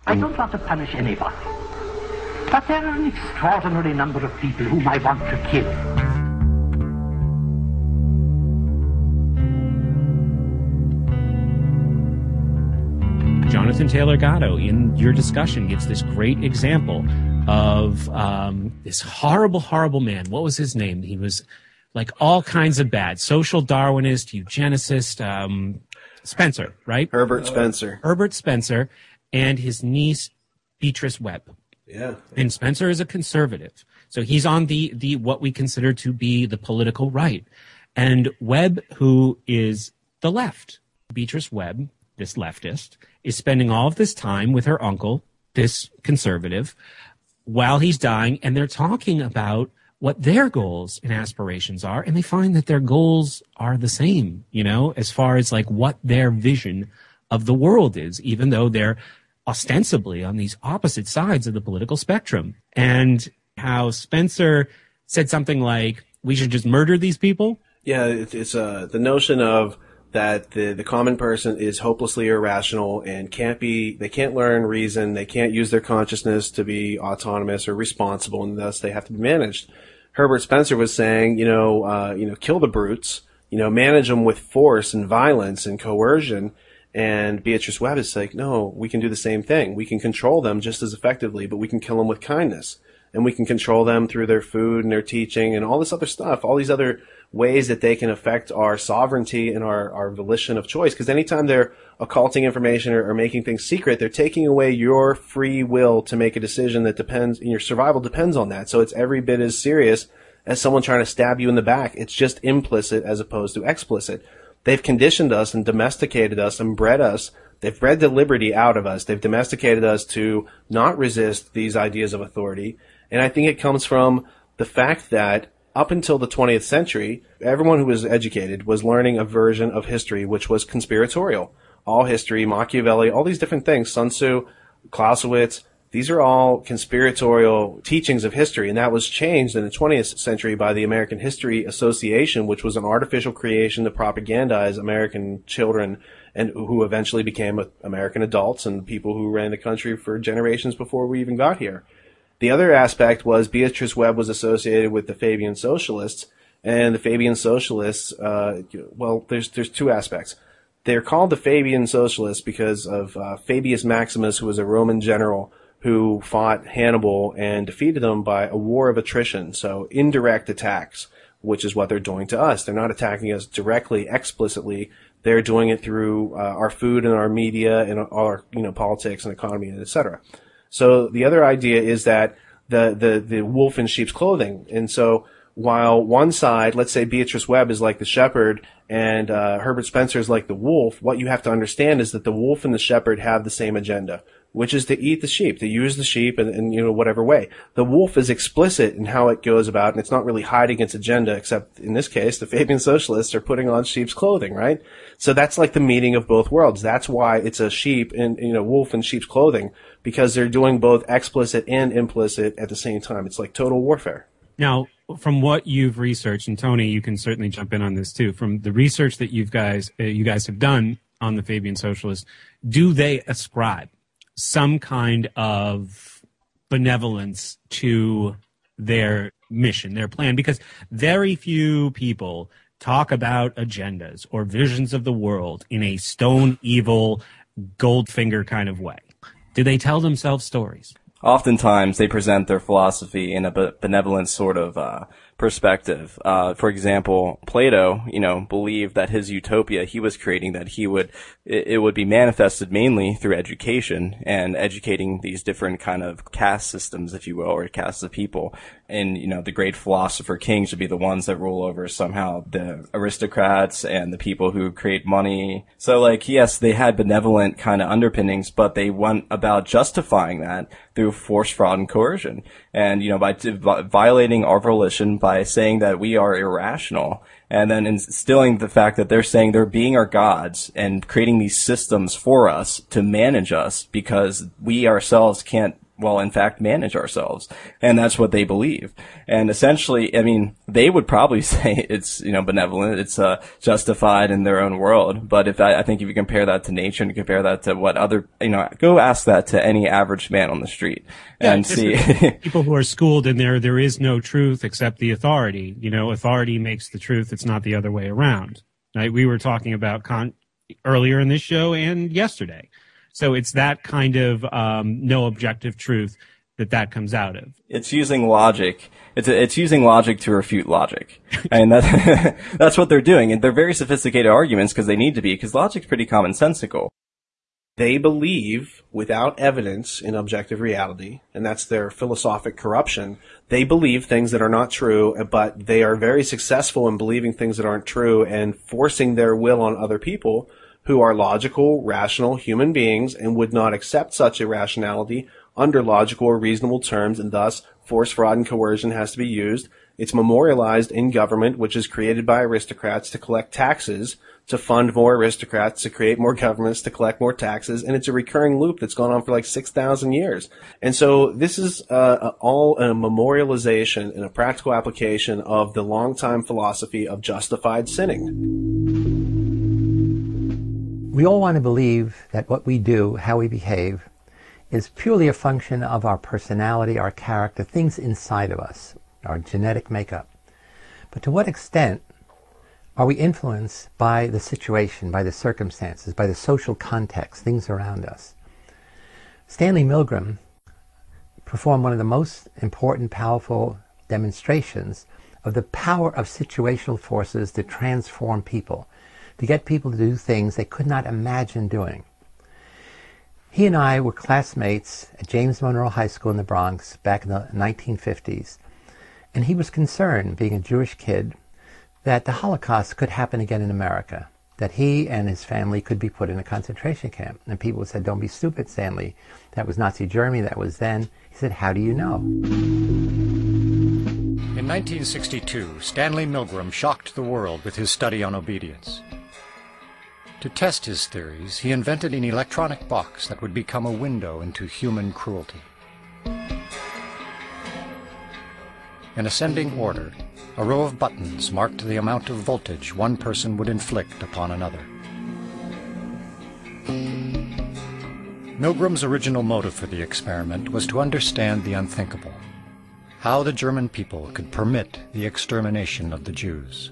I don't want to punish anybody. But there are an extraordinary number of people whom I want to kill. Jonathan Taylor Gatto, in your discussion, gives this great example of this horrible, horrible man. What was his name? He was like all kinds of bad. Social Darwinist, eugenicist, Spencer, right? Herbert Spencer. Herbert Spencer and his niece, Beatrice Webb. Yeah. And Spencer is a conservative. So he's on the what we consider to be the political right. And Webb, who is the left, Beatrice Webb, this leftist, is spending all of this time with her uncle, this conservative, while he's dying, and they're talking about what their goals and aspirations are, and they find that their goals are the same, you know, as far as like what their vision of the world is, even though they're ostensibly on these opposite sides of the political spectrum. And how Spencer said something like, we should just murder these people? Yeah, it's the notion of that the common person is hopelessly irrational and they can't learn reason, they can't use their consciousness to be autonomous or responsible, and thus they have to be managed. Herbert Spencer was saying, kill the brutes, manage them with force and violence and coercion. And Beatrice Webb is like, no, we can do the same thing. We can control them just as effectively, but we can kill them with kindness. And we can control them through their food and their teaching and all this other stuff, all these other ways that they can affect our sovereignty and our volition of choice. Because anytime they're occulting information or making things secret, they're taking away your free will to make a decision that depends, and your survival depends on that. So it's every bit as serious as someone trying to stab you in the back. It's just implicit as opposed to explicit. They've conditioned us and domesticated us and bred us. They've bred the liberty out of us. They've domesticated us to not resist these ideas of authority. And I think it comes from the fact that up until the 20th century, everyone who was educated was learning a version of history which was conspiratorial. All history, Machiavelli, all these different things, Sun Tzu, Clausewitz, these are all conspiratorial teachings of history, and that was changed in the 20th century by the American History Association, which was an artificial creation to propagandize American children and who eventually became American adults and people who ran the country for generations before we even got here. The other aspect was Beatrice Webb was associated with the Fabian Socialists, and the Fabian Socialists, there's two aspects. They're called the Fabian Socialists because of Fabius Maximus, who was a Roman general who fought Hannibal and defeated him by a war of attrition, so indirect attacks, which is what they're doing to us. They're not attacking us directly, explicitly. They're doing it through our food and our media and our politics and economy and et cetera. So the other idea is that the wolf in sheep's clothing. And so while one side, let's say Beatrice Webb is like the shepherd and Herbert Spencer is like the wolf, what you have to understand is that the wolf and the shepherd have the same agenda, which is to eat the sheep, to use the sheep in whatever way. The wolf is explicit in how it goes about, and it's not really hiding its agenda, except in this case, the Fabian Socialists are putting on sheep's clothing, right? So that's like the meeting of both worlds. That's why it's a sheep and, wolf in sheep's clothing, because they're doing both explicit and implicit at the same time. It's like total warfare. Now, from what you've researched, and Tony, you can certainly jump in on this too, from the research that you guys have done on the Fabian Socialists, do they ascribe some kind of benevolence to their mission, their plan? Because very few people talk about agendas or visions of the world in a stone evil Goldfinger kind of way. Do they tell themselves stories? Oftentimes, they present their philosophy in a benevolent sort of perspective. For example, Plato, believed that his utopia he was creating, that it would be manifested mainly through education and educating these different kind of caste systems, if you will, or castes of people. And, the great philosopher kings would be the ones that rule over somehow the aristocrats and the people who create money. So, yes, they had benevolent kind of underpinnings, but they went about justifying that through force, fraud, and coercion. And, by violating our volition, by saying that we are irrational, and then instilling the fact that they're saying they're being our gods and creating these systems for us to manage us because we ourselves can't well, in fact, manage ourselves. And that's what they believe. And essentially, I mean, they would probably say it's, benevolent, it's justified in their own world. But I think if you compare that to nature and compare that to what other, go ask that to any average man on the street and see. People who are schooled in there is no truth except the authority. Authority makes the truth. It's not the other way around. Right? We were talking about earlier in this show and yesterday. So it's that kind of no objective truth that comes out of. It's using logic. It's using logic to refute logic. And that's what they're doing. And they're very sophisticated arguments because they need to be, because logic's pretty commonsensical. They believe, without evidence in objective reality, and that's their philosophic corruption, they believe things that are not true, but they are very successful in believing things that aren't true and forcing their will on other people who are logical, rational human beings and would not accept such irrationality under logical or reasonable terms, and thus force, fraud, and coercion has to be used. It's memorialized in government, which is created by aristocrats to collect taxes, to fund more aristocrats, to create more governments, to collect more taxes, and it's a recurring loop that's gone on for like 6,000 years. And so this is all a memorialization and a practical application of the long-time philosophy of justified sinning. We all want to believe that what we do, how we behave, is purely a function of our personality, our character, things inside of us, our genetic makeup. But to what extent are we influenced by the situation, by the circumstances, by the social context, things around us? Stanley Milgram performed one of the most important, powerful demonstrations of the power of situational forces to transform people, to get people to do things they could not imagine doing. He and I were classmates at James Monroe High School in the Bronx back in the 1950s, and he was concerned, being a Jewish kid, that the Holocaust could happen again in America, that he and his family could be put in a concentration camp. And people said, "Don't be stupid, Stanley. That was Nazi Germany, that was then." He said, "How do you know?" In 1962, Stanley Milgram shocked the world with his study on obedience. To test his theories, he invented an electronic box that would become a window into human cruelty. In ascending order, a row of buttons marked the amount of voltage one person would inflict upon another. Milgram's original motive for the experiment was to understand the unthinkable, how the German people could permit the extermination of the Jews.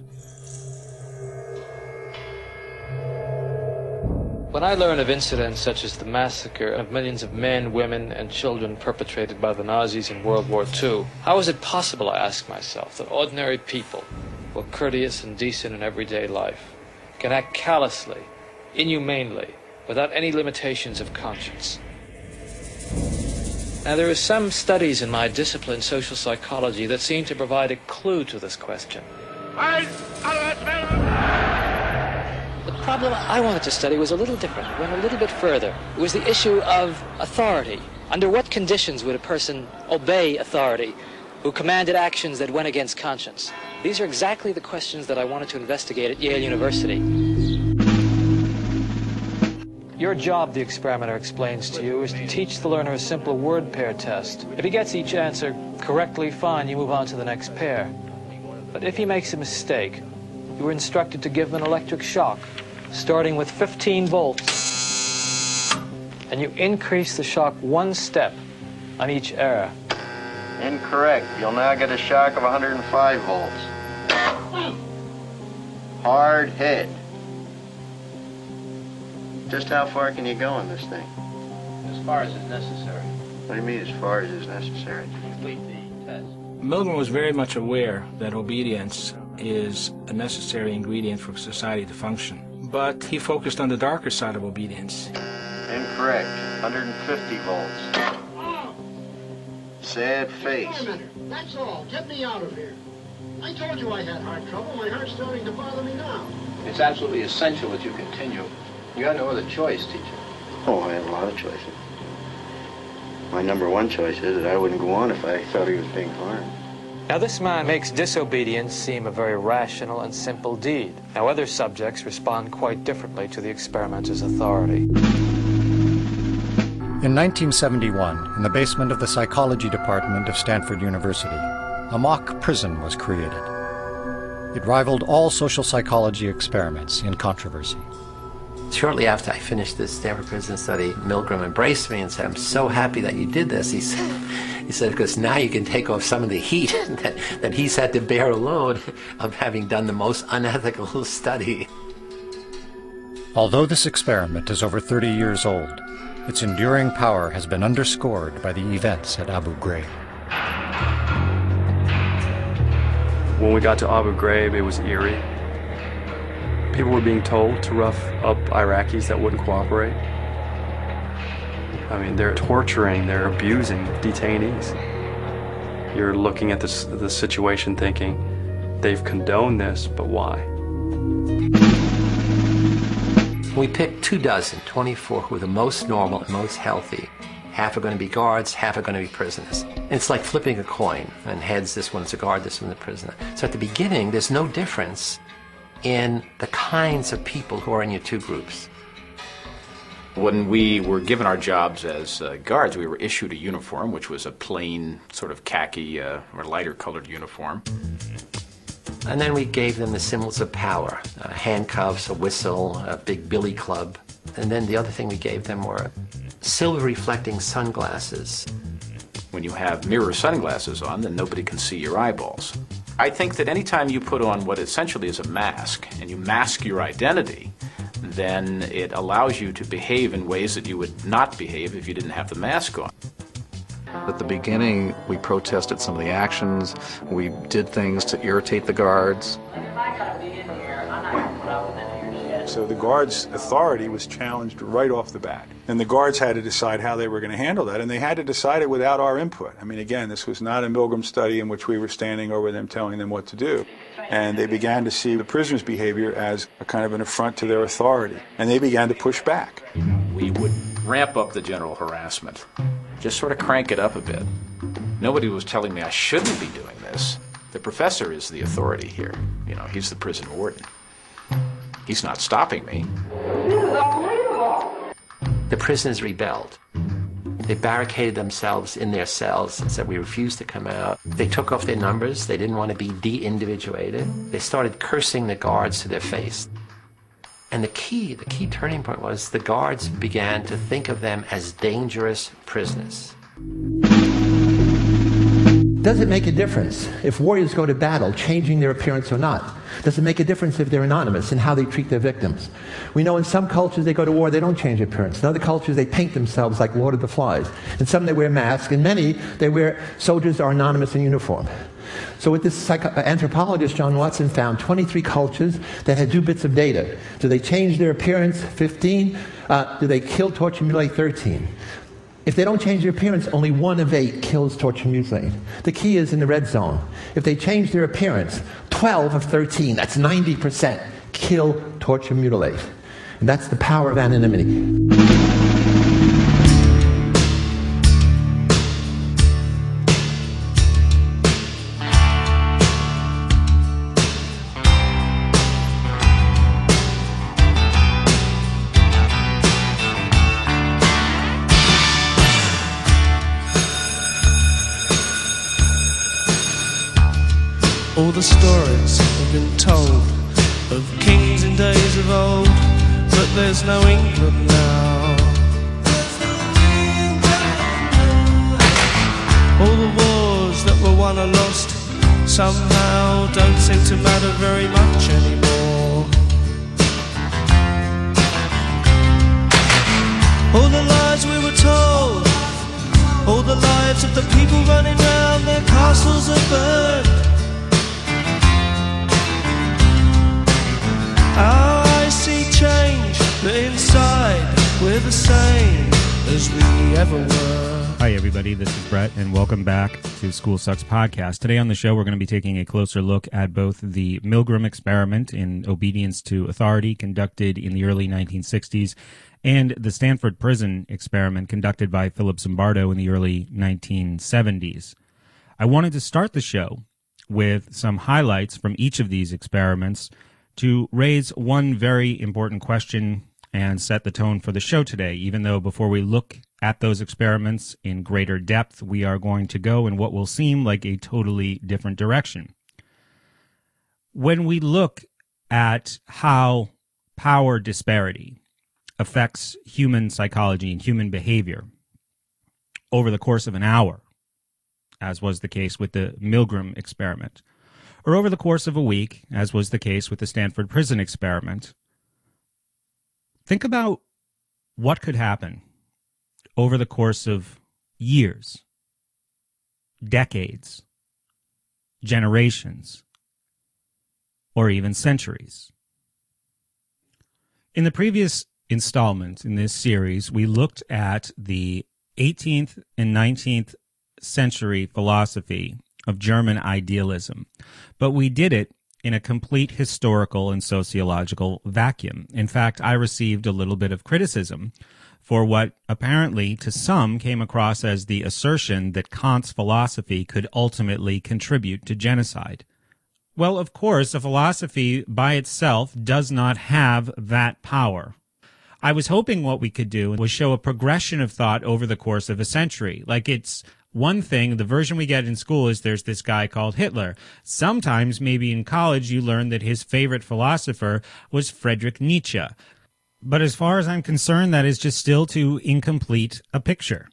When I learn of incidents such as the massacre of millions of men, women, and children perpetrated by the Nazis in World War II, how is it possible, I ask myself, that ordinary people, who are courteous and decent in everyday life, can act callously, inhumanely, without any limitations of conscience? Now, there are some studies in my discipline, social psychology, that seem to provide a clue to this question. The problem I wanted to study was a little different. It went a little bit further. It was the issue of authority. Under what conditions would a person obey authority who commanded actions that went against conscience? These are exactly the questions that I wanted to investigate at Yale University. Your job, the experimenter explains to you, is to teach the learner a simple word pair test. If he gets each answer correctly, fine, you move on to the next pair. But if he makes a mistake, you were instructed to give him an electric shock, starting with 15 volts. And you increase the shock 1 step on each error. Incorrect. You'll now get a shock of 105 volts. Hard hit. Just how far can you go on this thing? As far as is necessary. What do you mean, as far as is necessary? To complete the test. Milgram was very much aware that obedience is a necessary ingredient for society to function. But he focused on the darker side of obedience. Incorrect. 150 volts. Sad face. Wait a minute. That's all. Get me out of here. I told you I had heart trouble. My heart's starting to bother me now. It's absolutely essential that you continue. You got no other choice, teacher. Oh, I have a lot of choices. My number one choice is that I wouldn't go on if I thought he was being harmed. Now, this man makes disobedience seem a very rational and simple deed. Now, other subjects respond quite differently to the experimenter's authority. In 1971, in the basement of the psychology department of Stanford University, a mock prison was created. It rivaled all social psychology experiments in controversy. Shortly after I finished this Stanford Prison study, Milgram embraced me and said, "I'm so happy that you did this." He said, because now you can take off some of the heat that he's had to bear alone of having done the most unethical study. Although this experiment is over 30 years old, its enduring power has been underscored by the events at Abu Ghraib. When we got to Abu Ghraib, it was eerie. People were being told to rough up Iraqis that wouldn't cooperate. I mean, they're torturing, they're abusing detainees. You're looking at the situation thinking, they've condoned this, but why? We picked 24 who were the most normal and most healthy. Half are going to be guards, half are going to be prisoners. And it's like flipping a coin, and heads, this one's a guard, this one's a prisoner. So at the beginning, there's no difference in the kinds of people who are in your two groups. When we were given our jobs as guards, we were issued a uniform, which was a plain sort of khaki or lighter colored uniform. And then we gave them the symbols of power, handcuffs, a whistle, a big billy club. And then the other thing we gave them were silver-reflecting sunglasses. When you have mirror sunglasses on, then nobody can see your eyeballs. I think that anytime you put on what essentially is a mask, and you mask your identity, then it allows you to behave in ways that you would not behave if you didn't have the mask on. At the beginning, we protested some of the actions. We did things to irritate the guards. So the guards' authority was challenged right off the bat. And the guards had to decide how they were going to handle that, and they had to decide it without our input. I mean, again, this was not a Milgram study in which we were standing over them telling them what to do. And they began to see the prisoners' behavior as a kind of an affront to their authority. And they began to push back. We would ramp up the general harassment, just sort of crank it up a bit. Nobody was telling me I shouldn't be doing this. The professor is the authority here. You know, he's the prison warden. He's not stopping me. The prisoners rebelled. They barricaded themselves in their cells and said, "We refuse to come out." They took off their numbers. They didn't want to be de-individuated. They started cursing the guards to their face. And the key turning point was the guards began to think of them as dangerous prisoners. Does it make a difference if warriors go to battle changing their appearance or not? Does it make a difference if they're anonymous in how they treat their victims? We know in some cultures they go to war, they don't change their appearance. In other cultures they paint themselves like Lord of the Flies. In some they wear masks. In many they wear, soldiers are anonymous in uniform. So with this anthropologist, John Watson, found 23 cultures that had 2 bits of data. Do they change their appearance? 15. Do they kill, torture, mutilate? 13. If they don't change their appearance, only 1 of 8 kills, torture, mutilate. The key is in the red zone. If they change their appearance, 12 of 13, that's 90%, kill, torture, mutilate. And that's the power of anonymity. All the stories have been told of kings in days of old, but there's no England now. All the wars that were won or lost somehow don't seem to matter very much anymore. All the lies we were told, all the lives of the people running round, their castles are burned. I see change, but inside we're the same as we ever were. Hi, everybody. This is Brett, and welcome back to School Sucks Podcast. Today on the show, we're going to be taking a closer look at both the Milgram experiment in obedience to authority conducted in the early 1960s and the Stanford Prison experiment conducted by Philip Zimbardo in the early 1970s. I wanted to start the show with some highlights from each of these experiments to raise one very important question and set the tone for the show today, even though before we look at those experiments in greater depth, we are going to go in what will seem like a totally different direction. When we look at how power disparity affects human psychology and human behavior over the course of an hour, as was the case with the Milgram experiment, or over the course of a week, as was the case with the Stanford Prison experiment, think about what could happen over the course of years, decades, generations, or even centuries. In the previous installment in this series, we looked at the 18th and 19th century philosophy of German idealism, but we did it in a complete historical and sociological vacuum. In fact, I received a little bit of criticism for what apparently to some came across as the assertion that Kant's philosophy could ultimately contribute to genocide. Well, of course, a philosophy by itself does not have that power. I was hoping what we could do was show a progression of thought over the course of a century. Like, it's one thing, the version we get in school is there's this guy called Hitler. Sometimes, maybe in college, you learn that his favorite philosopher was Friedrich Nietzsche. But as far as I'm concerned, that is just still too incomplete a picture.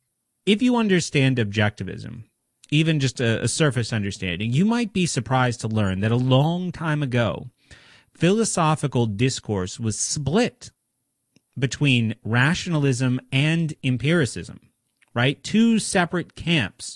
If you understand objectivism, even just a surface understanding, you might be surprised to learn that a long time ago, philosophical discourse was split between rationalism and empiricism, right? Two separate camps.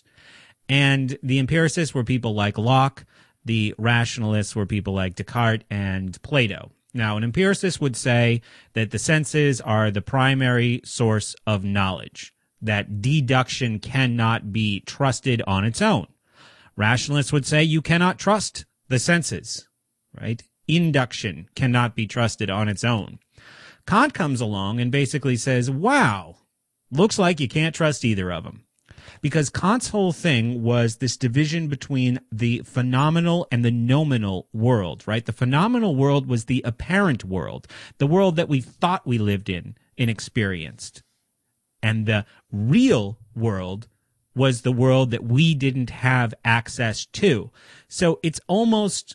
And the empiricists were people like Locke. The rationalists were people like Descartes and Plato. Now, an empiricist would say that the senses are the primary source of knowledge, that deduction cannot be trusted on its own. Rationalists would say you cannot trust the senses, right? Induction cannot be trusted on its own. Kant comes along and basically says, wow, looks like you can't trust either of them. Because Kant's whole thing was this division between the phenomenal and the nominal world, right? The phenomenal world was the apparent world, the world that we thought we lived in and experienced. And the real world was the world that we didn't have access to. So it's almost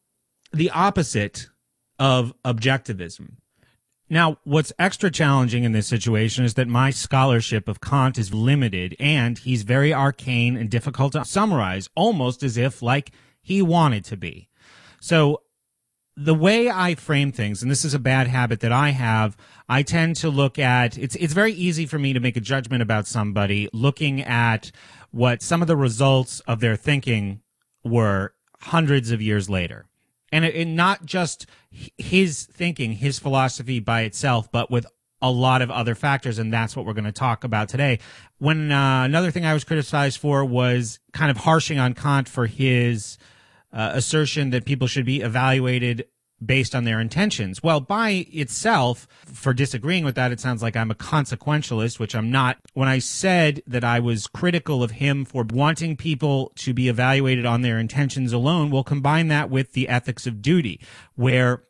the opposite of objectivism. Now, what's extra challenging in this situation is that my scholarship of Kant is limited, and he's very arcane and difficult to summarize, almost as if, like, he wanted to be. So the way I frame things, and this is a bad habit that I have, I tend to look at, it's very easy for me to make a judgment about somebody looking at what some of the results of their thinking were hundreds of years later. And not just his thinking, his philosophy by itself, but with a lot of other factors, and that's what we're going to talk about today. When another thing I was criticized for was kind of harshing on Kant for his assertion that people should be evaluated based on their intentions. Well, by itself, for disagreeing with that, it sounds like I'm a consequentialist, which I'm not. When I said that I was critical of him for wanting people to be evaluated on their intentions alone, we'll combine that with the ethics of duty, where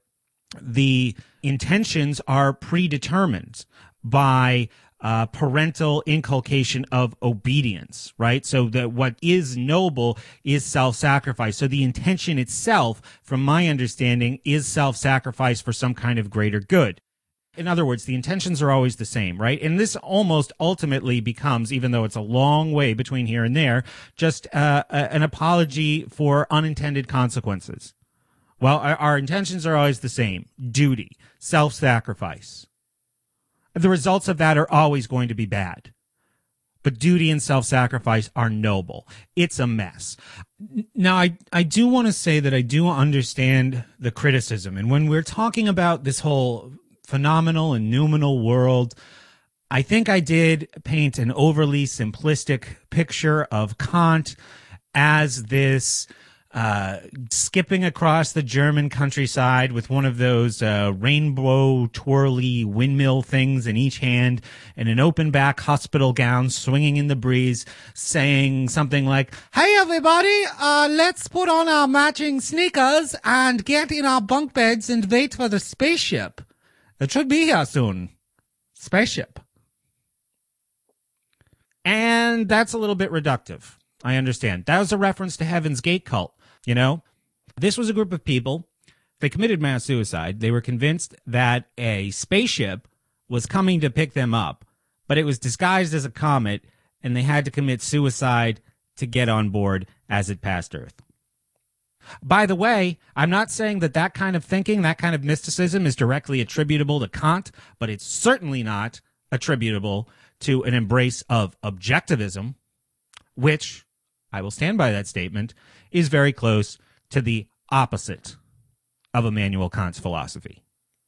the intentions are predetermined by parental inculcation of obedience, right? So that what is noble is self-sacrifice. So the intention itself, from my understanding, is self-sacrifice for some kind of greater good. In other words, the intentions are always the same, right? And this almost ultimately becomes, even though it's a long way between here and there, just an apology for unintended consequences. Well, our intentions are always the same. Duty, self-sacrifice. The results of that are always going to be bad. But duty and self-sacrifice are noble. It's a mess. Now, I do want to say that I do understand the criticism. And when we're talking about this whole phenomenal and noumenal world, I think I did paint an overly simplistic picture of Kant as this skipping across the German countryside with one of those rainbow twirly windmill things in each hand and an open back hospital gown swinging in the breeze, saying something like, "Hey everybody, let's put on our matching sneakers and get in our bunk beds and wait for the spaceship. It should be here soon. Spaceship." And that's a little bit reductive. I understand. That was a reference to Heaven's Gate cult, you know? This was a group of people. They committed mass suicide. They were convinced that a spaceship was coming to pick them up, but it was disguised as a comet, and they had to commit suicide to get on board as it passed Earth. By the way, I'm not saying that that kind of thinking, that kind of mysticism is directly attributable to Kant, but it's certainly not attributable to an embrace of objectivism, which, I will stand by that statement, is very close to the opposite of Immanuel Kant's philosophy.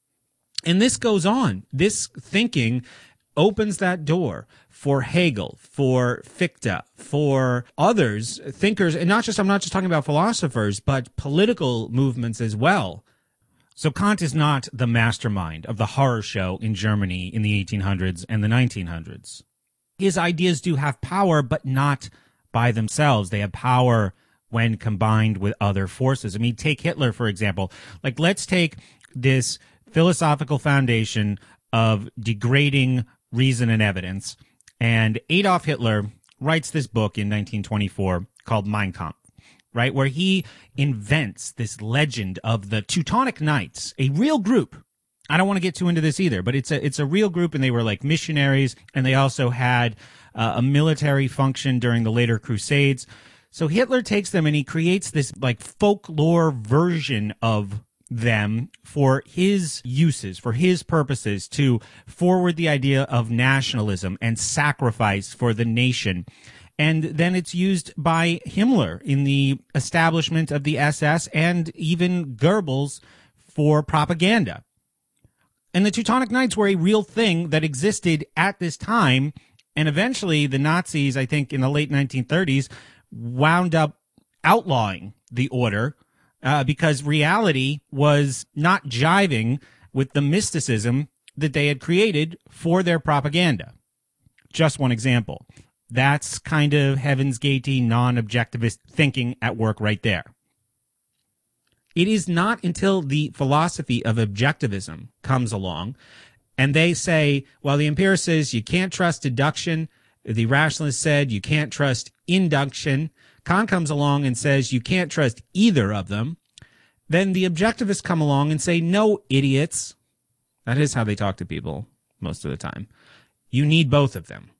And this goes on. This thinking opens that door for Hegel, for Fichte, for others, thinkers, and I'm not just talking about philosophers, but political movements as well. So Kant is not the mastermind of the horror show in Germany in the 1800s and the 1900s. His ideas do have power, but not by themselves. They have power when combined with other forces. I mean, take Hitler, for example. Like, let's take this philosophical foundation of degrading reason and evidence. And Adolf Hitler writes this book in 1924 called Mein Kampf, right, where he invents this legend of the Teutonic Knights, a real group. I don't want to get too into this either, but it's a real group, and they were like missionaries, and they also had a military function during the later Crusades. So Hitler takes them and he creates this like folklore version of them for his uses, for his purposes, to forward the idea of nationalism and sacrifice for the nation. And then it's used by Himmler in the establishment of the SS and even Goebbels for propaganda. And the Teutonic Knights were a real thing that existed at this time. And eventually the Nazis, I think in the late 1930s, wound up outlawing the order because reality was not jiving with the mysticism that they had created for their propaganda. Just one example. That's kind of Heaven's Gate-y, non-objectivist thinking at work right there. It is not until the philosophy of objectivism comes along and they say, well, the empiricist says you can't trust deduction. The rationalist said you can't trust induction. Kant comes along and says you can't trust either of them. Then the objectivists come along and say, no, idiots. That is how they talk to people most of the time. You need both of them.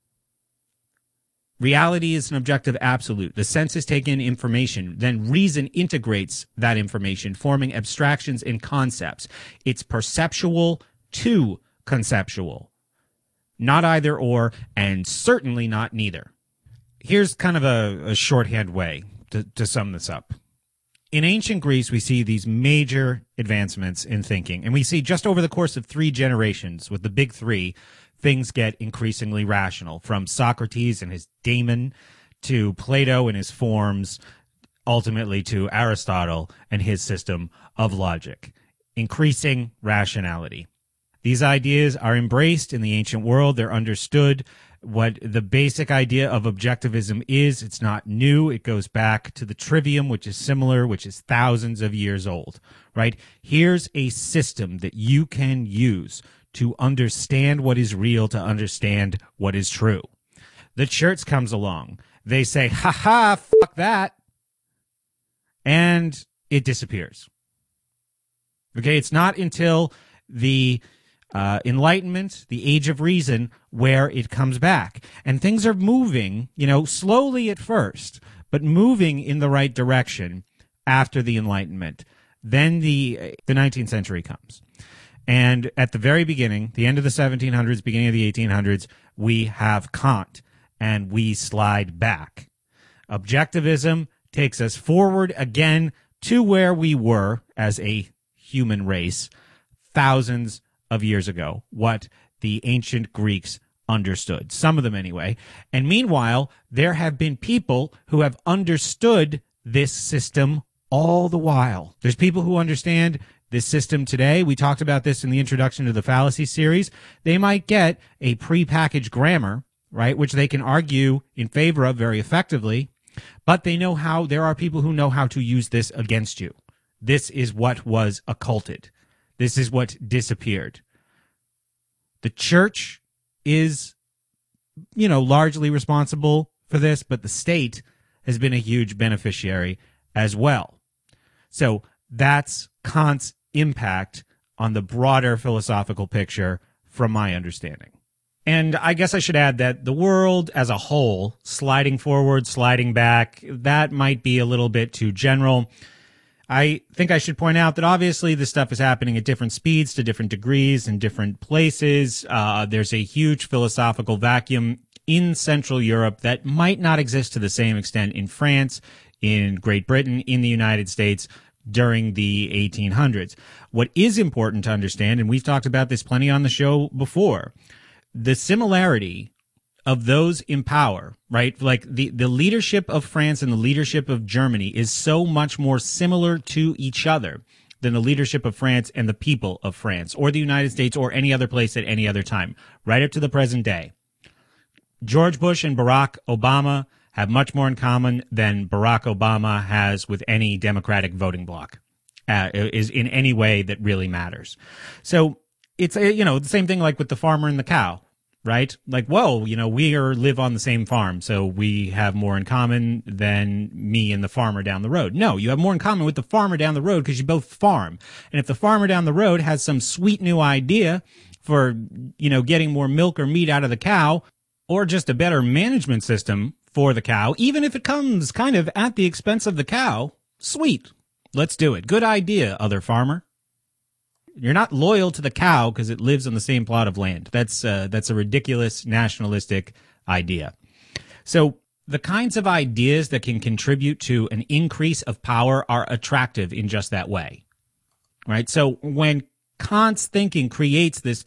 Reality is an objective absolute. The senses take in information, then reason integrates that information, forming abstractions and concepts. It's perceptual to conceptual. Not either or, and certainly not neither. Here's kind of a shorthand way to sum this up. In ancient Greece, we see these major advancements in thinking, and we see just over the course of 3 generations, with the big 3, things get increasingly rational, from Socrates and his daemon to Plato and his forms, ultimately to Aristotle and his system of logic. Increasing rationality. These ideas are embraced in the ancient world. They're understood. What the basic idea of objectivism is, it's not new. It goes back to the trivium, which is similar, which is thousands of years old, right? Here's a system that you can use to understand what is real, to understand what is true. The church comes along. They say, ha, fuck that. And it disappears. Okay, it's not until the Enlightenment, the Age of Reason, where it comes back. And things are moving, slowly at first, but moving in the right direction after the Enlightenment. Then the 19th century comes. And at the very beginning, the end of the 1700s, beginning of the 1800s, we have Kant, and we slide back. Objectivism takes us forward again to where we were as a human race thousands of years ago, what the ancient Greeks understood, some of them anyway. And meanwhile, there have been people who have understood this system all the while. There's people who understand this system today. We talked about this in the introduction to the fallacy series. They might get a prepackaged grammar, right, which they can argue in favor of very effectively, but they know how, there are people who know how to use this against you. This is what was occulted. This is what disappeared. The church is largely responsible for this, but the state has been a huge beneficiary as well. So that's Kant's impact on the broader philosophical picture from my understanding. And I guess I should add that the world as a whole, sliding forward, sliding back, that might be a little bit too general. I think I should point out that obviously this stuff is happening at different speeds to different degrees in different places. There's a huge philosophical vacuum in Central Europe that might not exist to the same extent in France, in Great Britain, in the United States during the 1800s. What is important to understand, and we've talked about this plenty on the show before, the similarity of those in power, right? Like the leadership of France and the leadership of Germany is so much more similar to each other than the leadership of France and the people of France or the United States or any other place at any other time, right up to the present day. George Bush and Barack Obama have much more in common than Barack Obama has with any Democratic voting bloc, is in any way that really matters. So it's, the same thing like with the farmer and the cow, right? Like, whoa, we live on the same farm, so we have more in common than me and the farmer down the road. No, you have more in common with the farmer down the road because you both farm. And if the farmer down the road has some sweet new idea for, getting more milk or meat out of the cow, or just a better management system for the cow, even if it comes kind of at the expense of the cow, sweet. Let's do it. Good idea, other farmer. You're not loyal to the cow because it lives on the same plot of land. That's a ridiculous nationalistic idea. So the kinds of ideas that can contribute to an increase of power are attractive in just that way, right? So when Kant's thinking creates this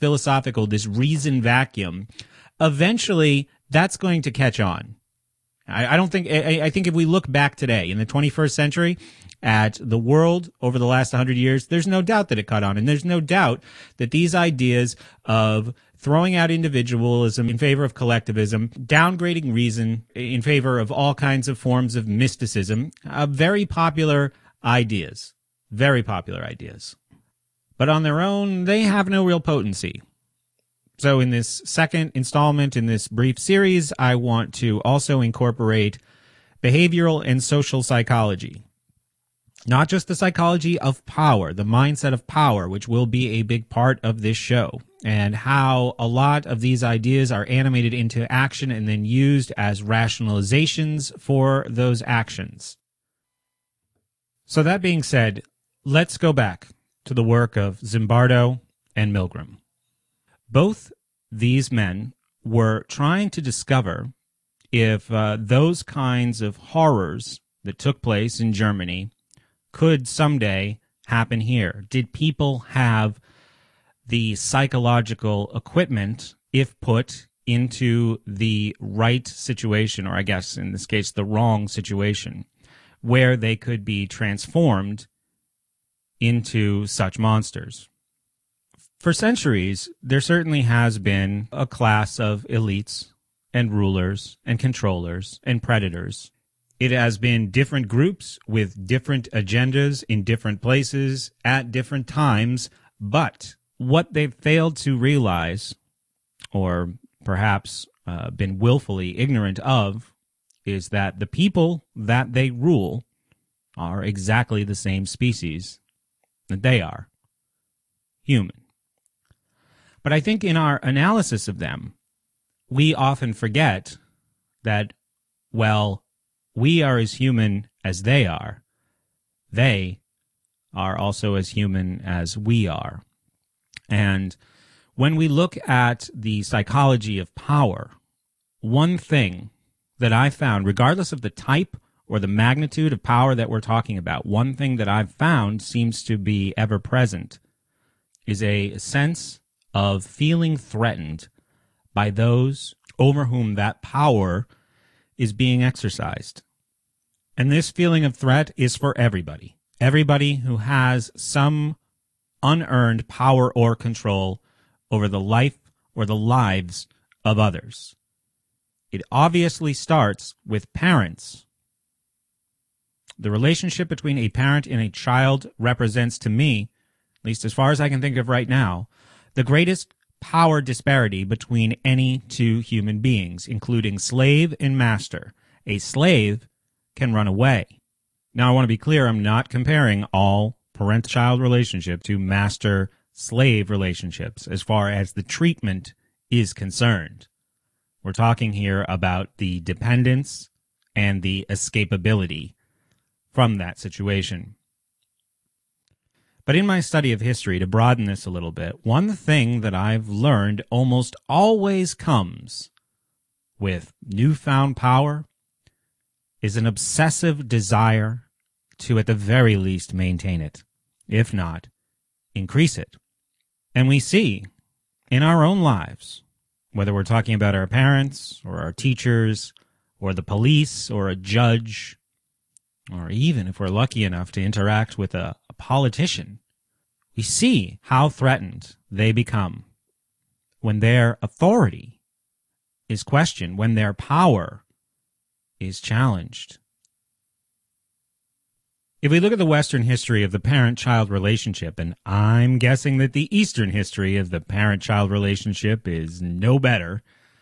reason vacuum, eventually that's going to catch on. I think if we look back today in the 21st century at the world over the last 100 years, there's no doubt that it caught on. And there's no doubt that these ideas of throwing out individualism in favor of collectivism, downgrading reason in favor of all kinds of forms of mysticism, very popular ideas. Very popular ideas. But on their own, they have no real potency. So in this second installment in this brief series, I want to also incorporate behavioral and social psychology. Not just the psychology of power, the mindset of power, which will be a big part of this show, and how a lot of these ideas are animated into action and then used as rationalizations for those actions. So that being said, let's go back to the work of Zimbardo and Milgram. Both these men were trying to discover if those kinds of horrors that took place in Germany could someday happen here. Did people have the psychological equipment, if put into the right situation, or I guess in this case the wrong situation, where they could be transformed into such monsters? For centuries, there certainly has been a class of elites and rulers and controllers and predators. It has been different groups with different agendas in different places at different times, but what they've failed to realize, or perhaps been willfully ignorant of, is that the people that they rule are exactly the same species that they are, human. But I think in our analysis of them, we often forget that, well, we are as human as they are. They are also as human as we are. And when we look at the psychology of power, one thing that I found, regardless of the type or the magnitude of power that we're talking about, one thing that I've found seems to be ever present is a sense of feeling threatened by those over whom that power is being exercised. And this feeling of threat is for everybody. Everybody who has some unearned power or control over the life or the lives of others. It obviously starts with parents. The relationship between a parent and a child represents to me, at least as far as I can think of right now, the greatest power disparity between any two human beings, including slave and master. A slave can run away. Now, I want to be clear, I'm not comparing all parent-child relationship to master-slave relationships as far as the treatment is concerned. We're talking here about the dependence and the escapability from that situation. But in my study of history, to broaden this a little bit, one thing that I've learned almost always comes with newfound power is an obsessive desire to, at the very least, maintain it, if not, increase it. And we see in our own lives, whether we're talking about our parents or our teachers or the police or a judge, or even if we're lucky enough to interact with a politician, we see how threatened they become when their authority is questioned, when their power is challenged. If we look at the Western history of the parent-child relationship, and I'm guessing that the Eastern history of the parent-child relationship is no better,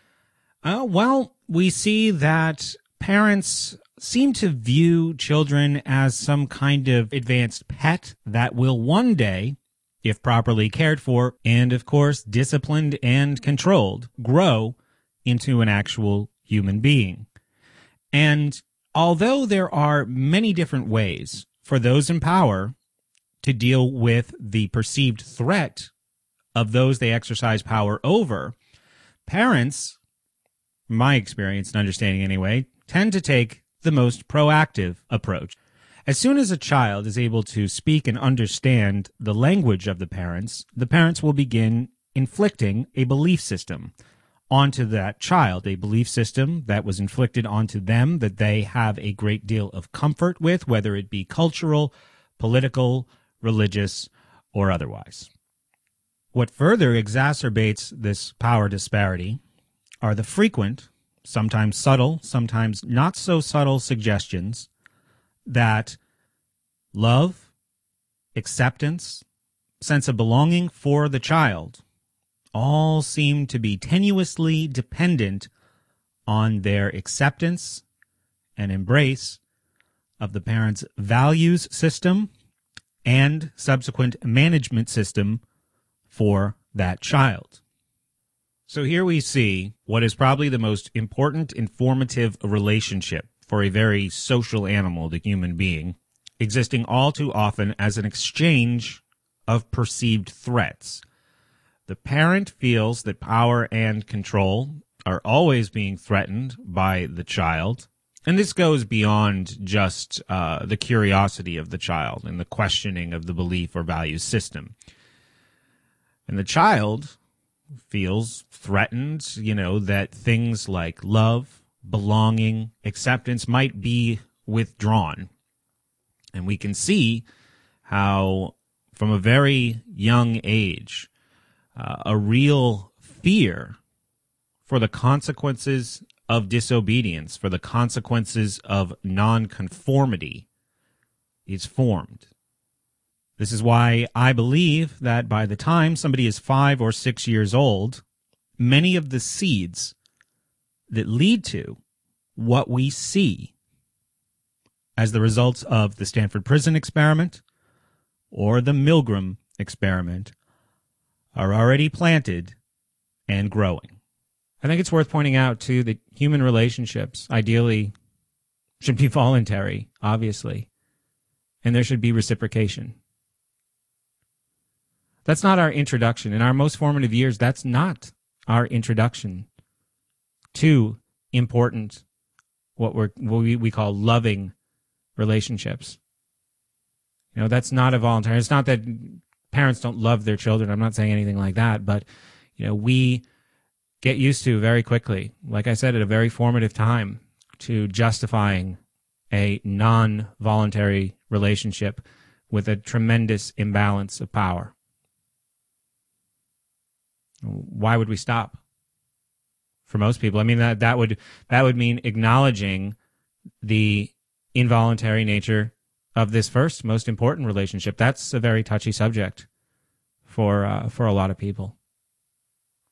well, we see that parents seem to view children as some kind of advanced pet that will one day, if properly cared for and, of course, disciplined and controlled, grow into an actual human being. And although there are many different ways for those in power to deal with the perceived threat of those they exercise power over, parents, my experience and understanding anyway, tend to take the most proactive approach. As soon as a child is able to speak and understand the language of the parents will begin inflicting a belief system onto that child, a belief system that was inflicted onto them that they have a great deal of comfort with, whether it be cultural, political, religious, or otherwise. What further exacerbates this power disparity are the frequent, sometimes subtle, sometimes not so subtle suggestions that love, acceptance, sense of belonging for the child all seem to be tenuously dependent on their acceptance and embrace of the parent's values system and subsequent management system for that child. So here we see what is probably the most important informative relationship for a very social animal, the human being, existing all too often as an exchange of perceived threats. The parent feels that power and control are always being threatened by the child, and this goes beyond just the curiosity of the child and the questioning of the belief or value system. And the child feels threatened, that things like love, belonging, acceptance might be withdrawn. And we can see how, from a very young age, a real fear for the consequences of disobedience, for the consequences of nonconformity is formed. This is why I believe that by the time somebody is 5 or 6 years old, many of the seeds that lead to what we see as the results of the Stanford Prison Experiment or the Milgram Experiment are already planted and growing. I think it's worth pointing out, too, that human relationships ideally should be voluntary, obviously, and there should be reciprocation. That's not our introduction. In our most formative years, that's not our introduction to important, what we call loving relationships. That's not a voluntary. It's not that parents don't love their children. I'm not saying anything like that, but we get used to very quickly, like I said, at a very formative time, to justifying a non-voluntary relationship with a tremendous imbalance of power. Why would we stop? For most people, I mean, that would mean acknowledging the involuntary nature of this first most important relationship. That's a very touchy subject for a lot of people.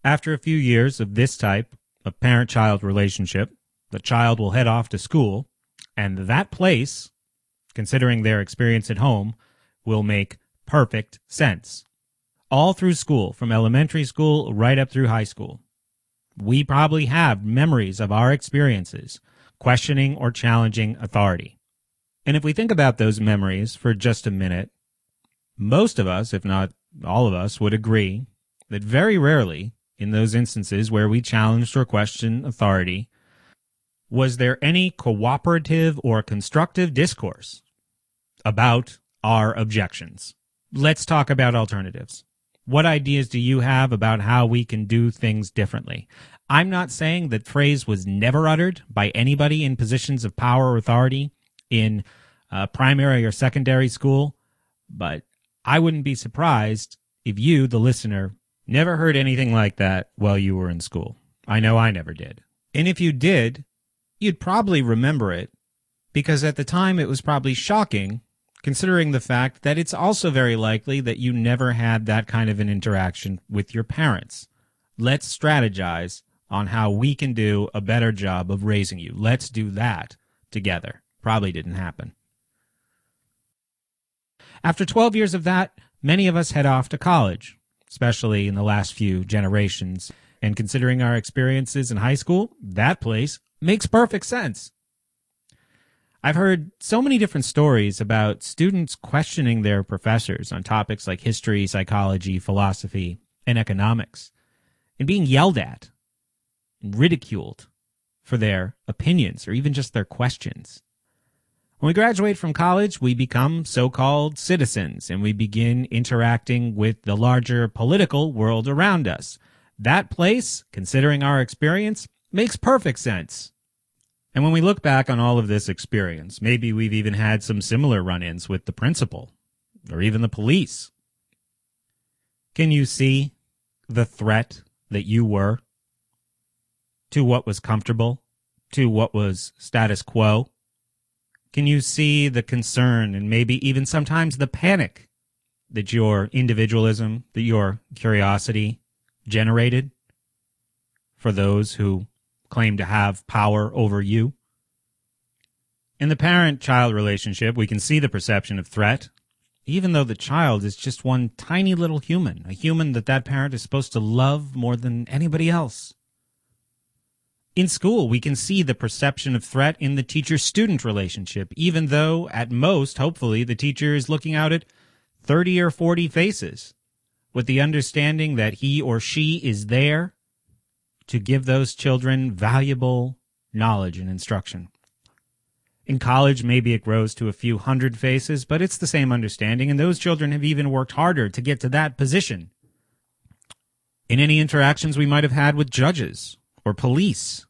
After a few years of this type of parent-child relationship, the child will head off to school, and that place, considering their experience at home, will make perfect sense. All through school, from elementary school right up through high school, we probably have memories of our experiences questioning or challenging authority. And if we think about those memories for just a minute, most of us, if not all of us, would agree that very rarely, in those instances where we challenged or questioned authority, was there any cooperative or constructive discourse about our objections. Let's talk about alternatives. What ideas do you have about how we can do things differently? I'm not saying that phrase was never uttered by anybody in positions of power or authority in primary or secondary school, but I wouldn't be surprised if you, the listener, never heard anything like that while you were in school. I know I never did. And if you did, you'd probably remember it, because at the time it was probably shocking, considering the fact that it's also very likely that you never had that kind of an interaction with your parents. Let's strategize on how we can do a better job of raising you. Let's do that together. Probably didn't happen. After 12 years of that, many of us head off to college, especially in the last few generations. And considering our experiences in high school, that place makes perfect sense. I've heard so many different stories about students questioning their professors on topics like history, psychology, philosophy, and economics, and being yelled at and ridiculed for their opinions or even just their questions. When we graduate from college, we become so-called citizens, and we begin interacting with the larger political world around us. That place, considering our experience, makes perfect sense. And when we look back on all of this experience, maybe we've even had some similar run-ins with the principal or even the police. Can you see the threat that you were to what was comfortable, to what was status quo? Can you see the concern and maybe even sometimes the panic that your individualism, that your curiosity generated for those who claim to have power over you? In the parent-child relationship, we can see the perception of threat, even though the child is just one tiny little human, a human that parent is supposed to love more than anybody else. In school, we can see the perception of threat in the teacher-student relationship, even though, at most, hopefully, the teacher is looking out at 30 or 40 faces, with the understanding that he or she is there to give those children valuable knowledge and instruction. In college, maybe it grows to a few hundred faces, but it's the same understanding, and those children have even worked harder to get to that position. In any interactions we might have had with judges or police.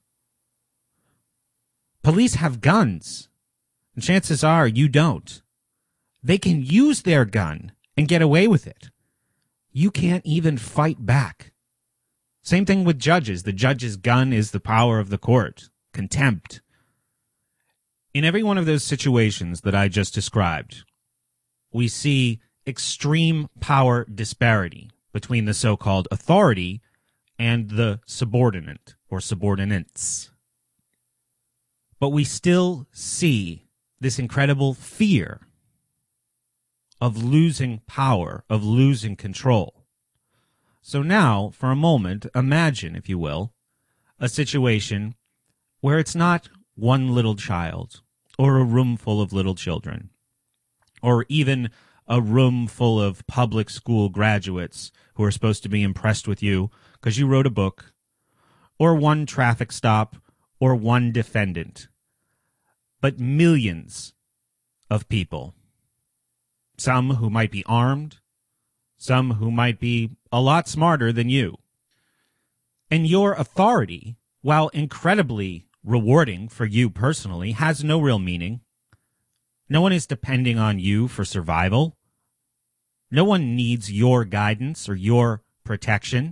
Police have guns, and chances are you don't. They can use their gun and get away with it. You can't even fight back. Same thing with judges. The judge's gun is the power of the court. Contempt. In every one of those situations that I just described, we see extreme power disparity between the so-called authority and the subordinate or subordinates. But we still see this incredible fear of losing power, of losing control. So now, for a moment, imagine, if you will, a situation where it's not one little child or a room full of little children or even a room full of public school graduates who are supposed to be impressed with you because you wrote a book, or one traffic stop or one defendant, but millions of people, some who might be armed, some who might be a lot smarter than you. And your authority, while incredibly rewarding for you personally, has no real meaning. No one is depending on you for survival. No one needs your guidance or your protection.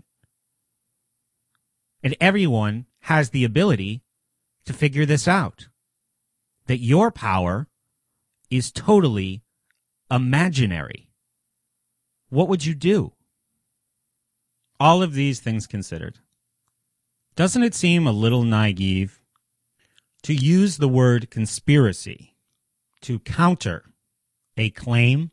And everyone has the ability to figure this out. That your power is totally imaginary. What would you do? all of these things considered, doesn't it seem a little naive to use the word conspiracy to counter a claim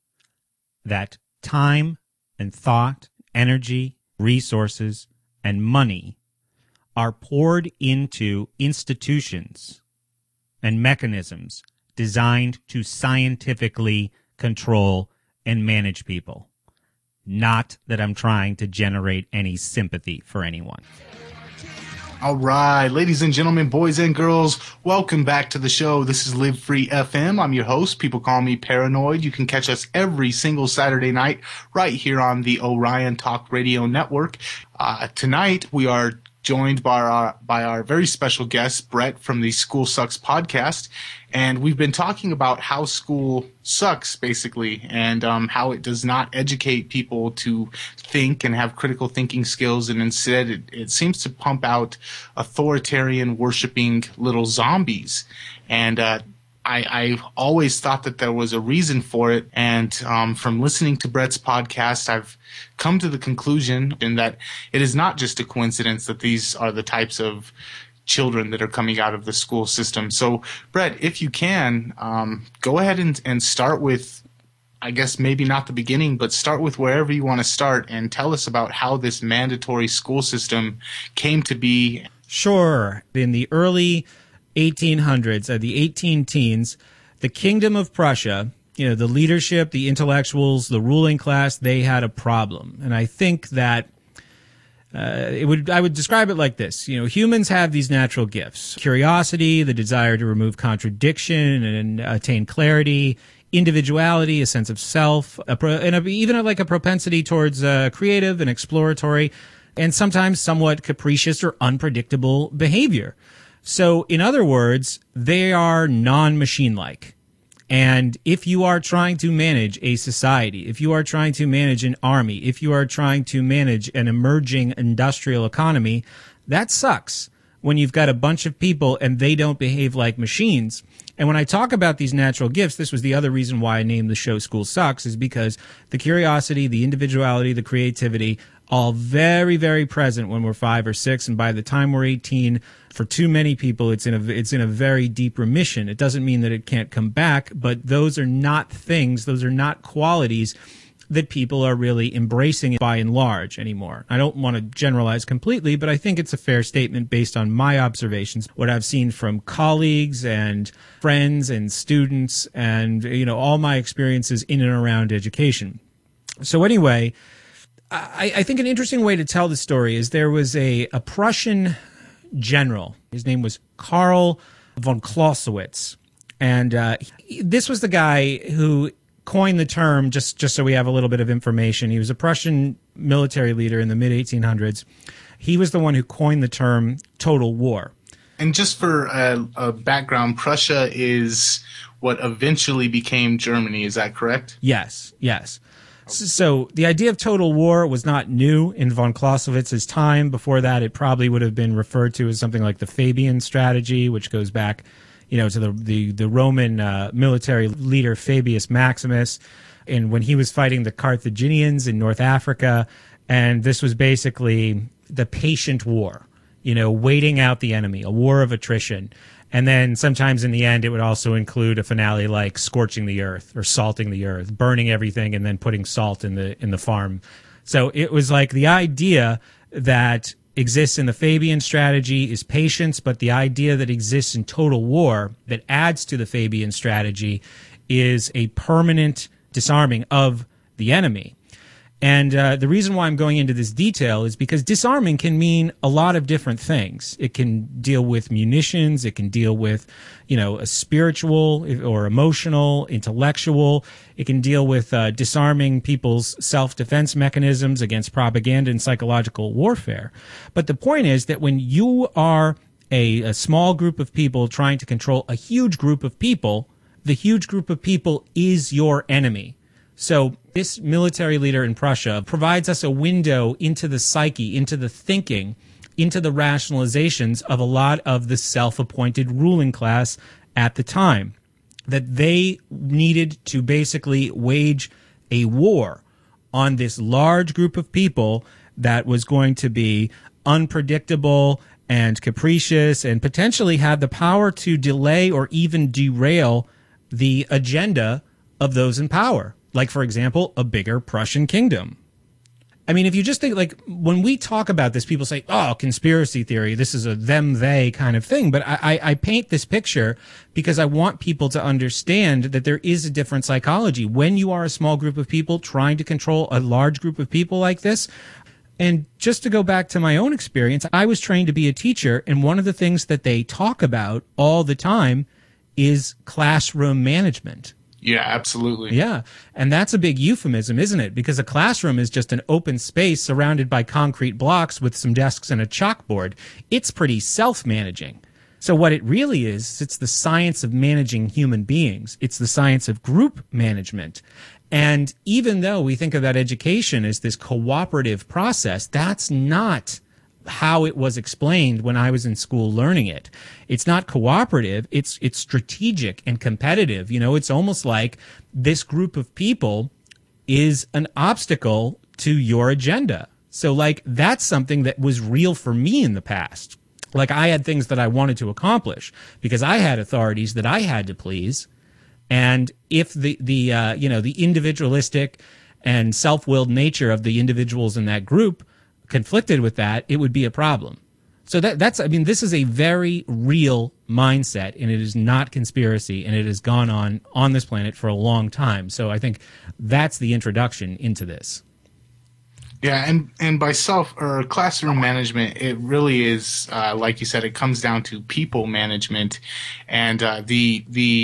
that time and thought, energy, resources, and money are poured into institutions and mechanisms designed to scientifically control and manage people? Not that I'm trying to generate any sympathy for anyone. All right, ladies and gentlemen, boys and girls, welcome back to the show. This is Live Free FM. I'm your host. People call me Paranoid. You can catch us every single Saturday night right here on the Orion Talk Radio Network. Tonight, we are joined by our very special guest, Brett from the School Sucks podcast. And we've been talking about how school sucks, basically, and how it does not educate people to think and have critical thinking skills. And instead, it seems to pump out authoritarian, worshiping little zombies. And I always thought that there was a reason for it. And from listening to Brett's podcast, I've come to the conclusion that it is not just a coincidence that these are the types of children that are coming out of the school system. So, Brett, if you can, go ahead and start with, I guess maybe not the beginning, but start with wherever you want to start and tell us about how this mandatory school system came to be. Sure. In the early 1800s, the 18 teens, the Kingdom of Prussia, the leadership, the intellectuals, the ruling class, they had a problem. And I think that I would describe it like this. Humans have these natural gifts: curiosity, the desire to remove contradiction and attain clarity, individuality, a sense of self, even like a propensity towards creative and exploratory, and sometimes somewhat capricious or unpredictable behavior. So, in other words, they are non-machine-like. And if you are trying to manage a society, if you are trying to manage an army, if you are trying to manage an emerging industrial economy, that sucks when you've got a bunch of people and they don't behave like machines. And when I talk about these natural gifts, this was the other reason why I named the show School Sucks, is because the curiosity, the individuality, the creativity, all very, very present when we're 5 or 6, and by the time we're 18, for too many people, it's in a very deep remission. It doesn't mean that it can't come back, but those are not things, those are not qualities that people are really embracing by and large anymore. I don't want to generalize completely, but I think it's a fair statement based on my observations, what I've seen from colleagues and friends and students and, all my experiences in and around education. So anyway, I think an interesting way to tell the story is there was a Prussian general. His name was Karl von Clausewitz. And this was the guy who coined the term, just so we have a little bit of information. He was a Prussian military leader in the mid-1800s. He was the one who coined the term total war. And just for a background, Prussia is what eventually became Germany. Is that correct? Yes. So the idea of total war was not new in von Clausewitz's time. Before that, it probably would have been referred to as something like the Fabian strategy, which goes back, to the Roman military leader Fabius Maximus, and when he was fighting the Carthaginians in North Africa. And this was basically the patient war, waiting out the enemy, a war of attrition. And then sometimes in the end, it would also include a finale like scorching the earth or salting the earth, burning everything and then putting salt in the farm. So it was like the idea that exists in the Fabian strategy is patience, but the idea that exists in total war that adds to the Fabian strategy is a permanent disarming of the enemy. And the reason why I'm going into this detail is because disarming can mean a lot of different things. It can deal with munitions. It can deal with, a spiritual or emotional, intellectual. It can deal with disarming people's self-defense mechanisms against propaganda and psychological warfare. But the point is that when you are a small group of people trying to control a huge group of people, the huge group of people is your enemy. So this military leader in Prussia provides us a window into the psyche, into the thinking, into the rationalizations of a lot of the self-appointed ruling class at the time, that they needed to basically wage a war on this large group of people that was going to be unpredictable and capricious and potentially had the power to delay or even derail the agenda of those in power. Like, for example, a bigger Prussian kingdom. I mean, if you just think, like, when we talk about this, people say, oh, conspiracy theory, this is a them-they kind of thing. But I paint this picture because I want people to understand that there is a different psychology. When you are a small group of people trying to control a large group of people like this, and just to go back to my own experience, I was trained to be a teacher, and one of the things that they talk about all the time is classroom management. Yeah, absolutely. Yeah, and that's a big euphemism, isn't it? Because a classroom is just an open space surrounded by concrete blocks with some desks and a chalkboard. It's pretty self-managing. So what it really is, it's the science of managing human beings. It's the science of group management. And even though we think of that education as this cooperative process, that's not how it was explained when I was in school learning it. It's not cooperative. It's strategic and competitive. You know, it's almost like this group of people is an obstacle to your agenda. So like, that's something that was real for me in the past. Like, I had things that I wanted to accomplish because I had authorities that I had to please. And if the individualistic and self-willed nature of the individuals in that group conflicted with that, it would be a problem. So this is a very real mindset, and it is not conspiracy, and it has gone on this planet for a long time. So I think that's the introduction into this. Yeah, and by classroom management, it really is, like you said, it comes down to people management, and the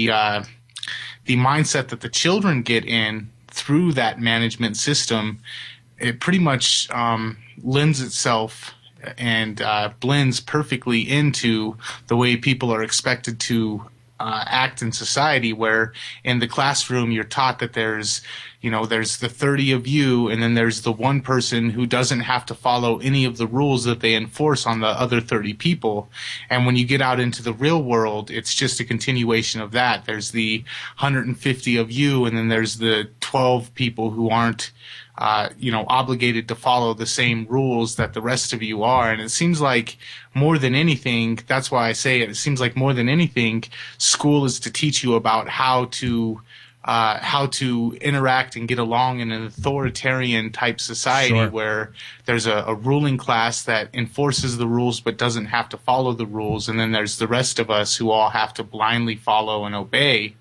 mindset that the children get in through that management system. It pretty much lends itself and blends perfectly into the way people are expected to act in society, where in the classroom you're taught that there's the 30 of you, and then there's the one person who doesn't have to follow any of the rules that they enforce on the other 30 people. And when you get out into the real world, it's just a continuation of that. There's the 150 of you, and then there's the 12 people who aren't obligated to follow the same rules that the rest of you are. And it seems like more than anything, that's why I say it seems like more than anything, school is to teach you about how to interact and get along in an authoritarian type society. Sure. Where there's a ruling class that enforces the rules but doesn't have to follow the rules. And then there's the rest of us who all have to blindly follow and obey.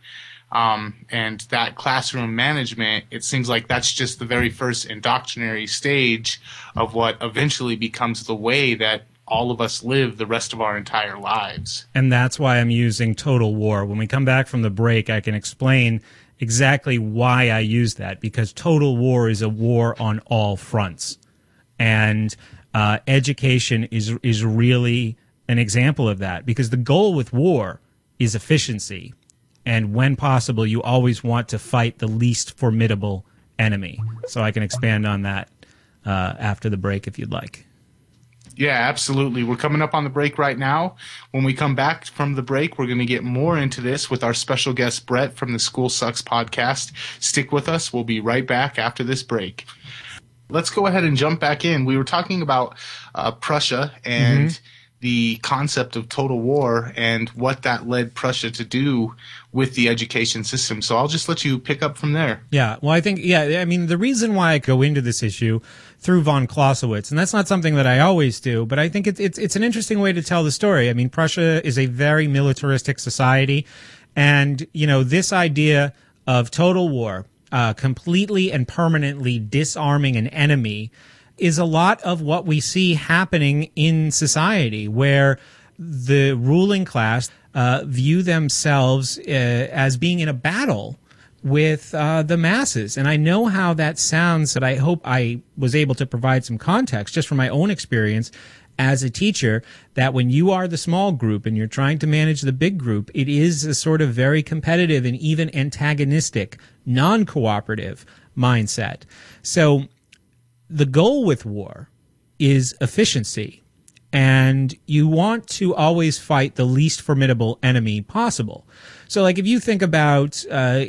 And that classroom management, it seems like that's just the very first indoctrinatory stage of what eventually becomes the way that all of us live the rest of our entire lives. And that's why I'm using Total War. When we come back from the break, I can explain exactly why I use that, because Total War is a war on all fronts. And education is really an example of that, because the goal with war is efficiency. And when possible, you always want to fight the least formidable enemy. So I can expand on that after the break if you'd like. Yeah, absolutely. We're coming up on the break right now. When we come back from the break, we're going to get more into this with our special guest, Brett, from the School Sucks podcast. Stick with us. We'll be right back after this break. Let's go ahead and jump back in. We were talking about Prussia and the concept of total war and what that led Prussia to do with the education system. So I'll just let you pick up from there. Yeah, well, I think, the reason why I go into this issue through von Clausewitz, and that's not something that I always do, but I think it's an interesting way to tell the story. I mean, Prussia is a very militaristic society, and, this idea of total war, completely and permanently disarming an enemy, is a lot of what we see happening in society, where the ruling class view themselves as being in a battle with the masses. And I know how that sounds, but I hope I was able to provide some context just from my own experience as a teacher, that when you are the small group and you're trying to manage the big group, it is a sort of very competitive and even antagonistic, non-cooperative mindset. So the goal with war is efficiency. and you want to always fight the least formidable enemy possible. So, like, if you think about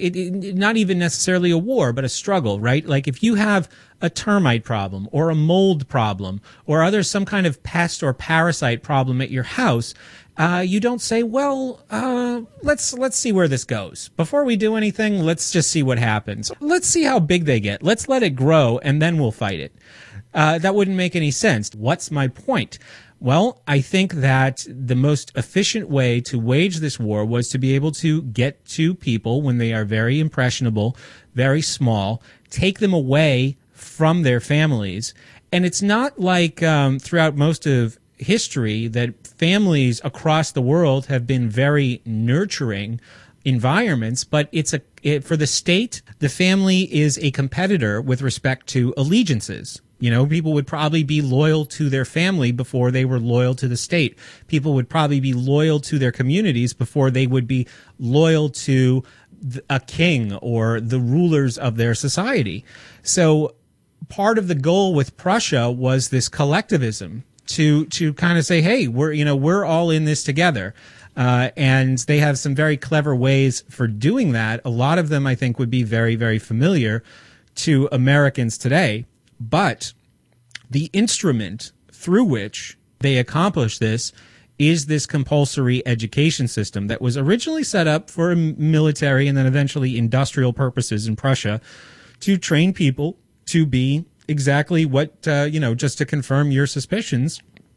not even necessarily a war, but a struggle, right? Like, if you have a termite problem or a mold problem or some kind of pest or parasite problem at your house, you don't say, well, let's see where this goes. Before we do anything, let's just see what happens. Let's see how big they get. Let's let it grow, and then we'll fight it. That wouldn't make any sense. What's my point? Well, I think that the most efficient way to wage this war was to be able to get to people when they are very impressionable, very small, take them away from their families. And it's not like throughout most of history that families across the world have been very nurturing environments, but for the state, the family is a competitor with respect to allegiances. You know, people would probably be loyal to their family before they were loyal to the state. People would probably be loyal to their communities before they would be loyal to a king or the rulers of their society. So part of the goal with Prussia was this collectivism to kind of say, hey, we're all in this together. And they have some very clever ways for doing that. A lot of them, I think, would be very, very familiar to Americans today. But the instrument through which they accomplish this is this compulsory education system that was originally set up for military and then eventually industrial purposes in Prussia to train people to be exactly what, just to confirm your suspicions,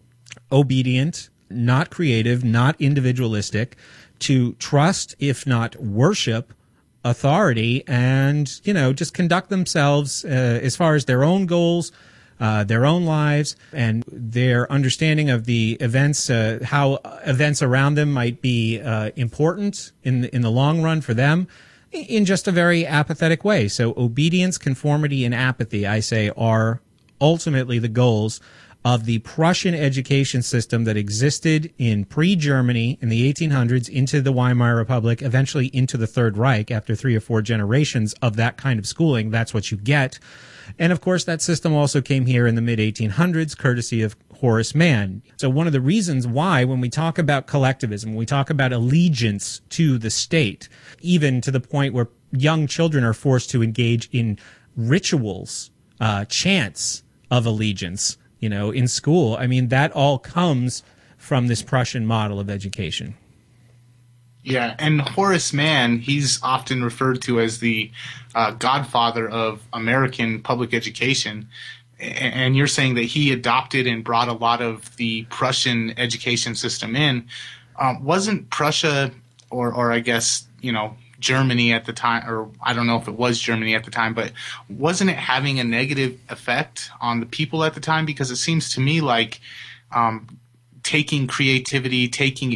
obedient, not creative, not individualistic, to trust, if not worship, authority, and, just conduct themselves as far as their own goals, their own lives, and their understanding of the events, how events around them might be important in the long run for them, in just a very apathetic way. So obedience, conformity, and apathy, I say, are ultimately the goals of the Prussian education system that existed in pre-Germany in the 1800s into the Weimar Republic, eventually into the Third Reich. After 3 or 4 generations of that kind of schooling, that's what you get. And of course, that system also came here in the mid-1800s, courtesy of Horace Mann. So one of the reasons why, when we talk about collectivism, when we talk about allegiance to the state, even to the point where young children are forced to engage in rituals, chants of allegiance, in school, I mean, that all comes from this Prussian model of education. Yeah, and Horace Mann, he's often referred to as the godfather of American public education. And you're saying that he adopted and brought a lot of the Prussian education system in. Wasn't Prussia, or I guess, Germany at the time, or I don't know if it was Germany at the time, but wasn't it having a negative effect on the people at the time? Because it seems to me like taking creativity, taking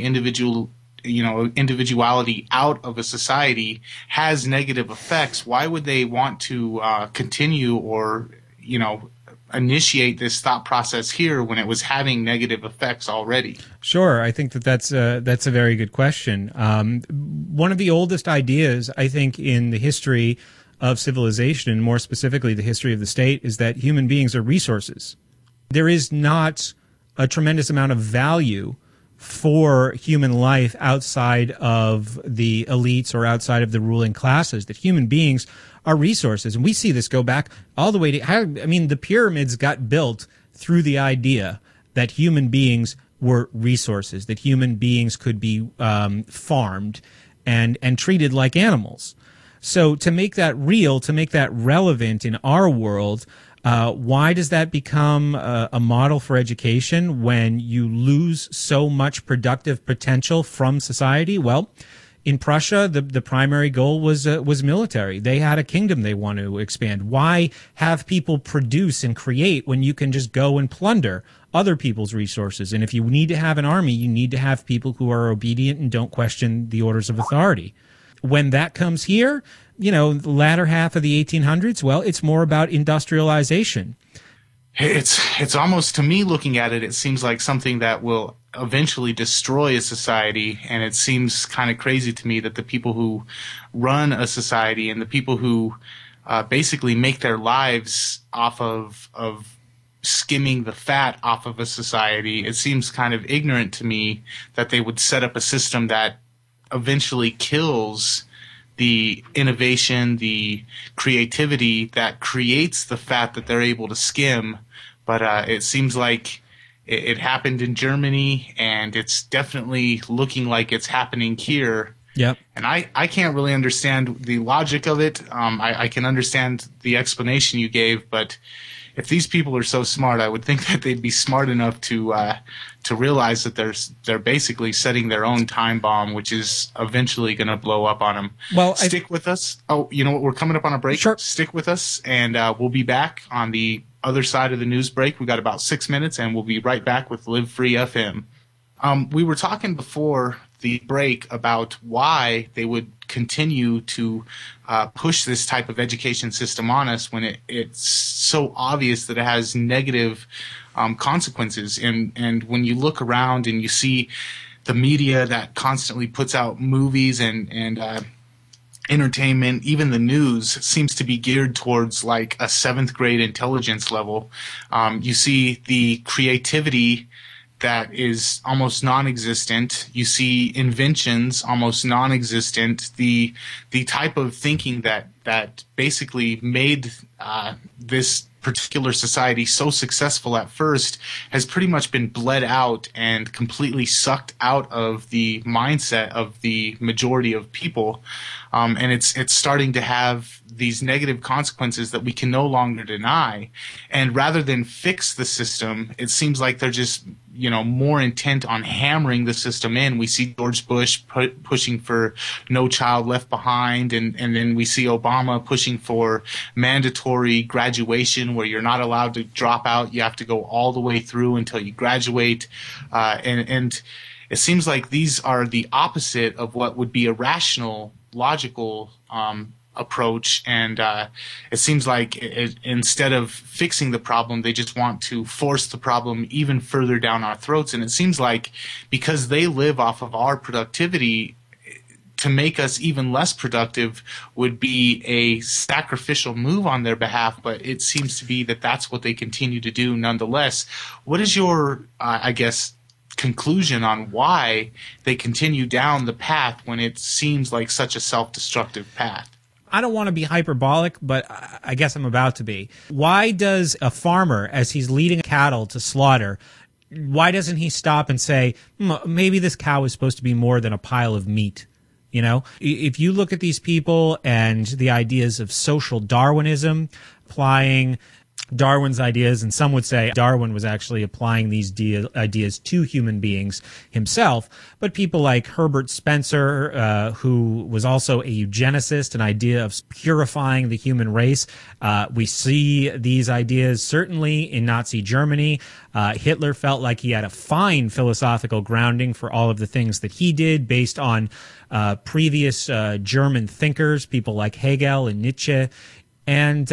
individuality out of a society has negative effects. Why would they want to continue or, initiate this thought process here when it was having negative effects already? Sure. I think that's a very good question. One of the oldest ideas, I think, in the history of civilization, and more specifically the history of the state, is that human beings are resources. There is not a tremendous amount of value for human life outside of the elites or outside of the ruling classes, that human beings are resources. And we see this go back all the way to, the pyramids got built through the idea that human beings were resources, that human beings could be farmed and treated like animals. So to make that real, to make that relevant in our world, why does that become a model for education when you lose so much productive potential from society? Well, in Prussia, the primary goal was military. They had a kingdom they want to expand. Why have people produce and create when you can just go and plunder other people's resources? And if you need to have an army, you need to have people who are obedient and don't question the orders of authority. When that comes here, the latter half of the 1800s, well, it's more about industrialization. It's almost, to me, looking at it, it seems like something that will eventually destroy a society. And it seems kind of crazy to me that the people who run a society and the people who basically make their lives off of skimming the fat off of a society, it seems kind of ignorant to me that they would set up a system that eventually kills the innovation, the creativity that creates the fat that they're able to skim. But it seems like it happened in Germany, and it's definitely looking like it's happening here. Yep. And I can't really understand the logic of it. I can understand the explanation you gave, but if these people are so smart, I would think that they'd be smart enough to realize that they're basically setting their own time bomb, which is eventually going to blow up on them. Well, stick with us. Oh, you know what? We're coming up on a break. Sure. Stick with us, and we'll be back on the other side of the news break. We got about 6 minutes, and we'll be right back with Live Free FM. We were talking before the break about why they would continue to push this type of education system on us when it's so obvious that it has negative consequences. And when you look around and you see the media that constantly puts out movies and entertainment, even the news seems to be geared towards like a 7th grade intelligence level. You see the creativity that is almost non-existent. You see inventions almost non-existent. The type of thinking that basically made this particular society so successful at first has pretty much been bled out and completely sucked out of the mindset of the majority of people. And it's starting to have these negative consequences that we can no longer deny. And rather than fix the system, it seems like they're just, more intent on hammering the system in. We see George Bush pushing for No Child Left Behind, and then we see Obama pushing for mandatory graduation where you're not allowed to drop out. You have to go all the way through until you graduate. And it seems like these are the opposite of what would be a rational, logical approach, and it seems like instead of fixing the problem, they just want to force the problem even further down our throats. And it seems like because they live off of our productivity, to make us even less productive would be a sacrificial move on their behalf, but it seems to be that that's what they continue to do nonetheless. What is your, conclusion on why they continue down the path when it seems like such a self-destructive path? I don't want to be hyperbolic, but I guess I'm about to be. Why does a farmer, as he's leading cattle to slaughter, why doesn't he stop and say, maybe this cow is supposed to be more than a pile of meat? If you look at these people and the ideas of social Darwinism, applying Darwin's ideas, and some would say Darwin was actually applying these ideas to human beings himself, but people like Herbert Spencer, who was also a eugenicist, an idea of purifying the human race. We see these ideas certainly in Nazi Germany. Hitler felt like he had a fine philosophical grounding for all of the things that he did based on previous German thinkers, people like Hegel and Nietzsche. And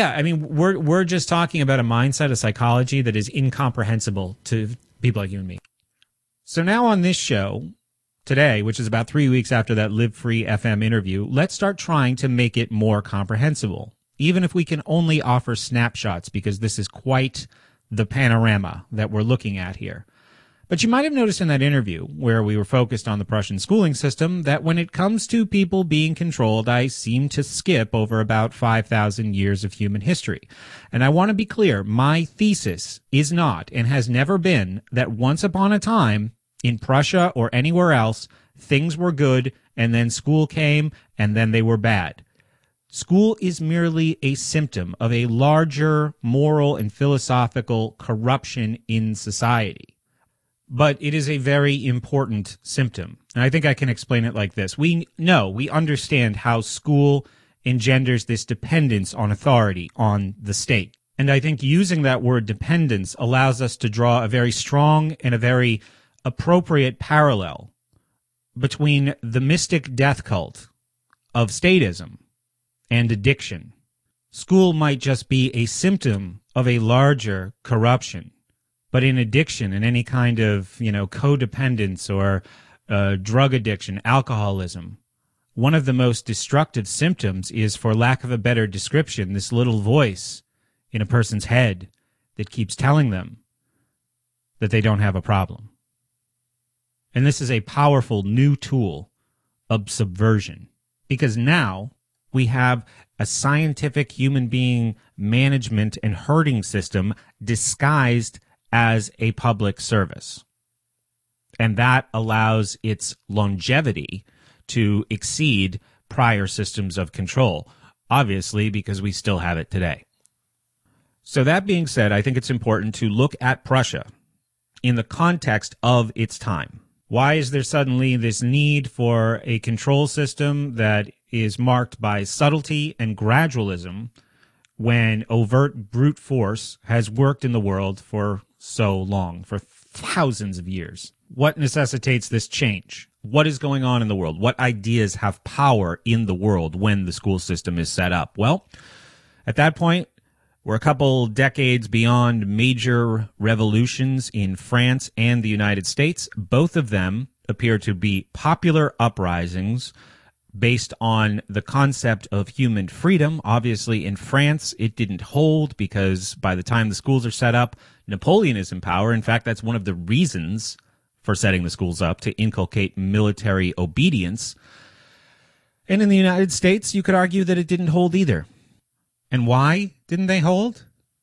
we're just talking about a mindset, a psychology that is incomprehensible to people like you and me. So now on this show today, which is about 3 weeks after that Live Free FM interview, let's start trying to make it more comprehensible, even if we can only offer snapshots, because this is quite the panorama that we're looking at here. But you might have noticed in that interview, where we were focused on the Prussian schooling system, that when it comes to people being controlled, I seem to skip over about 5,000 years of human history. And I want to be clear, my thesis is not, and has never been, that once upon a time, in Prussia or anywhere else, things were good, and then school came, and then they were bad. School is merely a symptom of a larger moral and philosophical corruption in society. But it is a very important symptom. And I think I can explain it like this. We understand how school engenders this dependence on authority, on the state. And I think using that word dependence allows us to draw a very strong and a very appropriate parallel between the mystic death cult of statism and addiction. School might just be a symptom of a larger corruption. But in addiction, in any kind of, codependence or drug addiction, alcoholism, one of the most destructive symptoms is, for lack of a better description, this little voice in a person's head that keeps telling them that they don't have a problem. And this is a powerful new tool of subversion, because now we have a scientific human being management and herding system disguised as a public service. And that allows its longevity to exceed prior systems of control, obviously, because we still have it today. So that being said, I think it's important to look at Prussia in the context of its time. Why is there suddenly this need for a control system that is marked by subtlety and gradualism when overt brute force has worked in the world for so long, for thousands of years? What necessitates this change? What is going on in the world? What ideas have power in the world when the school system is set up? Well, at that point, we're a couple decades beyond major revolutions in France and the United States. Both of them appear to be popular uprisings based on the concept of human freedom. Obviously, in France, it didn't hold because by the time the schools are set up, Napoleon is in power. In fact, that's one of the reasons for setting the schools up, to inculcate military obedience. And in the United States, you could argue that it didn't hold either. And why didn't they hold?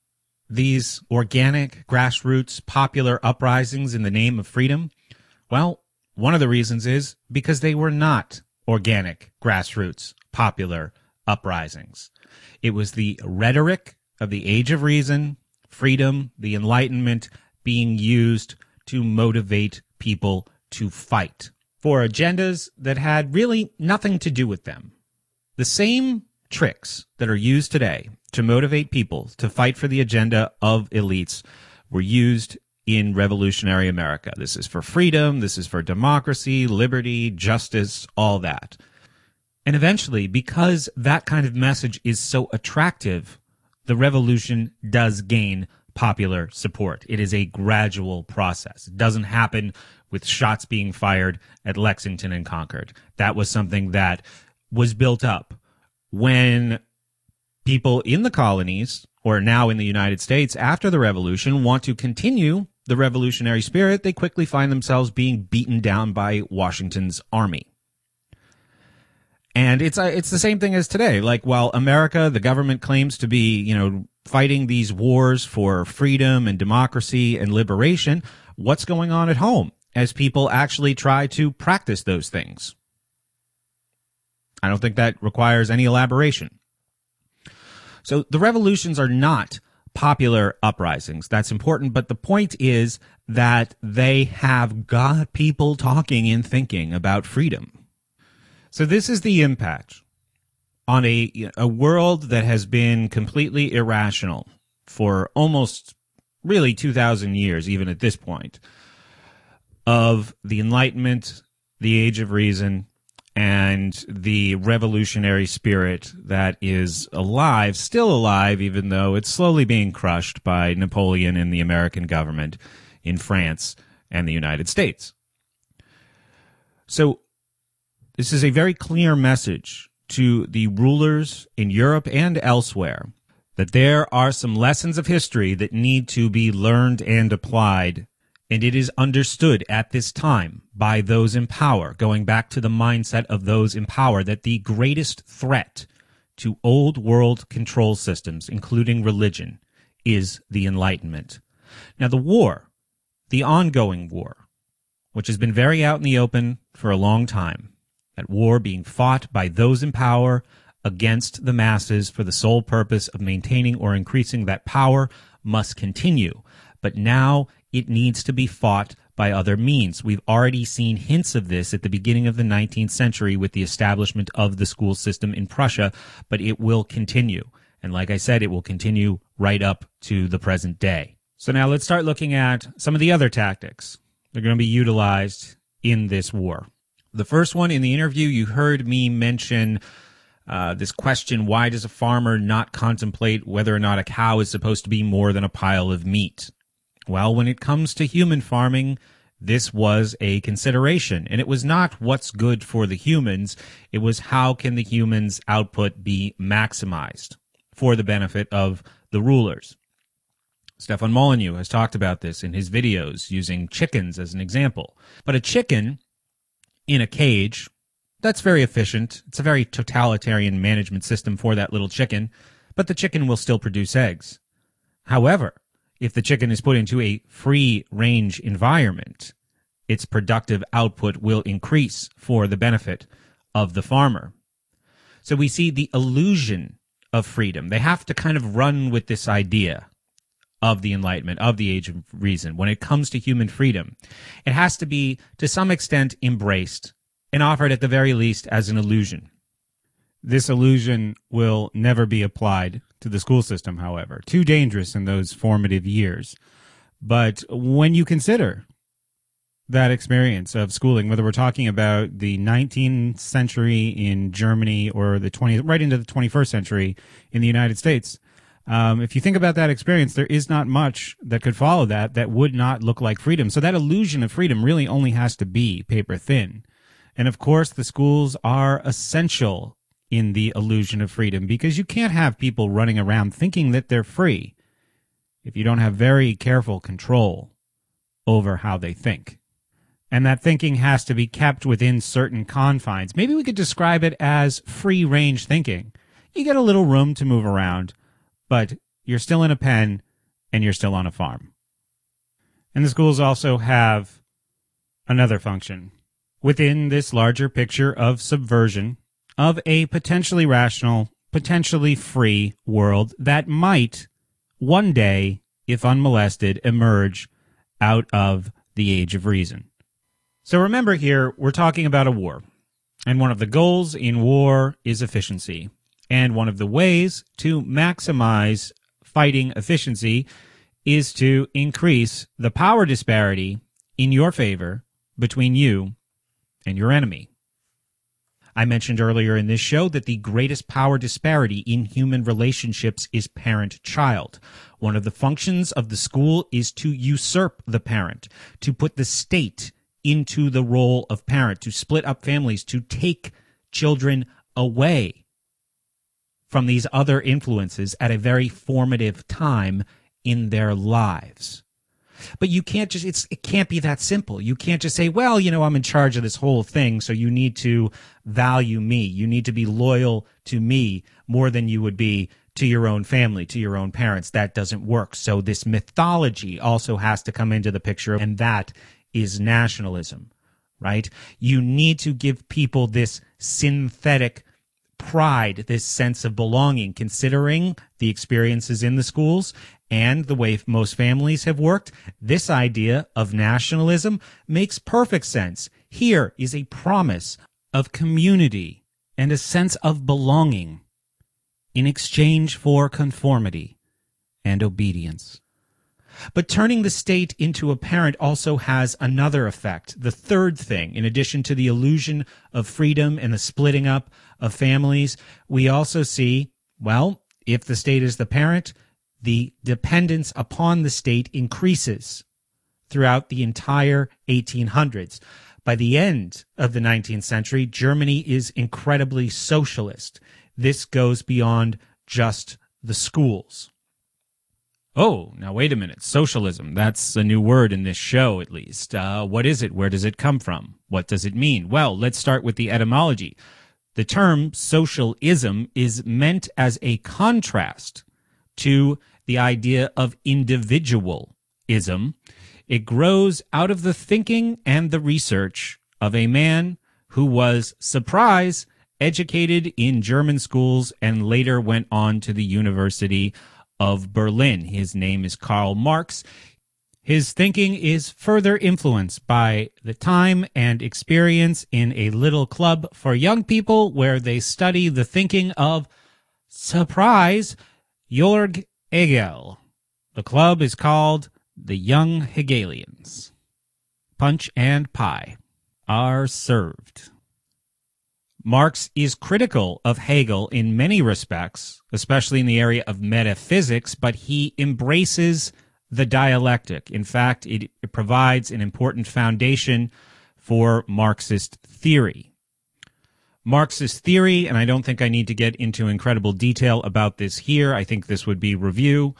These organic, grassroots, popular uprisings in the name of freedom? Well, one of the reasons is because they were not organic, grassroots, popular uprisings. It was the rhetoric of the Age of Reason, freedom, the Enlightenment being used to motivate people to fight for agendas that had really nothing to do with them. The same tricks that are used today to motivate people to fight for the agenda of elites were used in revolutionary America. This is for freedom, this is for democracy, liberty, justice, all that. And eventually, because that kind of message is so attractive, the revolution does gain popular support. It is a gradual process. It doesn't happen with shots being fired at Lexington and Concord. That was something that was built up. When people in the colonies, or now in the United States after the revolution, want to continue the revolutionary spirit, they quickly find themselves being beaten down by Washington's army. And it's the same thing as today. Like, while America, the government claims to be, fighting these wars for freedom and democracy and liberation, what's going on at home as people actually try to practice those things? I don't think that requires any elaboration. So the revolutions are not popular uprisings. That's important. But the point is that they have got people talking and thinking about freedom. So this is the impact on a world that has been completely irrational for almost really 2,000 years, even at this point, of the Enlightenment, the Age of Reason, and the revolutionary spirit that is alive, still alive, even though it's slowly being crushed by Napoleon and the American government in France and the United States. So this is a very clear message to the rulers in Europe and elsewhere that there are some lessons of history that need to be learned and applied. And it is understood at this time by those in power, going back to the mindset of those in power, that the greatest threat to old world control systems, including religion, is the Enlightenment. Now, the war, the ongoing war, which has been very out in the open for a long time, that war being fought by those in power against the masses for the sole purpose of maintaining or increasing that power, must continue. But now it needs to be fought by other means. We've already seen hints of this at the beginning of the 19th century with the establishment of the school system in Prussia, but it will continue. And like I said, it will continue right up to the present day. So now let's start looking at some of the other tactics that are going to be utilized in this war. The first one, in the interview, you heard me mention this question: why does a farmer not contemplate whether or not a cow is supposed to be more than a pile of meat? Well, when it comes to human farming, this was a consideration. And it was not what's good for the humans. It was how can the humans' output be maximized for the benefit of the rulers. Stefan Molyneux has talked about this in his videos, using chickens as an example. But a chicken in a cage, that's very efficient. It's a very totalitarian management system for that little chicken, but the chicken will still produce eggs. However, if the chicken is put into a free-range environment, its productive output will increase for the benefit of the farmer. So we see the illusion of freedom. They have to kind of run with this idea of the Enlightenment, of the Age of Reason. When it comes to human freedom, it has to be, to some extent, embraced and offered at the very least as an illusion. This illusion will never be applied to the school system, however. Too dangerous in those formative years. But when you consider that experience of schooling, whether we're talking about the 19th century in Germany or the 20th, right into the 21st century in the United States, if you think about that experience, there is not much that could follow that would not look like freedom. So that illusion of freedom really only has to be paper thin. And of course, the schools are essential in the illusion of freedom, because you can't have people running around thinking that they're free if you don't have very careful control over how they think. And that thinking has to be kept within certain confines. Maybe we could describe it as free-range thinking. You get a little room to move around, but you're still in a pen and you're still on a farm. And the schools also have another function within this larger picture of subversion of a potentially rational, potentially free world that might one day, if unmolested, emerge out of the Age of Reason. So remember here, we're talking about a war. And one of the goals in war is efficiency. And one of the ways to maximize fighting efficiency is to increase the power disparity in your favor between you and your enemy. I mentioned earlier in this show that the greatest power disparity in human relationships is parent-child. One of the functions of the school is to usurp the parent, to put the state into the role of parent, to split up families, to take children away from these other influences at a very formative time in their lives. But you can't just, it can't be that simple. You can't just say, well, I'm in charge of this whole thing, so you need to value me. You need to be loyal to me more than you would be to your own family, to your own parents. That doesn't work. So this mythology also has to come into the picture, and that is nationalism, right? You need to give people this synthetic pride, this sense of belonging, considering the experiences in the schools and the way most families have worked. This idea of nationalism makes perfect sense. Here is a promise of community and a sense of belonging in exchange for conformity and obedience. But turning the state into a parent also has another effect. The third thing, in addition to the illusion of freedom and the splitting up of families, we also see, well, if the state is the parent, the dependence upon the state increases throughout the entire 1800s. By the end of the 19th century, Germany is incredibly socialist. This goes beyond just the schools. Oh, now wait a minute. Socialism, that's a new word in this show, at least. What is it? Where does it come from? What does it mean? Well, let's start with the etymology. The term socialism is meant as a contrast to the idea of individualism. It grows out of the thinking and the research of a man who was, surprise, educated in German schools and later went on to the University of Berlin. His name is Karl Marx. His thinking is further influenced by the time and experience in a little club for young people where they study the thinking of, surprise, Georg Hegel. The club is called the Young Hegelians. Punch and pie are served. Marx is critical of Hegel in many respects, especially in the area of metaphysics, but he embraces the dialectic. In fact, it provides an important foundation for Marxist theory. Marxist theory, and I don't think I need to get into incredible detail about this here. I think this would be review.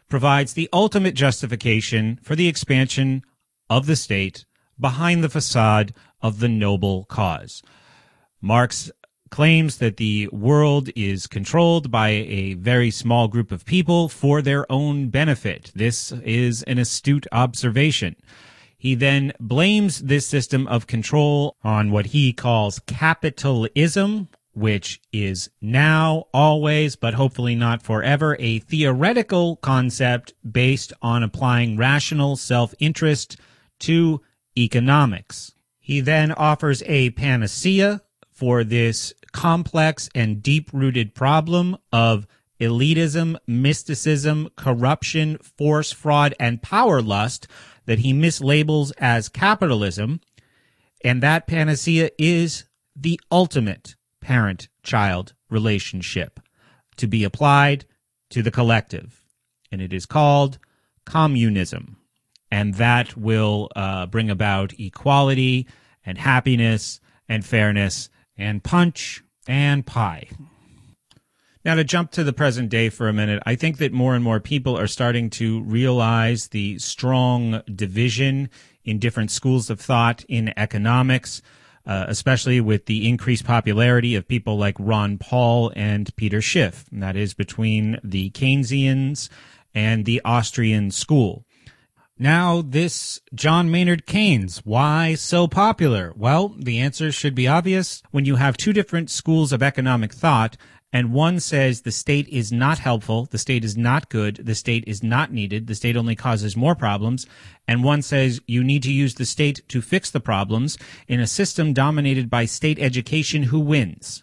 provides the ultimate justification for the expansion of the state behind the facade of the noble cause. Marx claims that the world is controlled by a very small group of people for their own benefit. This is an astute observation. He then blames this system of control on what he calls capitalism, which is now, always, but hopefully not forever, a theoretical concept based on applying rational self-interest to economics. He then offers a panacea for this complex and deep-rooted problem of elitism, mysticism, corruption, force, fraud, and power lust that he mislabels as capitalism, and that panacea is the ultimate parent-child relationship to be applied to the collective, and it is called communism, and that will bring about equality and happiness and fairness and punch and pie. Now, to jump to the present day for a minute, I think that more and more people are starting to realize the strong division in different schools of thought in economics, especially with the increased popularity of people like Ron Paul and Peter Schiff, and that is between the Keynesians and the Austrian school. Now, this John Maynard Keynes, why so popular? Well, the answer should be obvious. When you have two different schools of economic thought, and one says the state is not helpful, the state is not good, the state is not needed, the state only causes more problems, and one says you need to use the state to fix the problems in a system dominated by state education, who wins?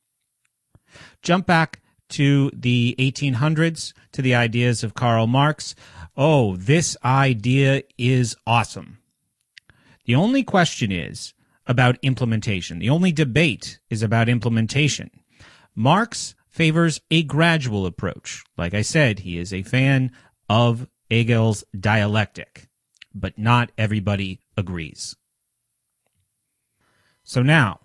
Jump back to the 1800s, to the ideas of Karl Marx. Oh, this idea is awesome. The only question is about implementation. The only debate is about implementation. Marx favors a gradual approach. Like I said, he is a fan of Hegel's dialectic, but not everybody agrees. So now,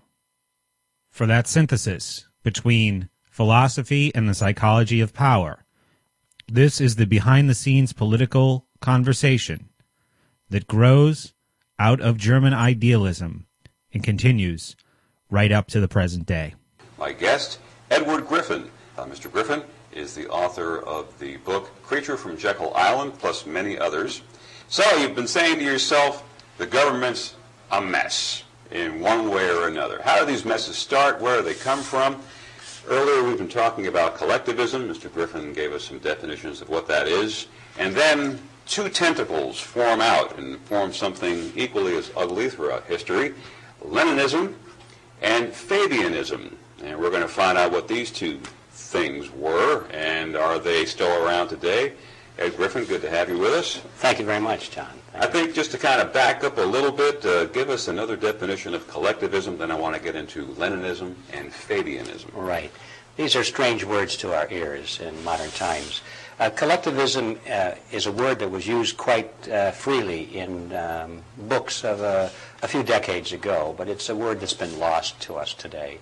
for that synthesis between philosophy and the psychology of power, this is the behind-the-scenes political conversation that grows out of German idealism and continues right up to the present day. My guest, Edward Griffin. Mr. Griffin is the author of the book Creature from Jekyll Island, plus many others. So you've been saying to yourself, the government's a mess in one way or another. How do these messes start? Where do they come from? Earlier we've been talking about collectivism. Mr. Griffin gave us some definitions of what that is. And then two tentacles form out and form something equally as ugly throughout history: Leninism and Fabianism. And we're going to find out what these two things were, and are they still around today? Ed Griffin, good to have you with us. Thank you very much, John. I think just to kind of back up a little bit, give us another definition of collectivism, then I want to get into Leninism and Fabianism. Right. These are strange words to our ears in modern times. Collectivism is a word that was used quite freely in books of a few decades ago, but it's a word that's been lost to us today.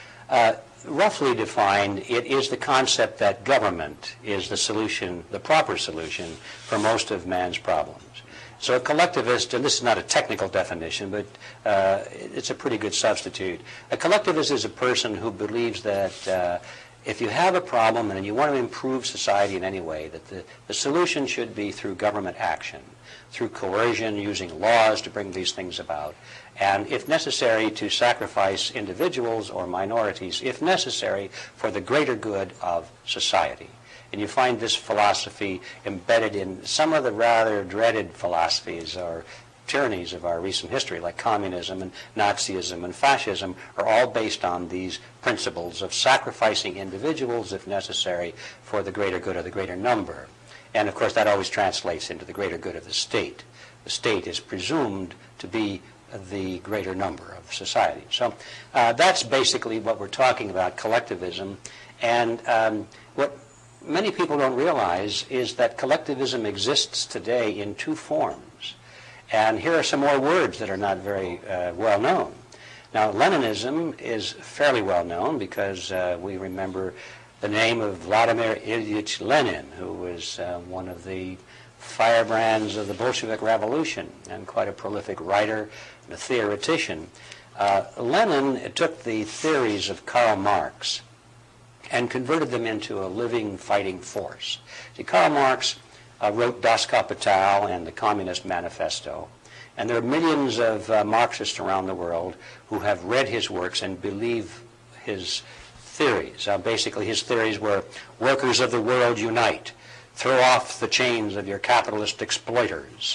Roughly defined, it is the concept that government is the solution, the proper solution for most of man's problems. So a collectivist, and this is not a technical definition, but it's a pretty good substitute. A collectivist is a person who believes that if you have a problem and you want to improve society in any way, that the solution should be through government action, through coercion, using laws to bring these things about, and if necessary to sacrifice individuals or minorities, if necessary, for the greater good of society. And you find this philosophy embedded in some of the rather dreaded philosophies or tyrannies of our recent history, like communism and Nazism and fascism, are all based on these principles of sacrificing individuals, if necessary, for the greater good of the greater number. And of course that always translates into the greater good of the state. The state is presumed to be the greater number of society. So that's basically what we're talking about, collectivism. And what many people don't realize is that collectivism exists today in two forms. And here are some more words that are not very well known. Now, Leninism is fairly well known because we remember the name of Vladimir Ilyich Lenin, who was one of the firebrands of the Bolshevik Revolution and quite a prolific writer and a theoretician. Lenin took the theories of Karl Marx and converted them into a living fighting force. See, Karl Marx wrote Das Kapital and the Communist Manifesto, and there are millions of Marxists around the world who have read his works and believe his theories. Basically, his theories were: workers of the world, unite. Throw off the chains of your capitalist exploiters.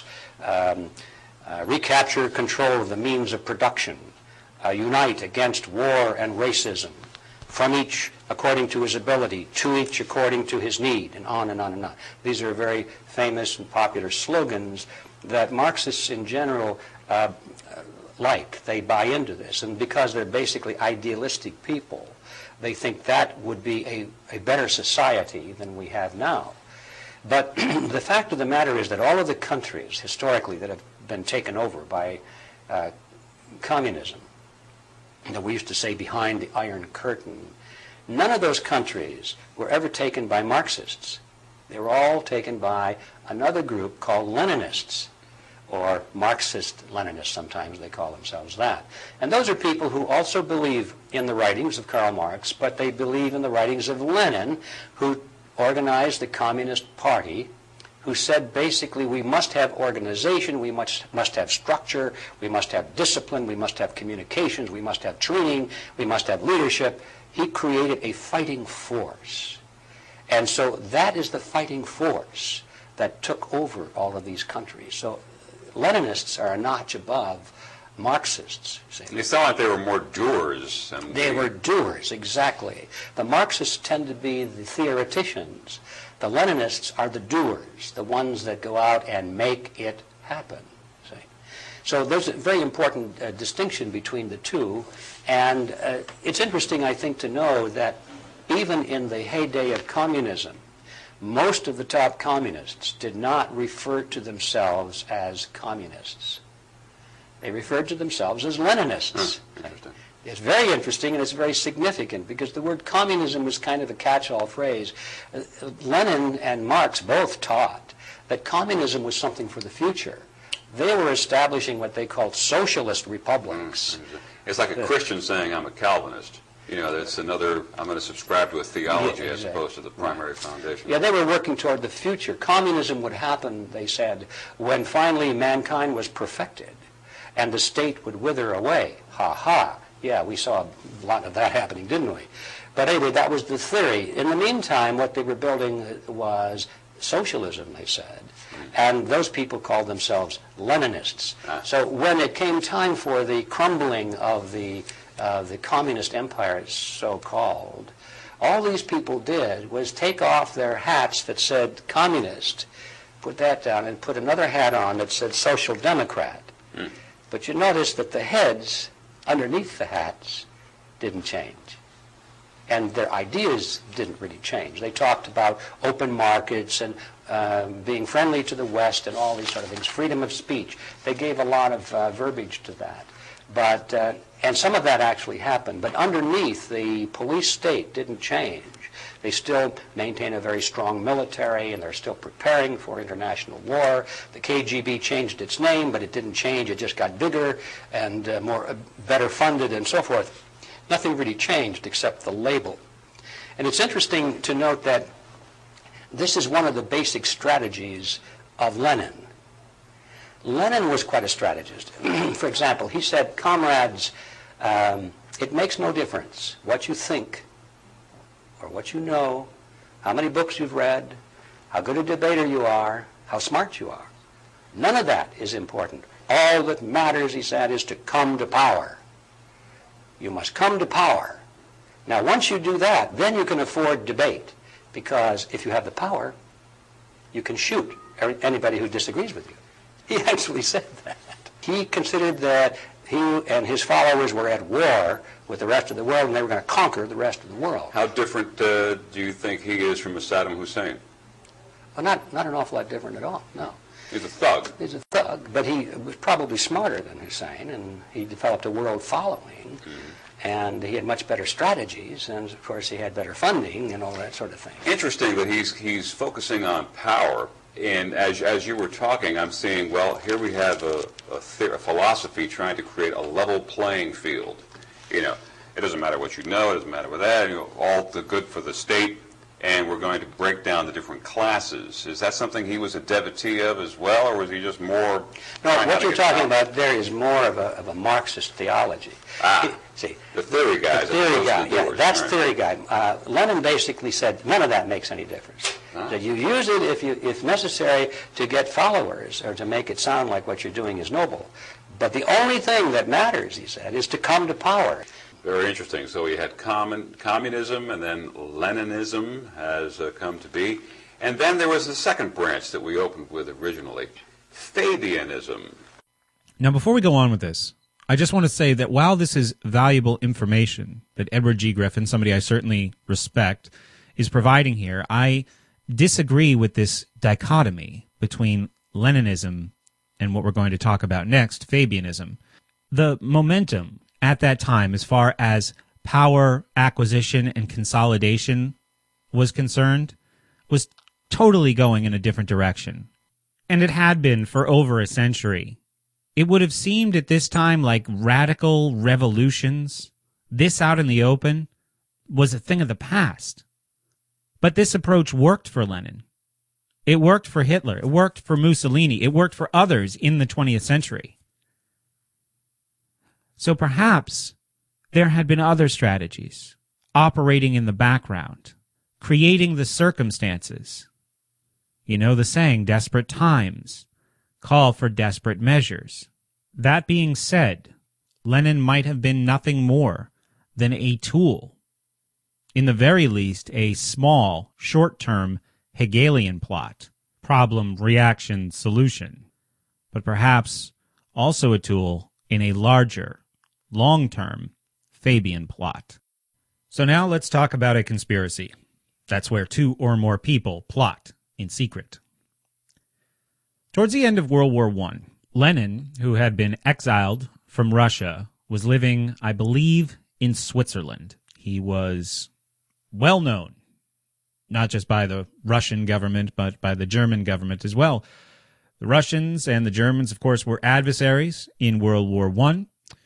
Recapture control of the means of production. Unite against war and racism. From each according to his ability, to each according to his need, and on and on and on. These are very famous and popular slogans that Marxists in general like. They buy into this, and because they're basically idealistic people, they think that would be a better society than we have now. But the fact of the matter is that all of the countries, historically, that have been taken over by communism, that we used to say behind the Iron Curtain, none of those countries were ever taken by Marxists. They were all taken by another group called Leninists, or Marxist-Leninists, sometimes they call themselves that. And those are people who also believe in the writings of Karl Marx, but they believe in the writings of Lenin, who organized the Communist Party, who said basically we must have organization, we must have structure, we must have discipline, we must have communications, we must have training, we must have leadership. He created a fighting force. And so that is the fighting force that took over all of these countries. So Leninists are a notch above Marxists. They sound like they were more doers. They were doers, exactly. The Marxists tend to be the theoreticians. The Leninists are the doers, the ones that go out and make it happen. See? So there's a very important distinction between the two. And it's interesting, I think, to know that even in the heyday of communism, most of the top communists did not refer to themselves as communists. They referred to themselves as Leninists. It's very interesting and it's very significant because the word communism was kind of a catch-all phrase. Lenin and Marx both taught that communism was something for the future. They were establishing what they called socialist republics. It's like a Christian saying, I'm a Calvinist. You know, that's another, I'm going to subscribe to a theology as opposed to the primary foundation. Yeah, they were working toward the future. Communism would happen, they said, when finally mankind was perfected and the state would wither away. Ha ha. Yeah, we saw a lot of that happening, didn't we? But anyway, that was the theory. In the meantime, what they were building was socialism, they said. And those people called themselves Leninists. So when it came time for the crumbling of the communist empire, so-called, all these people did was take off their hats that said communist, put that down, and put another hat on that said social democrat. But you notice that the heads underneath the hats didn't change. And their ideas didn't really change. They talked about open markets and being friendly to the West and all these sort of things, freedom of speech. They gave a lot of verbiage to that. But and some of that actually happened. But underneath, the police state didn't change. They still maintain a very strong military, and they're still preparing for international war. The KGB changed its name, but it didn't change. It just got bigger and better funded and so forth. Nothing really changed except the label. And it's interesting to note that this is one of the basic strategies of Lenin. Lenin was quite a strategist. For example, he said, comrades, it makes no difference what you think or what you know, how many books you've read, how good a debater you are, how smart you are. None of that is important. All that matters, he said, is to come to power. You must come to power. Now, once you do that, then you can afford debate, because if you have the power, you can shoot anybody who disagrees with you. He actually said that. He considered that he and his followers were at war with the rest of the world, and they were going to conquer the rest of the world. How different do you think he is from a Saddam Hussein? Well, not an awful lot different at all, no. He's a thug. He's a thug. demagogue, but he was probably smarter than Hussein, and he developed a world following, and he had much better strategies, and of course he had better funding and all that sort of thing. Interesting that he's focusing on power, and as you were talking, I'm seeing, well, here we have a philosophy trying to create a level playing field. You know, it doesn't matter what you know, it doesn't matter what that, you know, all the good for the state, and we're going to break down the different classes. Is that something he was a devotee of as well, or was he just more... No, what you're talking about there is more of a Marxist theology. See, the theory guy. The theory guy, yeah, that's theory guy. Lenin basically said none of that makes any difference. That you use it if necessary to get followers or to make it sound like what you're doing is noble. But the only thing that matters, he said, is to come to power. Very interesting. So we had communism, and then Leninism has come to be. And then there was the second branch that we opened with originally, Fabianism. Now, before we go on with this, I just want to say that while this is valuable information that Edward G. Griffin, somebody I certainly respect, is providing here, I disagree with this dichotomy between Leninism and what we're going to talk about next, Fabianism. The momentum at that time, as far as power acquisition and consolidation was concerned, was totally going in a different direction. And it had been for over a century. It would have seemed at this time like radical revolutions, this out in the open, was a thing of the past. But this approach worked for Lenin. It worked for Hitler. It worked for Mussolini. It worked for others in the 20th century. So perhaps there had been other strategies operating in the background, creating the circumstances. You know the saying, desperate times call for desperate measures. That being said, Lenin might have been nothing more than a tool, in the very least a small, short-term Hegelian plot, problem, reaction, solution, but perhaps also a tool in a larger, long-term Fabian plot. So now let's talk about a conspiracy. That's where two or more people plot in secret. Towards the end of World War I, Lenin, who had been exiled from Russia, was living, I believe, in Switzerland. He was well known, not just by the Russian government, but by the German government as well. The Russians and the Germans, of course, were adversaries in World War I,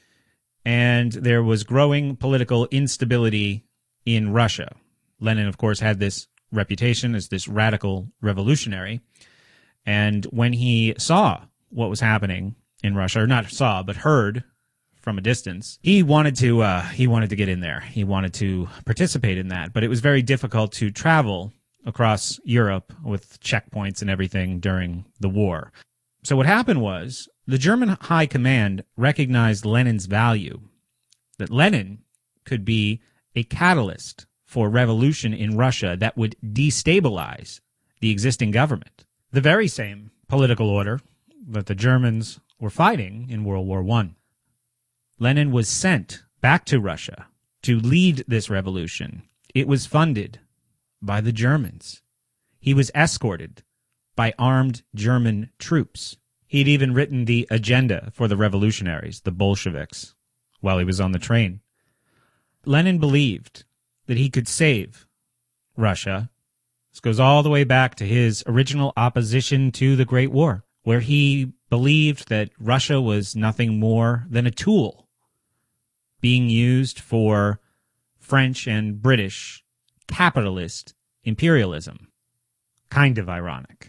and there was growing political instability in Russia. Lenin, of course, had this reputation as this radical revolutionary, and when he saw what was happening in Russia, or not saw, but heard from a distance, he wanted to get in there. He wanted to participate in that, but it was very difficult to travel across Europe with checkpoints and everything during the war. So what happened was the German High Command recognized Lenin's value, that Lenin could be a catalyst for revolution in Russia that would destabilize the existing government, the very same political order that the Germans were fighting in World War I. Lenin was sent back to Russia to lead this revolution. It was funded by the Germans. He was escorted by armed German troops. He'd even written the agenda for the revolutionaries, the Bolsheviks, while he was on the train. Lenin believed that he could save Russia. This goes all the way back to his original opposition to the Great War, where he believed that Russia was nothing more than a tool being used for French and British capitalist imperialism. Kind of ironic.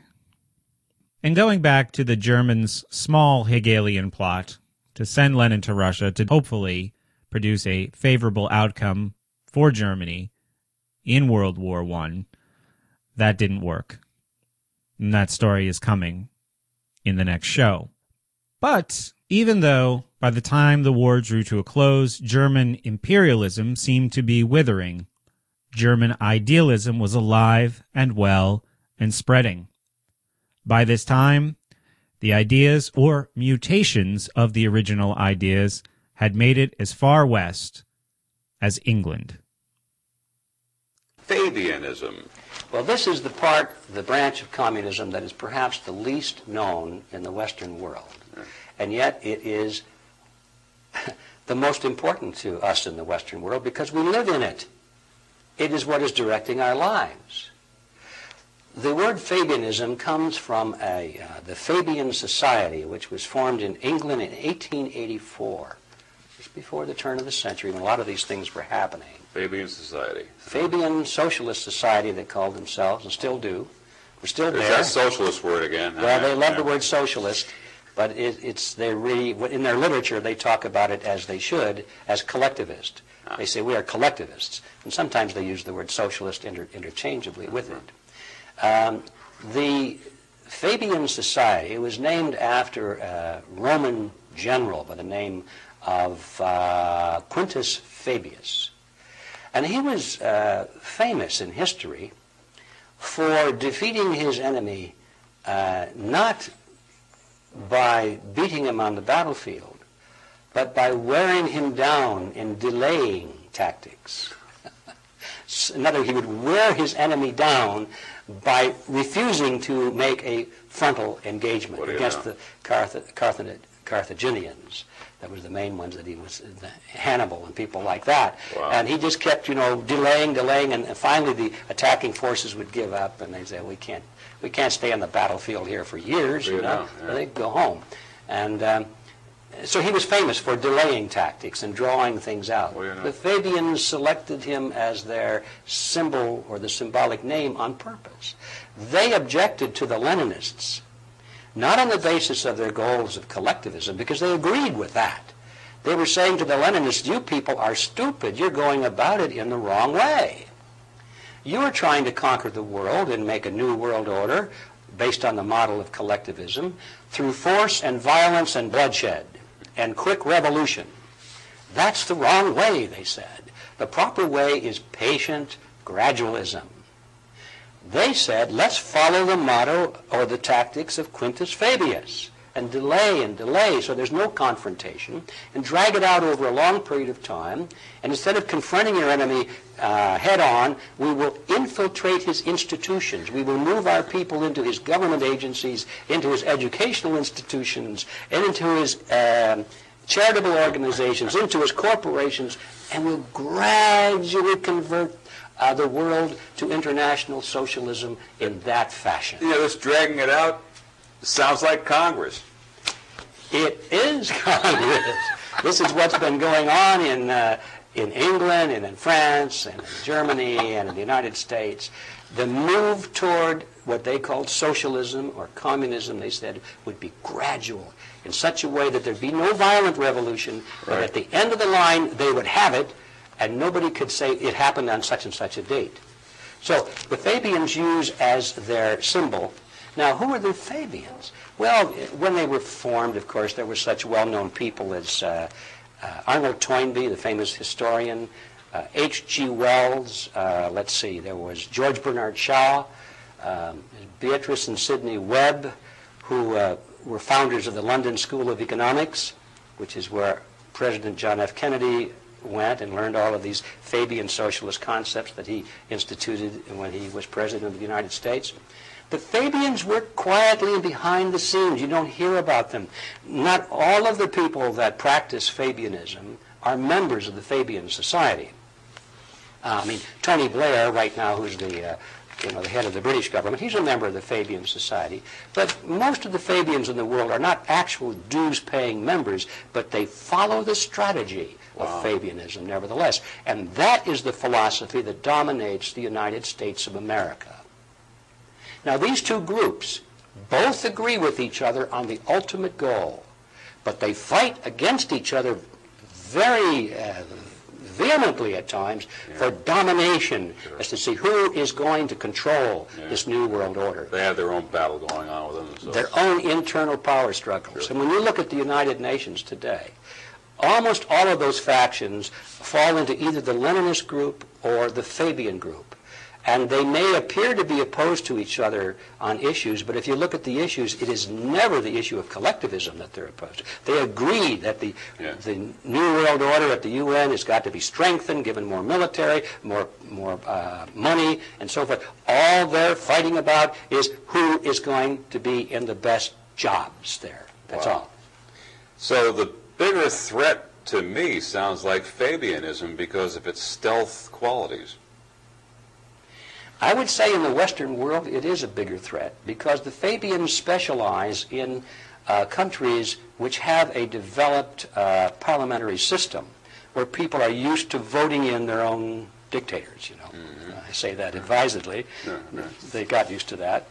And going back to the Germans' small Hegelian plot to send Lenin to Russia to hopefully produce a favorable outcome for Germany in World War I, that didn't work. And that story is coming in the next show. But even though by the time the war drew to a close, German imperialism seemed to be withering, German idealism was alive and well and spreading. By this time, the ideas or mutations of the original ideas had made it as far west as England. Fabianism? Well, this is the branch of communism that is perhaps the least known in the Western world. And yet it is the most important to us in the Western world because we live in it. It is what is directing our lives. The word Fabianism comes from the Fabian Society, which was formed in England in 1884, just before the turn of the century, when a lot of these things were happening. Fabian Society. Fabian Socialist Society, they called themselves, and still do. We're still there. There's that socialist word again. Well, they love the word socialist, but they really, in their literature, they talk about it as they should, as collectivist. They say we are collectivists, and sometimes they use the word socialist interchangeably with it. The Fabian Society was named after a Roman general by the name of Quintus Fabius. And he was famous in history for defeating his enemy not by beating him on the battlefield, but by wearing him down in delaying tactics. In other words, he would wear his enemy down by refusing to make a frontal engagement against the Carthaginians. That was the main ones that he was, Hannibal and people like that. Wow. And he just kept, delaying, and finally the attacking forces would give up, and they'd say, we can't stay on the battlefield here for years, So they'd go home. And so he was famous for delaying tactics and drawing things out. The Fabians selected him as their symbol or the symbolic name on purpose. They objected to the Leninists, not on the basis of their goals of collectivism, because they agreed with that. They were saying to the Leninists, you people are stupid. You're going about it in the wrong way. You are trying to conquer the world and make a new world order based on the model of collectivism through force and violence and bloodshed and quick revolution. That's the wrong way, they said. The proper way is patient gradualism. They said, let's follow the motto or the tactics of Quintus Fabius and delay so there's no confrontation, and drag it out over a long period of time. And instead of confronting your enemy head on, we will infiltrate his institutions. We will move our people into his government agencies, into his educational institutions, and into his charitable organizations, into his corporations, and we'll gradually convert the world to international socialism in that fashion. This dragging it out sounds like Congress. It is Congress. This is what's been going on in England and in France and in Germany and in the United States. The move toward what they called socialism or communism, they said, would be gradual in such a way that there'd be no violent revolution, but at the end of the line they would have it, and nobody could say it happened on such and such a date. So the Fabians use as their symbol. Now, who are the Fabians? Well, when they were formed, of course, there were such well-known people as Arnold Toynbee, the famous historian, H.G. Wells, there was George Bernard Shaw, Beatrice and Sidney Webb, who were founders of the London School of Economics, which is where President John F. Kennedy went and learned all of these Fabian socialist concepts that he instituted when he was president of the United States. The Fabians work quietly and behind the scenes. You don't hear about them. Not all of the people that practice Fabianism are members of the Fabian Society. Tony Blair, right now, who's the head of the British government, he's a member of the Fabian Society. But most of the Fabians in the world are not actual dues-paying members, but they follow the strategy of Fabianism, nevertheless. And that is the philosophy that dominates the United States of America. Now, these two groups both agree with each other on the ultimate goal, but they fight against each other very vehemently at times for domination, as to see who is going to control this new world order. They have their own battle going on with them. Their own internal power struggles. And when you look at the United Nations today, almost all of those factions fall into either the Leninist group or the Fabian group. And they may appear to be opposed to each other on issues, but if you look at the issues, it is never the issue of collectivism that they're opposed to. They agree that the New World Order at the UN has got to be strengthened, given more military, more money, and so forth. All they're fighting about is who is going to be in the best jobs there. That's all. So the bigger threat to me sounds like Fabianism because of its stealth qualities. I would say in the Western world it is a bigger threat because the Fabians specialize in countries which have a developed parliamentary system where people are used to voting in their own dictators, you know. I say that advisedly. They got used to that.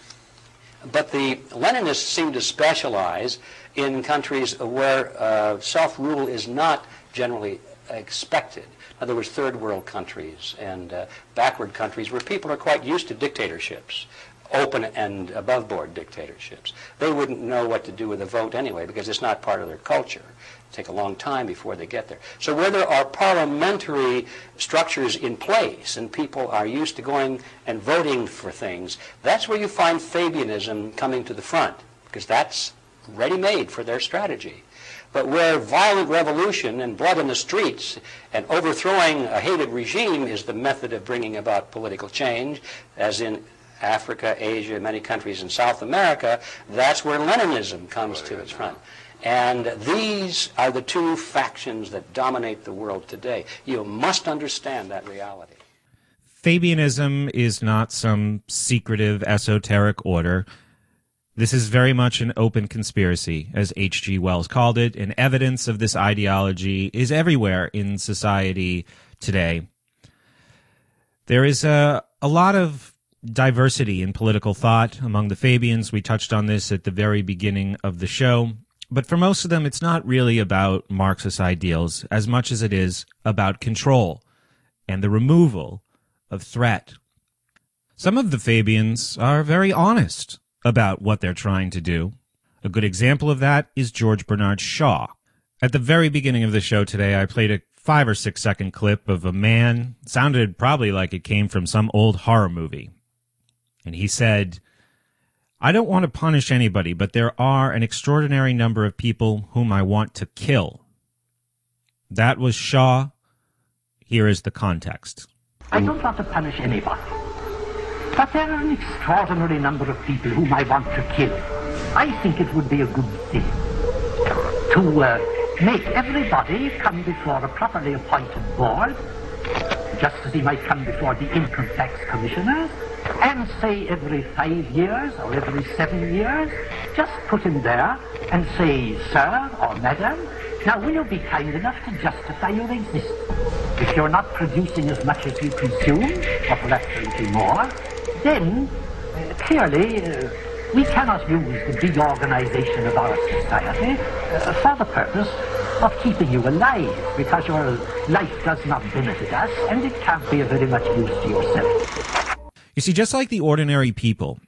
But the Leninists seem to specialize in countries where self-rule is not generally expected. In other words, third world countries and backward countries where people are quite used to dictatorships, open and above board dictatorships. They wouldn't know what to do with a vote anyway because it's not part of their culture. It'll take a long time before they get there. So where there are parliamentary structures in place and people are used to going and voting for things, that's where you find Fabianism coming to the front because that's ready-made for their strategy. But where violent revolution and blood in the streets and overthrowing a hated regime is the method of bringing about political change, as in Africa, Asia, many countries in South America, that's where Leninism comes to its front. And these are the two factions that dominate the world today. You must understand that reality. Fabianism is not some secretive, esoteric order. This is very much an open conspiracy, as H.G. Wells called it, and evidence of this ideology is everywhere in society today. There is a lot of diversity in political thought among the Fabians. We touched on this at the very beginning of the show. But for most of them, it's not really about Marxist ideals as much as it is about control and the removal of threat. Some of the Fabians are very honest about what they're trying to do. A good example of that is George Bernard Shaw. At the very beginning of the show today, I played a 5 or 6 second clip of a man, sounded probably like it came from some old horror movie. And he said, "I don't want to punish anybody, but there are an extraordinary number of people whom I want to kill." That was Shaw. Here is the context. I don't want to punish anybody, but there are an extraordinary number of people whom I want to kill. I think it would be a good thing to make everybody come before a properly appointed board, just as he might come before the income tax commissioners, and say every 5 years or every 7 years, just put him there and say, "Sir or Madam, now will you be kind enough to justify your existence? If you're not producing as much as you consume, or perhaps a little more, then clearly we cannot use the big organization of our society for the purpose of keeping you alive, because your life does not benefit us and it can't be of very much use to yourself." You see, just like the ordinary people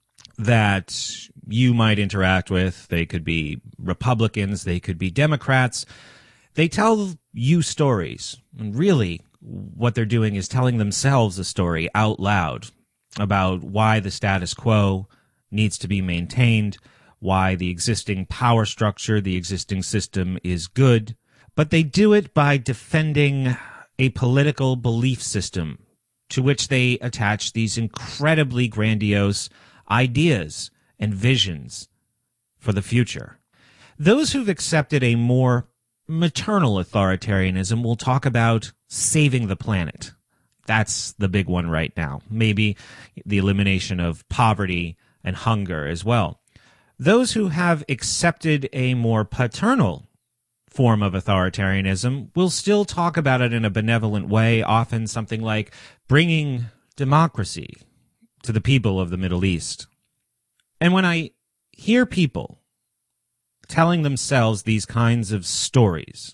that you might interact with, they could be Republicans, they could be Democrats, they tell you stories. And really, what they're doing is telling themselves a story out loud about why the status quo needs to be maintained, why the existing power structure, the existing system is good. But they do it by defending a political belief system to which they attach these incredibly grandiose ideas and visions for the future. Those who've accepted a more maternal authoritarianism will talk about saving the planet. That's the big one right now. Maybe the elimination of poverty and hunger as well. Those who have accepted a more paternal form of authoritarianism will still talk about it in a benevolent way, often something like bringing democracy to the people of the Middle East. And when I hear people telling themselves these kinds of stories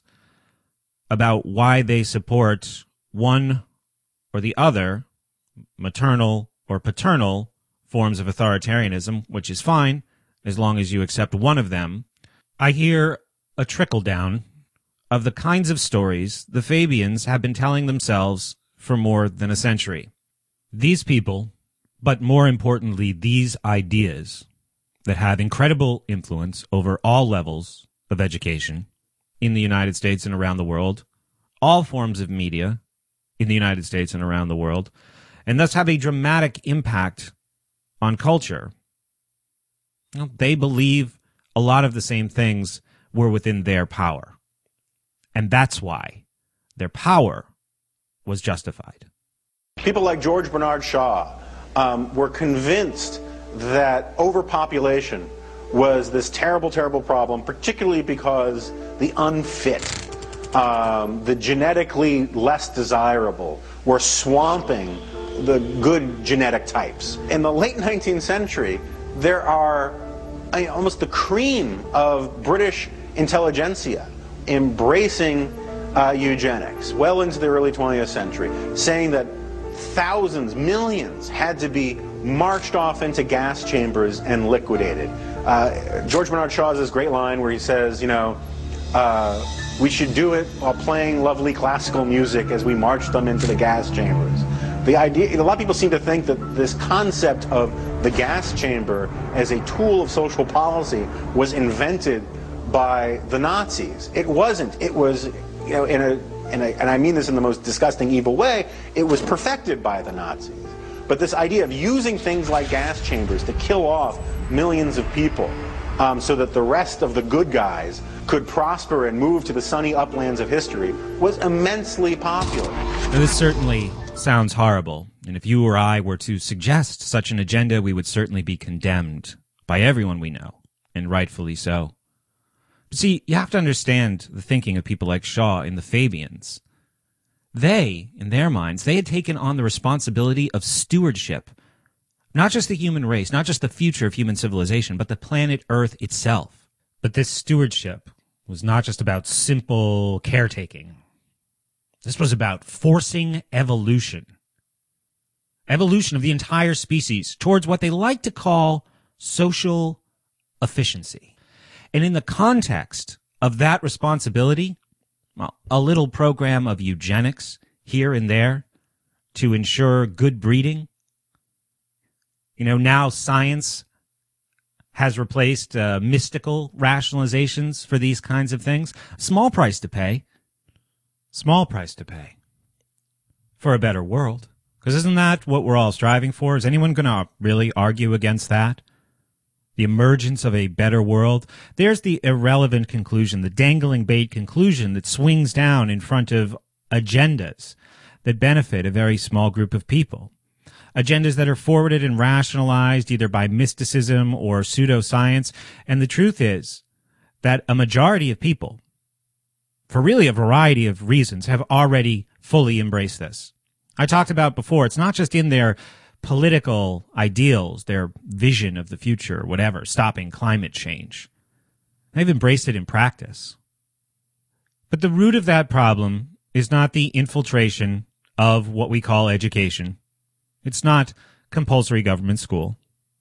about why they support one or the other, maternal or paternal forms of authoritarianism, which is fine as long as you accept one of them, I hear a trickle-down of the kinds of stories the Fabians have been telling themselves for more than a century. These people, but more importantly, these ideas that have incredible influence over all levels of education in the United States and around the world, all forms of media in the United States and around the world, and thus have a dramatic impact on culture. They believe a lot of the same things were within their power. And that's why their power was justified. People like George Bernard Shaw were convinced that overpopulation was this terrible, terrible problem, particularly because the unfit, the genetically less desirable, were swamping the good genetic types. In the late 19th century, there are almost the cream of British intelligentsia embracing eugenics well into the early 20th century, saying that thousands, millions had to be marched off into gas chambers and liquidated. George Bernard Shaw has this great line where he says, we should do it while playing lovely classical music as we march them into the gas chambers. The idea, a lot of people seem to think that this concept of the gas chamber as a tool of social policy was invented by the Nazis. It wasn't. It was, and I mean this in the most disgusting, evil way, it was perfected by the Nazis. But this idea of using things like gas chambers to kill off millions of people so that the rest of the good guys could prosper and move to the sunny uplands of history was immensely popular. Now, this certainly sounds horrible, and if you or I were to suggest such an agenda, we would certainly be condemned by everyone we know, and rightfully so. But see, you have to understand the thinking of people like Shaw and the Fabians. They, in their minds, they had taken on the responsibility of stewardship, not just the human race, not just the future of human civilization, but the planet Earth itself. But this stewardship was not just about simple caretaking. This was about forcing evolution of the entire species towards what they like to call social efficiency. And in the context of that responsibility, well, a little program of eugenics here and there to ensure good breeding. Now science has replaced mystical rationalizations for these kinds of things. Small price to pay for a better world. Because isn't that what we're all striving for? Is anyone going to really argue against that? The emergence of a better world. There's the irrelevant conclusion, the dangling bait conclusion that swings down in front of agendas that benefit a very small group of people. Agendas that are forwarded and rationalized either by mysticism or pseudoscience. And the truth is that a majority of people, for really a variety of reasons, have already fully embraced this. I talked about before, it's not just in their political ideals, their vision of the future, whatever, stopping climate change. They've embraced it in practice. But the root of that problem is not the infiltration of what we call education. It's not compulsory government school.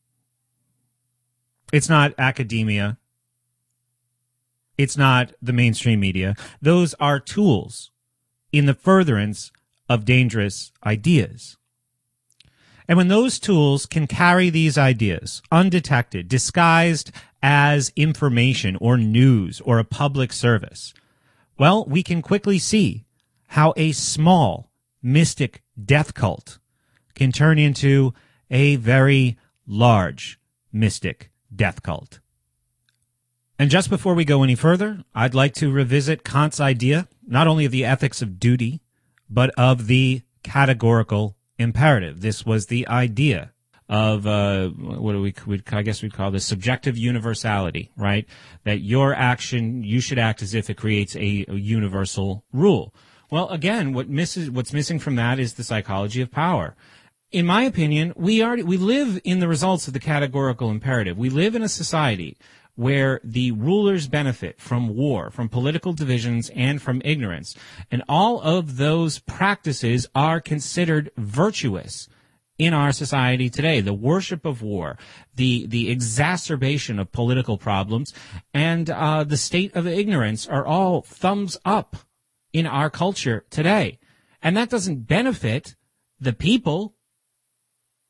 It's not academia. It's not the mainstream media. Those are tools in the furtherance of dangerous ideas. And when those tools can carry these ideas undetected, disguised as information or news or a public service, well, we can quickly see how a small mystic death cult can turn into a very large mystic death cult. And just before we go any further, I'd like to revisit Kant's idea, not only of the ethics of duty, but of the categorical imperative. This was the idea of I guess we'd call this subjective universality, right? That your action, you should act as if it creates a universal rule. Well, again, what's missing from that is the psychology of power. In my opinion, we live in the results of the categorical imperative. We live in a society where the rulers benefit from war, from political divisions, and from ignorance. And all of those practices are considered virtuous in our society today. The worship of war, the exacerbation of political problems, and the state of ignorance are all thumbs up in our culture today. And that doesn't benefit the people.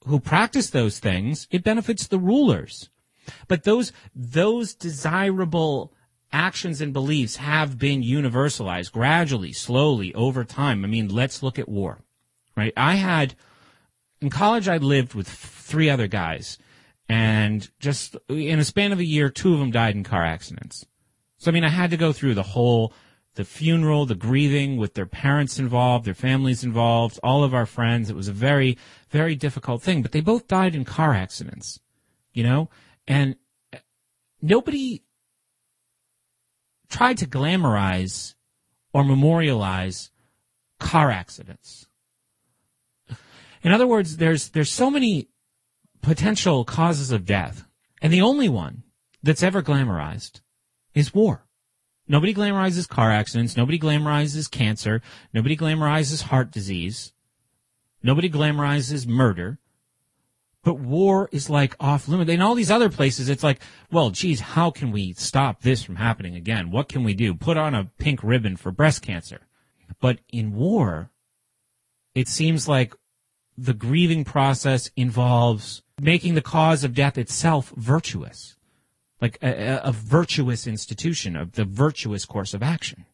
who practice those things, it benefits the rulers. But those desirable actions and beliefs have been universalized gradually, slowly, over time. I mean, let's look at war, right? In college, I lived with 3 other guys, and just in a span of a year, 2 of them died in car accidents. So, I mean, I had to go through the funeral, the grieving with their parents involved, their families involved, all of our friends. It was a very, very difficult thing, but they both died in car accidents, and nobody tried to glamorize or memorialize car accidents. In other words, there's so many potential causes of death, and the only one that's ever glamorized is war. Nobody glamorizes car accidents. Nobody glamorizes cancer. Nobody glamorizes heart disease. Nobody glamorizes murder. But war is like off limit. In all these other places, it's like, well, geez, how can we stop this from happening again? What can we do? Put on a pink ribbon for breast cancer. But in war, it seems like the grieving process involves making the cause of death itself virtuous, like a virtuous institution, of the virtuous course of action.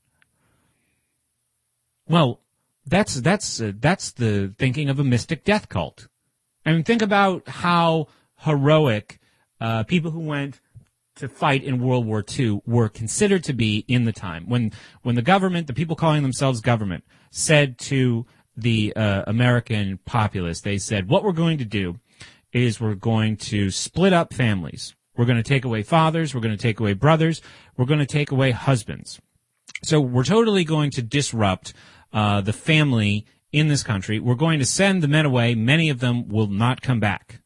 Well, that's the thinking of a mystic death cult. I mean, think about how heroic people who went to fight in World War II were considered to be in the time when the government, the people calling themselves government, said to the American populace, they said, what we're going to do is we're going to split up families. We're going to take away fathers. We're going to take away brothers. We're going to take away husbands. So we're totally going to disrupt the family in this country. We're going to send the men away. Many of them will not come back.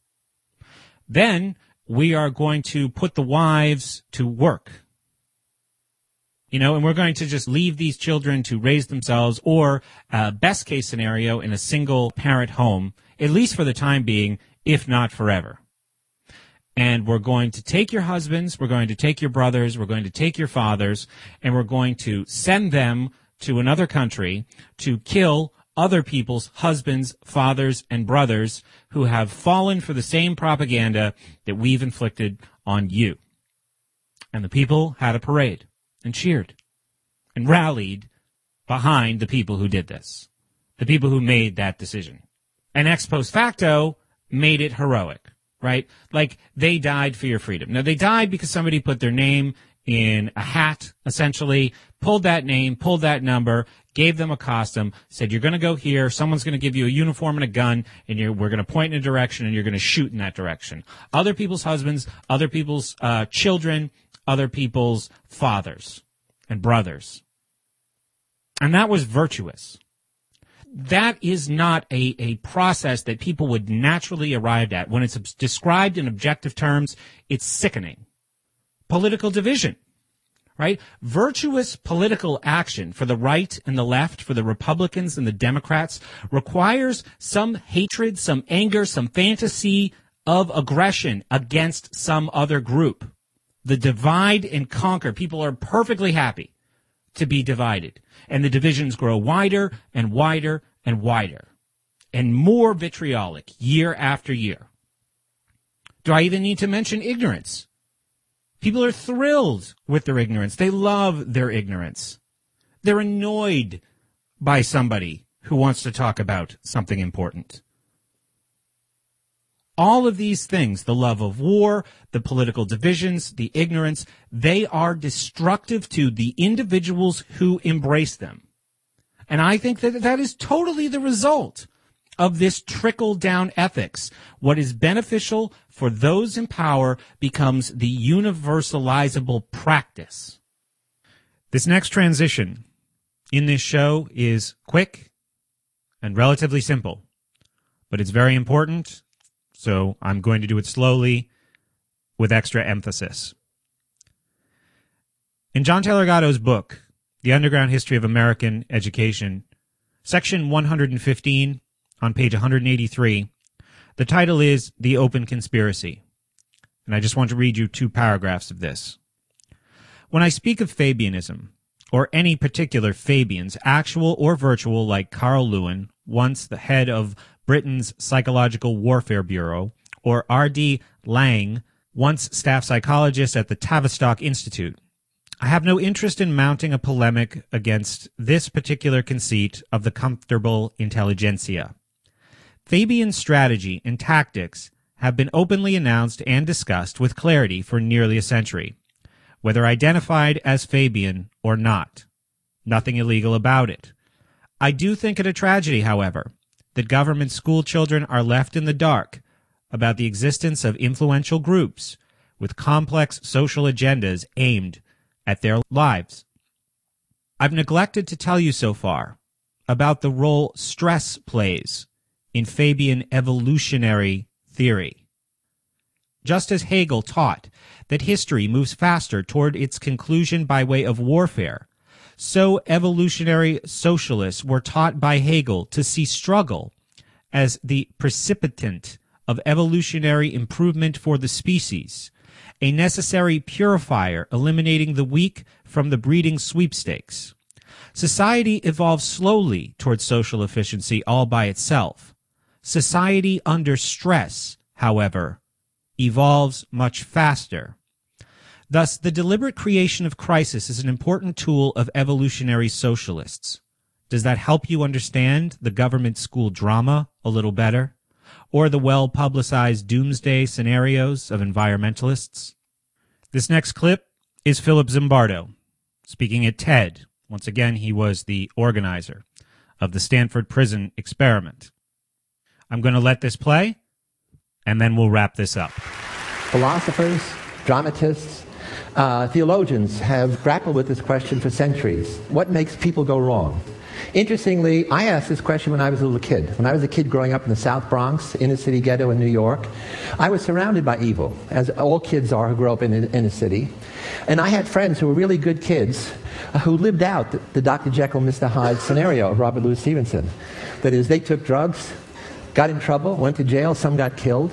Then we are going to put the wives to work. And we're going to just leave these children to raise themselves, or best case scenario, in a single parent home, at least for the time being, if not forever. And we're going to take your husbands, we're going to take your brothers, we're going to take your fathers, and we're going to send them to another country to kill other people's husbands, fathers, and brothers who have fallen for the same propaganda that we've inflicted on you. And the people had a parade and cheered and rallied behind the people who did this, the people who made that decision. And ex post facto made it heroic, right? Like, they died for your freedom. Now, they died because somebody put their name in a hat, essentially, pulled that name, pulled that number, gave them a costume, said, you're going to go here, someone's going to give you a uniform and a gun, and we're going to point in a direction, and you're going to shoot in that direction. Other people's husbands, other people's children, other people's fathers and brothers. And that was virtuous. That is not a process that people would naturally arrive at. When it's described in objective terms, it's sickening. Political division, right? Virtuous political action for the right and the left, for the Republicans and the Democrats, requires some hatred, some anger, some fantasy of aggression against some other group. The divide and conquer. People are perfectly happy to be divided. And the divisions grow wider and wider and wider. And more vitriolic year after year. Do I even need to mention ignorance? People are thrilled with their ignorance. They love their ignorance. They're annoyed by somebody who wants to talk about something important. All of these things, the love of war, the political divisions, the ignorance, they are destructive to the individuals who embrace them. And I think that is totally the result of this trickle-down ethics. What is beneficial for those in power becomes the universalizable practice. This next transition in this show is quick and relatively simple, but it's very important. So I'm going to do it slowly with extra emphasis. In John Taylor Gatto's book, The Underground History of American Education, section 115 on page 183, the title is The Open Conspiracy. And I just want to read you 2 paragraphs of this. When I speak of Fabianism, or any particular Fabians, actual or virtual, like Carl Lewin once the head of Britain's Psychological Warfare Bureau, or R.D. Laing, once staff psychologist at the Tavistock Institute. I have no interest in mounting a polemic against this particular conceit of the comfortable intelligentsia. Fabian's strategy and tactics have been openly announced and discussed with clarity for nearly a century, whether identified as Fabian or not. Nothing illegal about it. I do think it a tragedy, however, that government school children are left in the dark about the existence of influential groups with complex social agendas aimed at their lives. I've neglected to tell you so far about the role stress plays in Fabian evolutionary theory. Just as Hegel taught that history moves faster toward its conclusion by way of warfare, so evolutionary socialists were taught by Hegel to see struggle as the precipitant of evolutionary improvement for the species, a necessary purifier eliminating the weak from the breeding sweepstakes. Society evolves slowly towards social efficiency all by itself. Society under stress, however, evolves much faster. Thus, the deliberate creation of crisis is an important tool of evolutionary socialists. Does that help you understand the government school drama a little better? Or the well-publicized doomsday scenarios of environmentalists? This next clip is Philip Zimbardo speaking at TED. Once again, he was the organizer of the Stanford Prison Experiment. I'm going to let this play, and then we'll wrap this up. Philosophers, dramatists, theologians have grappled with this question for centuries. What makes people go wrong? Interestingly, I asked this question when I was a little kid. When I was a kid growing up in the South Bronx, inner city ghetto in New York, I was surrounded by evil, as all kids are who grow up in a city. And I had friends who were really good kids who lived out the Dr. Jekyll, Mr. Hyde scenario of Robert Louis Stevenson. That is, they took drugs, got in trouble, went to jail, some got killed,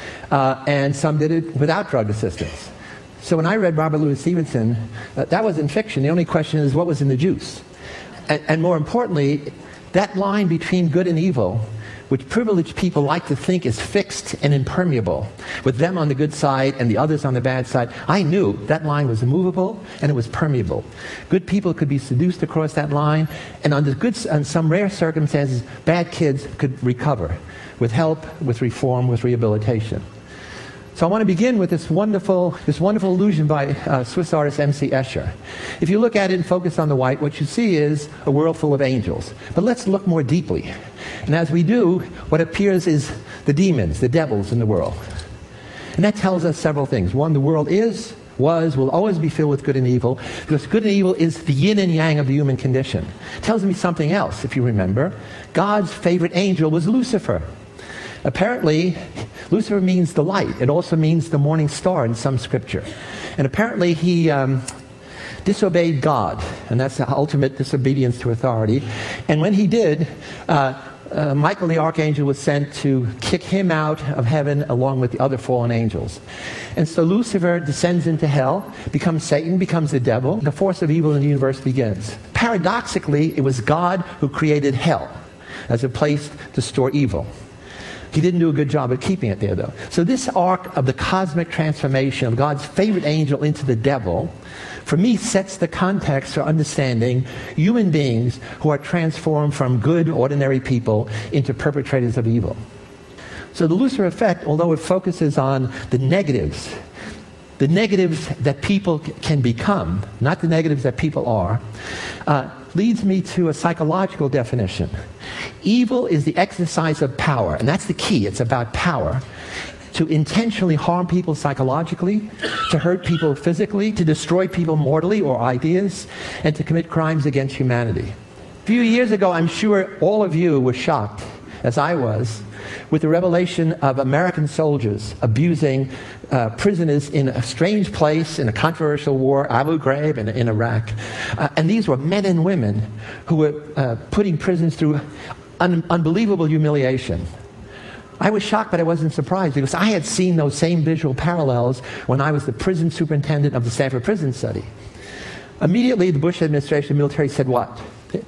and some did it without drug assistance. So when I read Robert Louis Stevenson, that was in fiction. The only question is, what was in the juice? And more importantly, that line between good and evil, which privileged people like to think is fixed and impermeable, with them on the good side and the others on the bad side, I knew that line was immovable and it was permeable. Good people could be seduced across that line, and under some rare circumstances, bad kids could recover with help, with reform, with rehabilitation. So I want to begin with this wonderful illusion by Swiss artist M.C. Escher. If you look at it and focus on the white, what you see is a world full of angels. But let's look more deeply. And as we do, what appears is the demons, the devils in the world. And that tells us several things. One, the world will always be filled with good and evil, because good and evil is the yin and yang of the human condition. It tells me something else, if you remember. God's favorite angel was Lucifer. Apparently, Lucifer means the light. It also means the morning star in some scripture. And apparently he disobeyed God, and that's the ultimate disobedience to authority. And when he did, Michael the archangel was sent to kick him out of heaven along with the other fallen angels. And so Lucifer descends into hell, becomes Satan, becomes the devil. The force of evil in the universe begins. Paradoxically, it was God who created hell as a place to store evil. He didn't do a good job of keeping it there, though. So this arc of the cosmic transformation of God's favorite angel into the devil, for me, sets the context for understanding human beings who are transformed from good, ordinary people into perpetrators of evil. So the Lucifer effect, although it focuses on the negatives that people can become, not the negatives that people are, leads me to a psychological definition. Evil is the exercise of power, and that's the key. It's about power. To intentionally harm people psychologically, to hurt people physically, to destroy people mortally or ideas, and to commit crimes against humanity. A few years ago, I'm sure all of you were shocked, as I was, with the revelation of American soldiers abusing prisoners in a strange place, in a controversial war, Abu Ghraib in Iraq. And these were men and women who were putting prisoners through unbelievable humiliation. I was shocked, but I wasn't surprised, because I had seen those same visual parallels when I was the prison superintendent of the Stanford Prison Study. Immediately, the Bush administration, the military said what?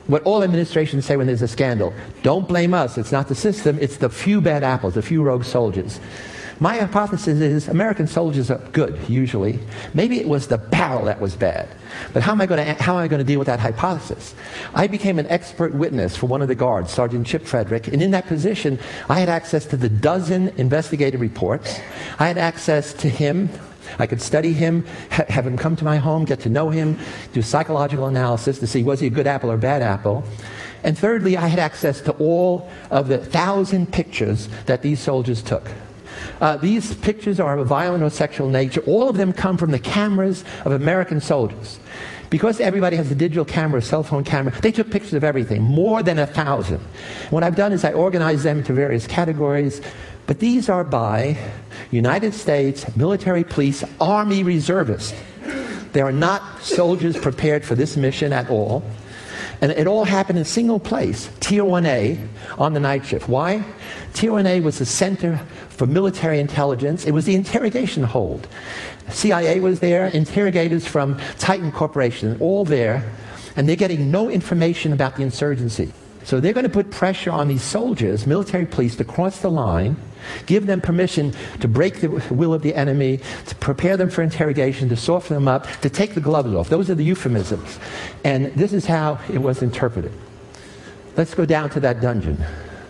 what all administrations say when there's a scandal. Don't blame us. It's not the system. It's the few bad apples, the few rogue soldiers. My hypothesis is American soldiers are good, usually. Maybe it was the barrel that was bad. But how am I going to deal with that hypothesis? I became an expert witness for one of the guards, Sergeant Chip Frederick, and in that position, I had access to the dozen investigative reports. I had access to him. I could study him, have him come to my home, get to know him, do psychological analysis to see was he a good apple or bad apple. And thirdly, I had access to all of the 1,000 pictures that these soldiers took. These pictures are of a violent or sexual nature. All of them come from the cameras of American soldiers. Because everybody has a digital camera, a cell phone camera, they took pictures of everything, more than 1,000. What I've done is I organized them into various categories, but these are by United States military police, Army reservists. They are not soldiers prepared for this mission at all. And it all happened in a single place, Tier 1A, on the night shift. Why? Tier 1A was the center for military intelligence. It was the interrogation hold. CIA was there, interrogators from Titan Corporation, all there, and they're getting no information about the insurgency. So they're going to put pressure on these soldiers, military police, to cross the line, give them permission to break the will of the enemy, to prepare them for interrogation, to soften them up, to take the gloves off. Those are the euphemisms. And this is how it was interpreted. Let's go down to that dungeon.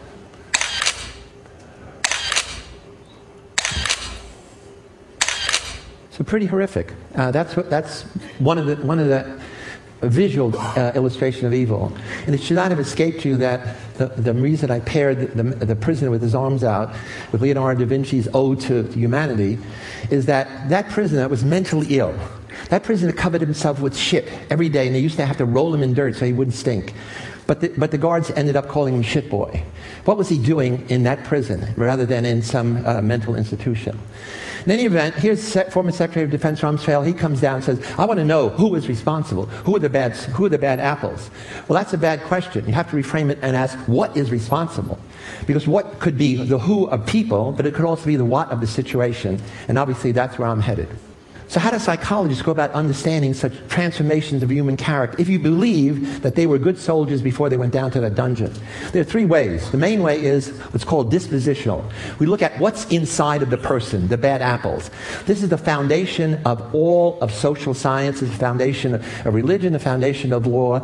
So pretty horrific. That's one of the visual illustration of evil. And it should not have escaped you that the reason I paired the prisoner with his arms out with Leonardo da Vinci's Ode to Humanity is that prisoner was mentally ill. That prisoner covered himself with shit every day, and they used to have to roll him in dirt so he wouldn't stink. But the guards ended up calling him Shit Boy. What was he doing in that prison rather than in some mental institution? In any event, here's former Secretary of Defense Rumsfeld. He comes down and says, I want to know who is responsible. Who are the bad apples? Well, that's a bad question. You have to reframe it and ask, what is responsible? Because what could be the who of people, but it could also be the what of the situation. And obviously, that's where I'm headed. So how do psychologists go about understanding such transformations of human character if you believe that they were good soldiers before they went down to that dungeon? There are three ways. The main way is what's called dispositional. We look at what's inside of the person, the bad apples. This is the foundation of all of social science, it's the foundation of religion, the foundation of law.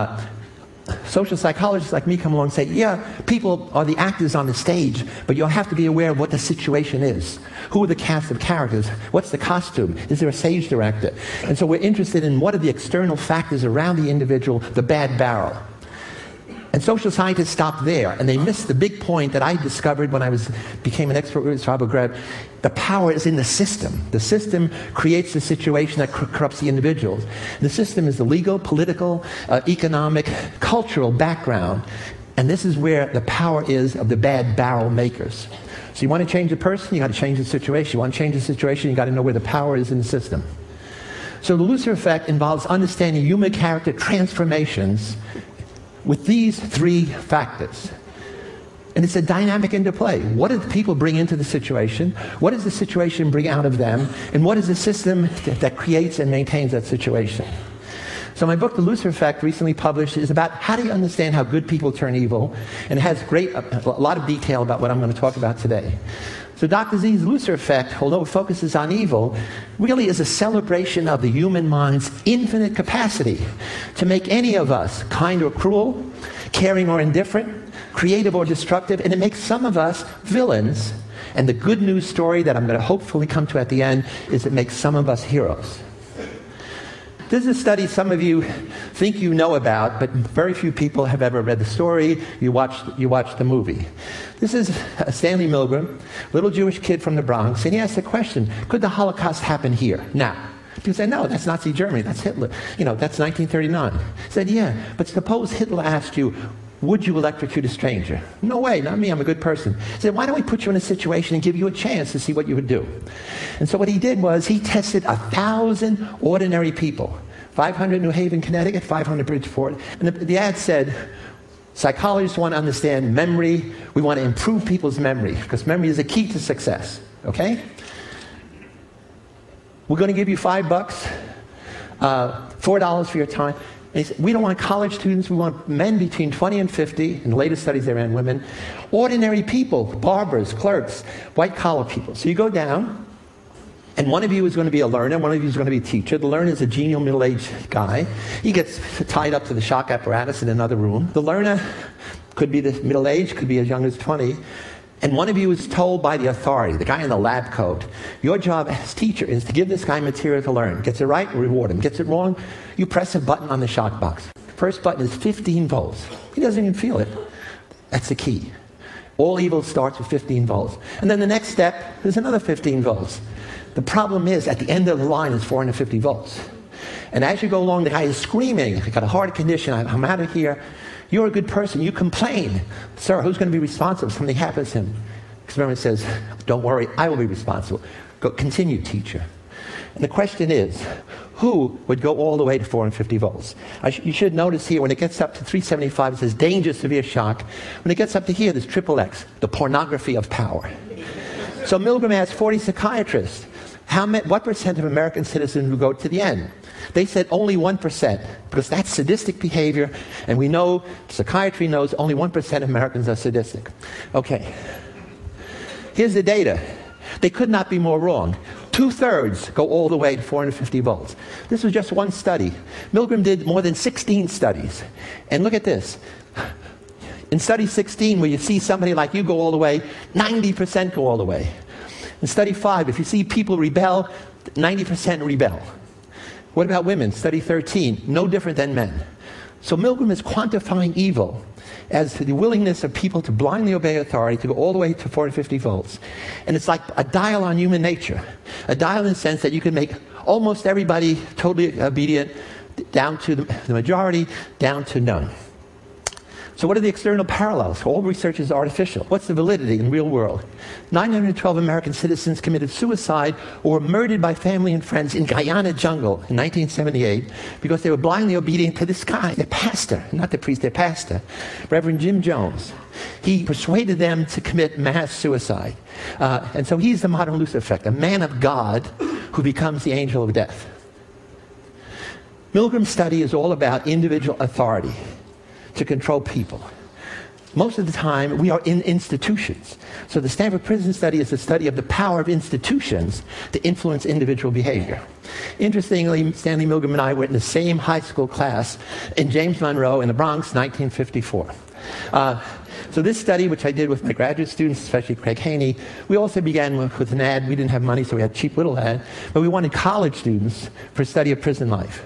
Social psychologists like me come along and say, yeah, people are the actors on the stage, but you'll have to be aware of what the situation is. Who are the cast of characters? What's the costume? Is there a stage director? And so we're interested in what are the external factors around the individual, the bad barrel. And social scientists stop there, and they miss the big point that I discovered when I became an expert with Abu Ghraib. The power is in the system. The system creates the situation that corrupts the individuals. The system is the legal, political, economic, cultural background, and this is where the power is of the bad barrel makers. So you want to change the person, you got to change the situation. You want to change the situation, you got to know where the power is in the system. So the Lucifer effect involves understanding human character transformations with these three factors. And it's a dynamic interplay. What do the people bring into the situation? What does the situation bring out of them? And what is the system that creates and maintains that situation? So my book, The Lucifer Effect, recently published, is about how do you understand how good people turn evil, and it has a lot of detail about what I'm going to talk about today. So Dr. Z's Lucifer Effect, although it focuses on evil, really is a celebration of the human mind's infinite capacity to make any of us kind or cruel, caring or indifferent, creative or destructive, and it makes some of us villains. And the good news story that I'm going to hopefully come to at the end is it makes some of us heroes. This is a study some of you think you know about, but very few people have ever read the story. You watched the movie. This is Stanley Milgram, little Jewish kid from the Bronx, and he asked the question, could the Holocaust happen here, now? People say, no, that's Nazi Germany, that's Hitler. That's 1939. He said, yeah, but suppose Hitler asked you, would you electrocute a stranger? No way, not me, I'm a good person. He said, why don't we put you in a situation and give you a chance to see what you would do? And so what he did was he tested 1,000 ordinary people. 500 New Haven, Connecticut, 500 Bridgeport. And the ad said, psychologists want to understand memory. We want to improve people's memory, because memory is a key to success. Okay? We're going to give you $5, $4 for your time. And he said, we don't want college students, we want men between 20 and 50, in the latest studies they ran women, ordinary people, barbers, clerks, white-collar people. So you go down, and one of you is going to be a learner, one of you is going to be a teacher. The learner is a genial middle-aged guy. He gets tied up to the shock apparatus in another room. The learner could be the middle-aged, could be as young as 20. And one of you is told by the authority, the guy in the lab coat, your job as teacher is to give this guy material to learn. Gets it right, reward him. Gets it wrong, you press a button on the shock box. First button is 15 volts. He doesn't even feel it. That's the key. All evil starts with 15 volts. And then the next step is another 15 volts. The problem is, at the end of the line is 450 volts. And as you go along, the guy is screaming, I got a heart condition, I'm out of here. You're a good person. You complain. Sir, who's going to be responsible if something happens to him? Experiment says, don't worry, I will be responsible. Go, continue, teacher. And the question is, who would go all the way to 450 volts? You should notice here, when it gets up to 375, it says danger, severe shock. When it gets up to here, there's triple X, the pornography of power. So Milgram asked 40 psychiatrists, what percent of American citizens would go to the end? They said only 1%, because that's sadistic behavior, and we know, psychiatry knows, only 1% of Americans are sadistic. Okay. Here's the data. They could not be more wrong. 2/3 go all the way to 450 volts. This was just one study. Milgram did more than 16 studies. And look at this. In study 16, where you see somebody like you go all the way, 90% go all the way. In study 5, if you see people rebel, 90% rebel. What about women? Study 13, no different than men. So Milgram is quantifying evil as the willingness of people to blindly obey authority, to go all the way to 450 volts. And it's like a dial on human nature. A dial in the sense that you can make almost everybody totally obedient, down to the majority, down to none. So what are the external parallels? All research is artificial. What's the validity in the real world? 912 American citizens committed suicide or were murdered by family and friends in Guyana jungle in 1978 because they were blindly obedient to this guy, their pastor, not the priest, their pastor, Reverend Jim Jones. He persuaded them to commit mass suicide. And so he's the modern Lucifer effect, a man of God who becomes the angel of death. Milgram's study is all about individual authority to control people. Most of the time, we are in institutions. So the Stanford Prison Study is the study of the power of institutions to influence individual behavior. Interestingly, Stanley Milgram and I were in the same high school class in James Monroe in the Bronx, 1954. So this study, which I did with my graduate students, especially Craig Haney, we also began with an ad. We didn't have money, so we had a cheap little ad. But we wanted college students for a study of prison life.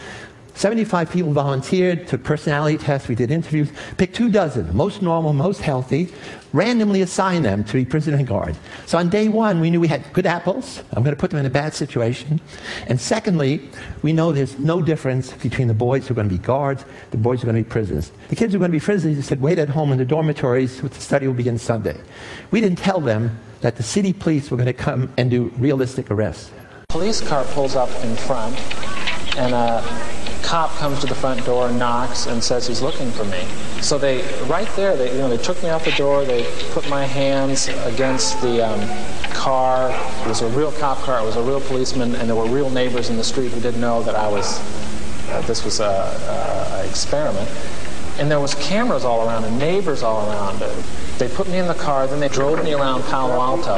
75 people volunteered, took personality tests, we did interviews, picked 24, most normal, most healthy, randomly assigned them to be prison guard. So on day one, we knew we had good apples. I'm going to put them in a bad situation. And secondly, we know there's no difference between the boys who are going to be guards, the boys who are going to be prisoners. The kids who are going to be prisoners, they said, wait at home in the dormitories, the study will begin Sunday. We didn't tell them that the city police were going to come and do realistic arrests. Police car pulls up in front, and a cop comes to the front door, knocks, and says he's looking for me. So they took me out the door. They put my hands against the car. It was a real cop car. It was a real policeman, and there were real neighbors in the street who didn't know that this was an experiment. And there was cameras all around and neighbors all around. They put me in the car. Then they drove me around Palo Alto.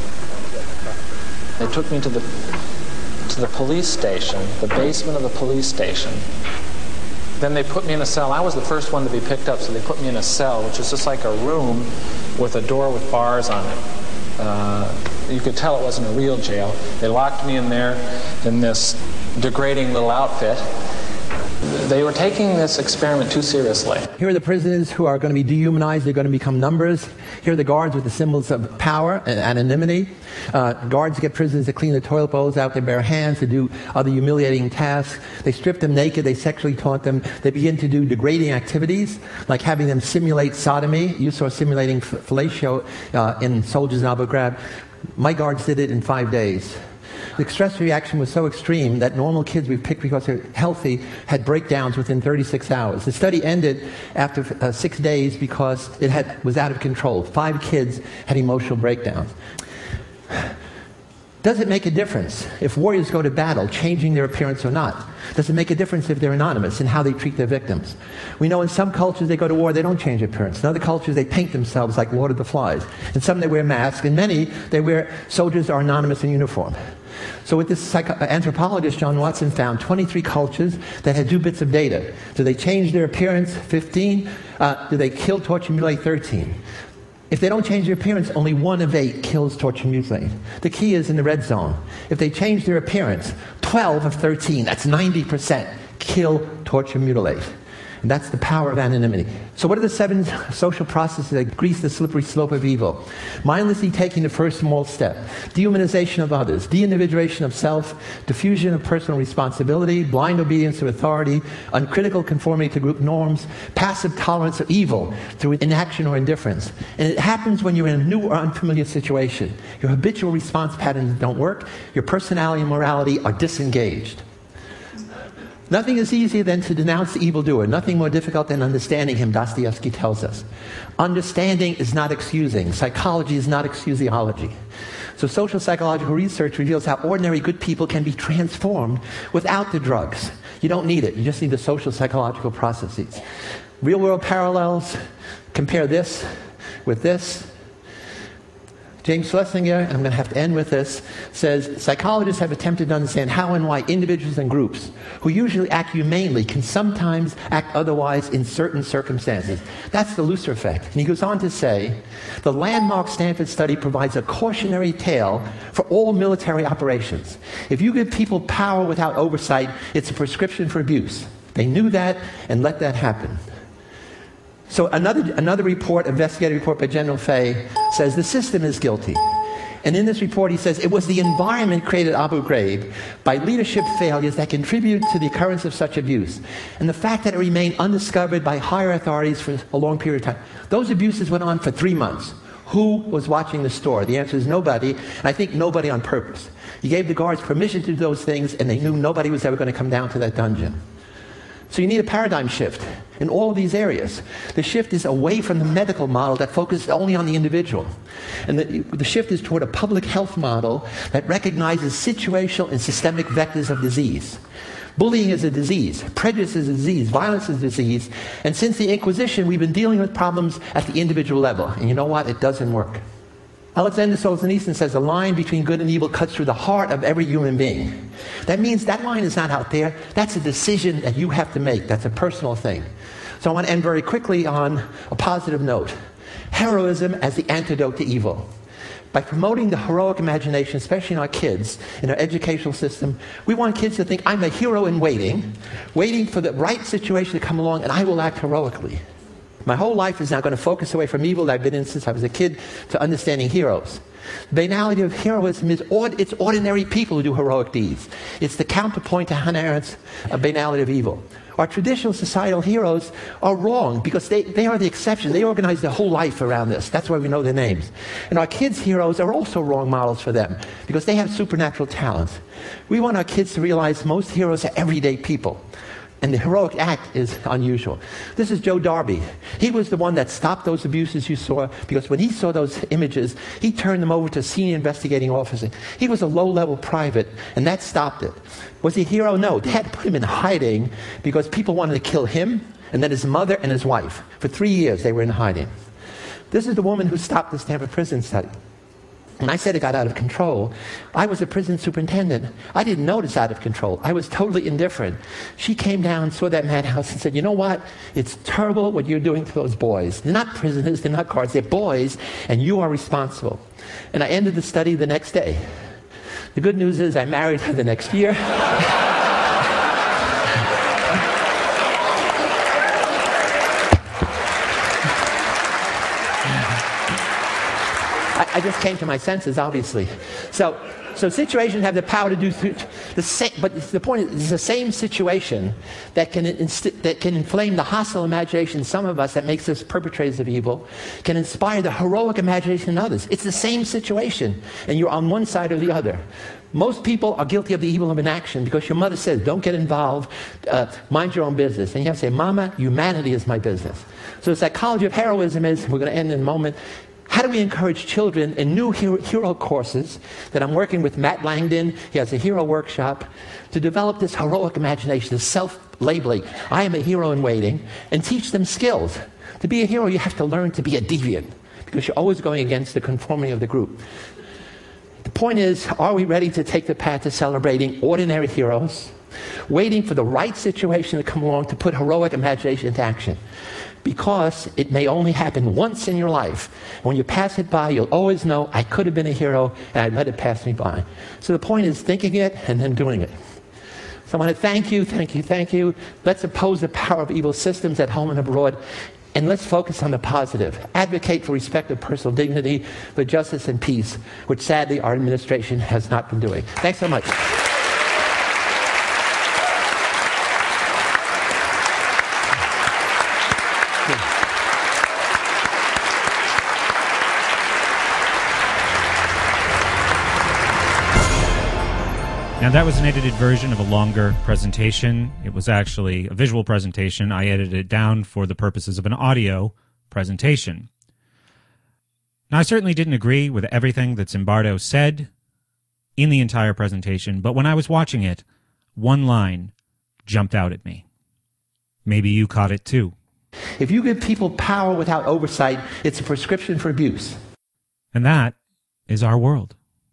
They took me to the police station, the basement of the police station. Then they put me in a cell. I was the first one to be picked up, so they put me in a cell, which is just like a room with a door with bars on it. You could tell it wasn't a real jail. They locked me in there in this degrading little outfit. They were taking this experiment too seriously. Here are the prisoners who are going to be dehumanized. They're going to become numbers. Here are the guards with the symbols of power and anonymity. Guards get prisoners to clean the toilet bowls out their bare hands, to do other humiliating tasks. They strip them naked. They sexually taunt them. They begin to do degrading activities, like having them simulate sodomy. You saw simulating fellatio in Soldiers in Abu Ghraib. My guards did it in 5 days. The stress reaction was so extreme that normal kids we picked because they're healthy had breakdowns within 36 hours. The study ended after 6 days because it was out of control. 5 kids had emotional breakdowns. Does it make a difference if warriors go to battle, changing their appearance or not? Does it make a difference if they're anonymous in how they treat their victims? We know in some cultures they go to war, they don't change appearance. In other cultures they paint themselves like Lord of the Flies. In some they wear masks. In many they wear, soldiers are anonymous in uniform. So with this anthropologist, John Watson found 23 cultures that had 2 bits of data. Do they change their appearance? 15. Do they kill, torture, mutilate? 13. If they don't change their appearance, only 1 of 8 kills, torture, mutilate. The key is in the red zone. If they change their appearance, 12 of 13, that's 90%, kill, torture, mutilate. And that's the power of anonymity. So what are the 7 social processes that grease the slippery slope of evil? Mindlessly taking the first small step. Dehumanization of others. De-individuation of self. Diffusion of personal responsibility. Blind obedience to authority. Uncritical conformity to group norms. Passive tolerance of evil through inaction or indifference. And it happens when you're in a new or unfamiliar situation. Your habitual response patterns don't work. Your personality and morality are disengaged. Nothing is easier than to denounce the evildoer. Nothing more difficult than understanding him, Dostoevsky tells us. Understanding is not excusing. Psychology is not excusiology. So social psychological research reveals how ordinary good people can be transformed without the drugs. You don't need it. You just need the social psychological processes. Real world parallels. Compare this with this. James Schlesinger, and I'm going to have to end with this, says, psychologists have attempted to understand how and why individuals and groups who usually act humanely can sometimes act otherwise in certain circumstances. That's the Lucifer effect. And he goes on to say, the landmark Stanford study provides a cautionary tale for all military operations. If you give people power without oversight, it's a prescription for abuse. They knew that and let that happen. So another report, investigative report by General Fay, says the system is guilty. And in this report he says it was the environment created at Abu Ghraib by leadership failures that contribute to the occurrence of such abuse. And the fact that it remained undiscovered by higher authorities for a long period of time. Those abuses went on for 3 months. Who was watching the store? The answer is nobody, and I think nobody on purpose. He gave the guards permission to do those things, and they knew nobody was ever going to come down to that dungeon. So you need a paradigm shift in all of these areas. The shift is away from the medical model that focuses only on the individual. And the shift is toward a public health model that recognizes situational and systemic vectors of disease. Bullying is a disease. Prejudice is a disease. Violence is a disease. And since the Inquisition, we've been dealing with problems at the individual level. And you know what? It doesn't work. Alexander Solzhenitsyn says the line between good and evil cuts through the heart of every human being. That means that line is not out there. That's a decision that you have to make. That's a personal thing. So I want to end very quickly on a positive note. Heroism as the antidote to evil. By promoting the heroic imagination, especially in our kids, in our educational system, we want kids to think, I'm a hero in waiting for the right situation to come along, and I will act heroically. My whole life is now going to focus away from evil that I've been in since I was a kid to understanding heroes. The banality of heroism is it's ordinary people who do heroic deeds. It's the counterpoint to Hannah Arendt's banality of evil. Our traditional societal heroes are wrong because they are the exception. They organize their whole life around this. That's why we know their names. And our kids' heroes are also wrong models for them because they have supernatural talents. We want our kids to realize most heroes are everyday people. And the heroic act is unusual. This is Joe Darby. He was the one that stopped those abuses you saw because when he saw those images, he turned them over to a senior investigating officer. He was a low-level private, and that stopped it. Was he a hero? No. They had to put him in hiding because people wanted to kill him and then his mother and his wife. For 3 years, they were in hiding. This is the woman who stopped the Stanford prison study. When I said it got out of control, I was a prison superintendent. I didn't notice out of control. I was totally indifferent. She came down, saw that madhouse, and said, you know what? It's terrible what you're doing to those boys. They're not prisoners, they're not guards, they're boys, and you are responsible. And I ended the study the next day. The good news is I married her the next year. I just came to my senses, obviously. So situations have the power to do the same, but the point is, it's the same situation that can inflame the hostile imagination in some of us that makes us perpetrators of evil, can inspire the heroic imagination in others. It's the same situation, and you're on one side or the other. Most people are guilty of the evil of inaction because your mother says, don't get involved, mind your own business. And you have to say, Mama, humanity is my business. So the psychology of heroism is, we're going to end in a moment, How do we encourage children in new hero courses that I'm working with Matt Langdon, he has a hero workshop, to develop this heroic imagination, this self-labeling, I am a hero in waiting, and teach them skills. To be a hero, you have to learn to be a deviant, because you're always going against the conformity of the group. The point is, are we ready to take the path to celebrating ordinary heroes, waiting for the right situation to come along to put heroic imagination into action? Because it may only happen once in your life. When you pass it by, you'll always know, I could have been a hero, and I let it pass me by. So the point is thinking it and then doing it. So I want to thank you, thank you, thank you. Let's oppose the power of evil systems at home and abroad. And let's focus on the positive. Advocate for respect of personal dignity, for justice and peace, which sadly our administration has not been doing. Thanks so much. Now, that was an edited version of a longer presentation. It was actually a visual presentation. I edited it down for the purposes of an audio presentation. Now, I certainly didn't agree with everything that Zimbardo said in the entire presentation, but when I was watching it, one line jumped out at me. Maybe you caught it too. If you give people power without oversight, it's a prescription for abuse. And that is our world.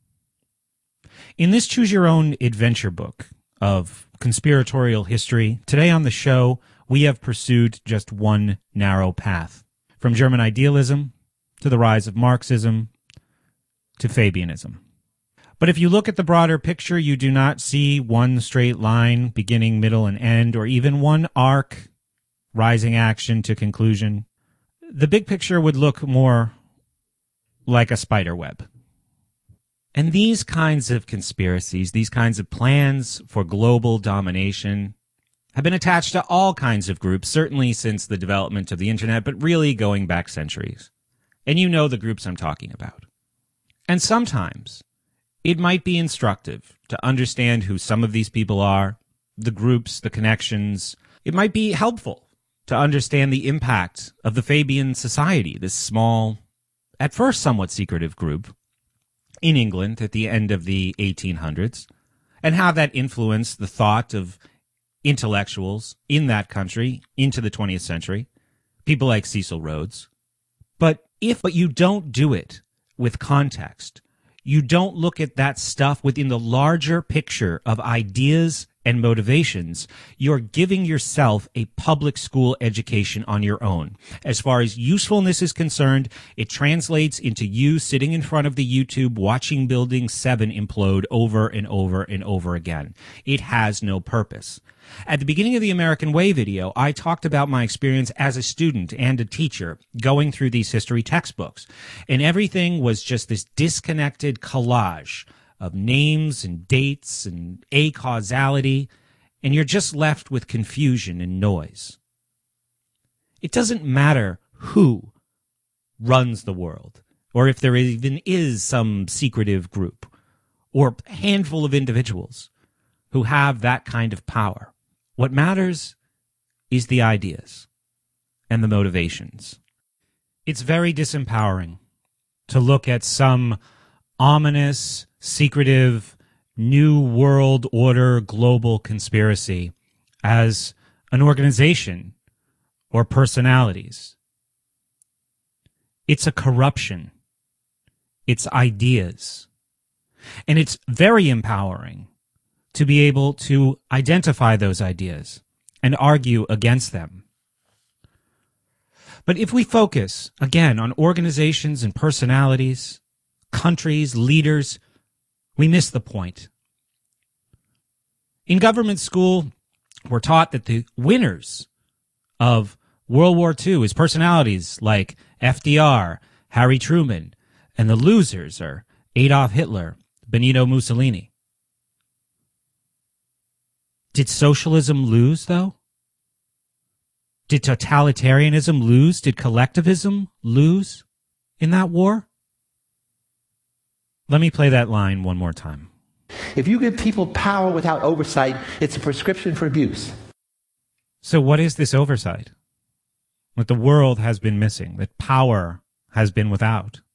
In this choose-your-own adventure book of conspiratorial history, today on the show, we have pursued just one narrow path. From German idealism to the rise of Marxism to Fabianism. But if you look at the broader picture, you do not see one straight line, beginning, middle, and end, or even one arc, rising action to conclusion. The big picture would look more like a spider web. And these kinds of conspiracies, these kinds of plans for global domination have been attached to all kinds of groups, certainly since the development of the internet, but really going back centuries. And you know the groups I'm talking about. And sometimes it might be instructive to understand who some of these people are, the groups, the connections. It might be helpful to understand the impact of the Fabian Society, this small, at first somewhat secretive group, in England at the end of the 1800s, and how that influenced the thought of intellectuals in that country into the 20th century, people like Cecil Rhodes. But you don't do it with context, you don't look at that stuff within the larger picture of ideas and motivations, you're giving yourself a public school education on your own. As far as usefulness is concerned, it translates into you sitting in front of the YouTube watching Building 7 implode over and over and over again. It has no purpose. At the beginning of the American Way video, I talked about my experience as a student and a teacher going through these history textbooks. And everything was just this disconnected collage of names and dates and acausality, and you're just left with confusion and noise. It doesn't matter who runs the world, or if there even is some secretive group, or a handful of individuals who have that kind of power. What matters is the ideas and the motivations. It's very disempowering to look at some ominous, secretive, new world order global conspiracy as an organization or personalities. It's a corruption. It's ideas. And it's very empowering to be able to identify those ideas and argue against them. But if we focus, again, on organizations and personalities, countries, leaders, we miss the point. In government school, we're taught that the winners of World War II is personalities like FDR, Harry Truman, and the losers are Adolf Hitler, Benito Mussolini. Did socialism lose, though? Did totalitarianism lose? Did collectivism lose in that war? Let me play that line one more time. If you give people power without oversight, it's a prescription for abuse. So what is this oversight? What the world has been missing, that power has been without.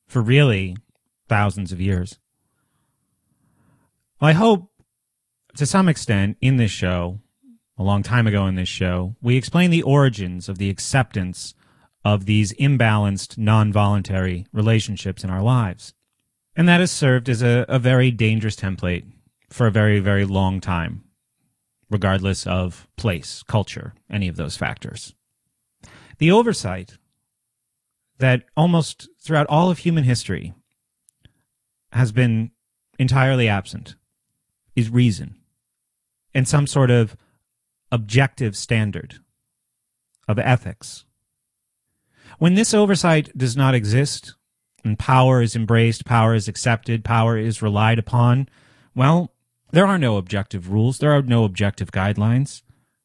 for really thousands of years. Well, I hope to some extent in this show, a long time ago in this show, we explain the origins of the acceptance of these imbalanced, non-voluntary relationships in our lives. And that has served as a very dangerous template for a very, very long time, regardless of place, culture, any of those factors. The oversight that almost throughout all of human history has been entirely absent is reason and some sort of objective standard of ethics. When this oversight does not exist, and power is embraced, power is accepted, power is relied upon, well, there are no objective rules, there are no objective guidelines.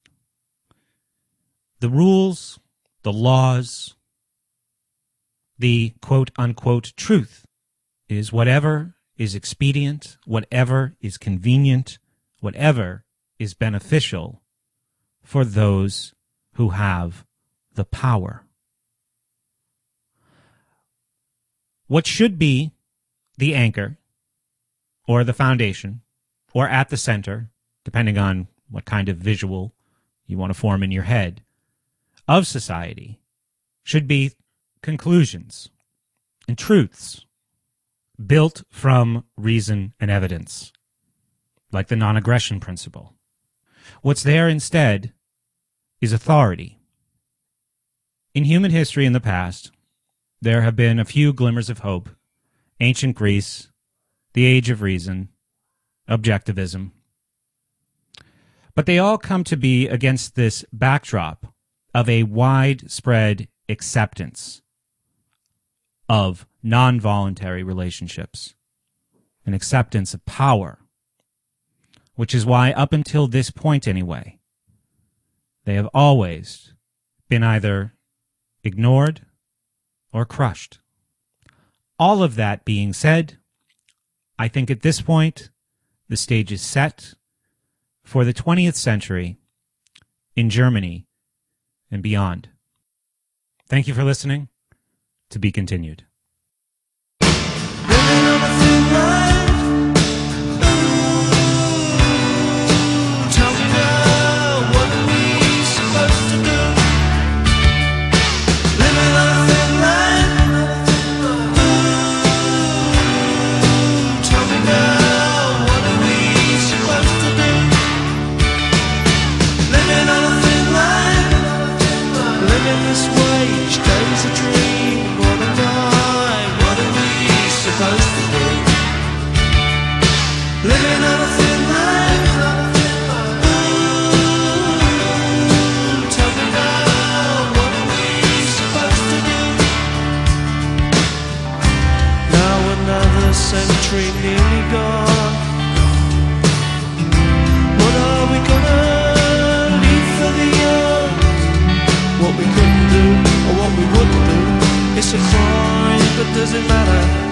The rules, the laws, the quote-unquote truth is whatever is expedient, whatever is convenient, whatever is beneficial for those who have the power. What should be the anchor, or the foundation, or at the center, depending on what kind of visual you want to form in your head, of society, should be conclusions and truths built from reason and evidence, like the non-aggression principle. What's there instead is authority. In human history in the past, there have been a few glimmers of hope. Ancient Greece, the Age of Reason, objectivism. But they all come to be against this backdrop of a widespread acceptance of non-voluntary relationships, an acceptance of power, which is why up until this point anyway, they have always been either ignored or crushed. All of that being said, I think at this point, the stage is set for the 20th century in Germany and beyond. Thank you for listening. To be continued. Century nearly gone. What are we gonna leave for the young? What we couldn't do or what we wouldn't do, it's a crime, but does it matter?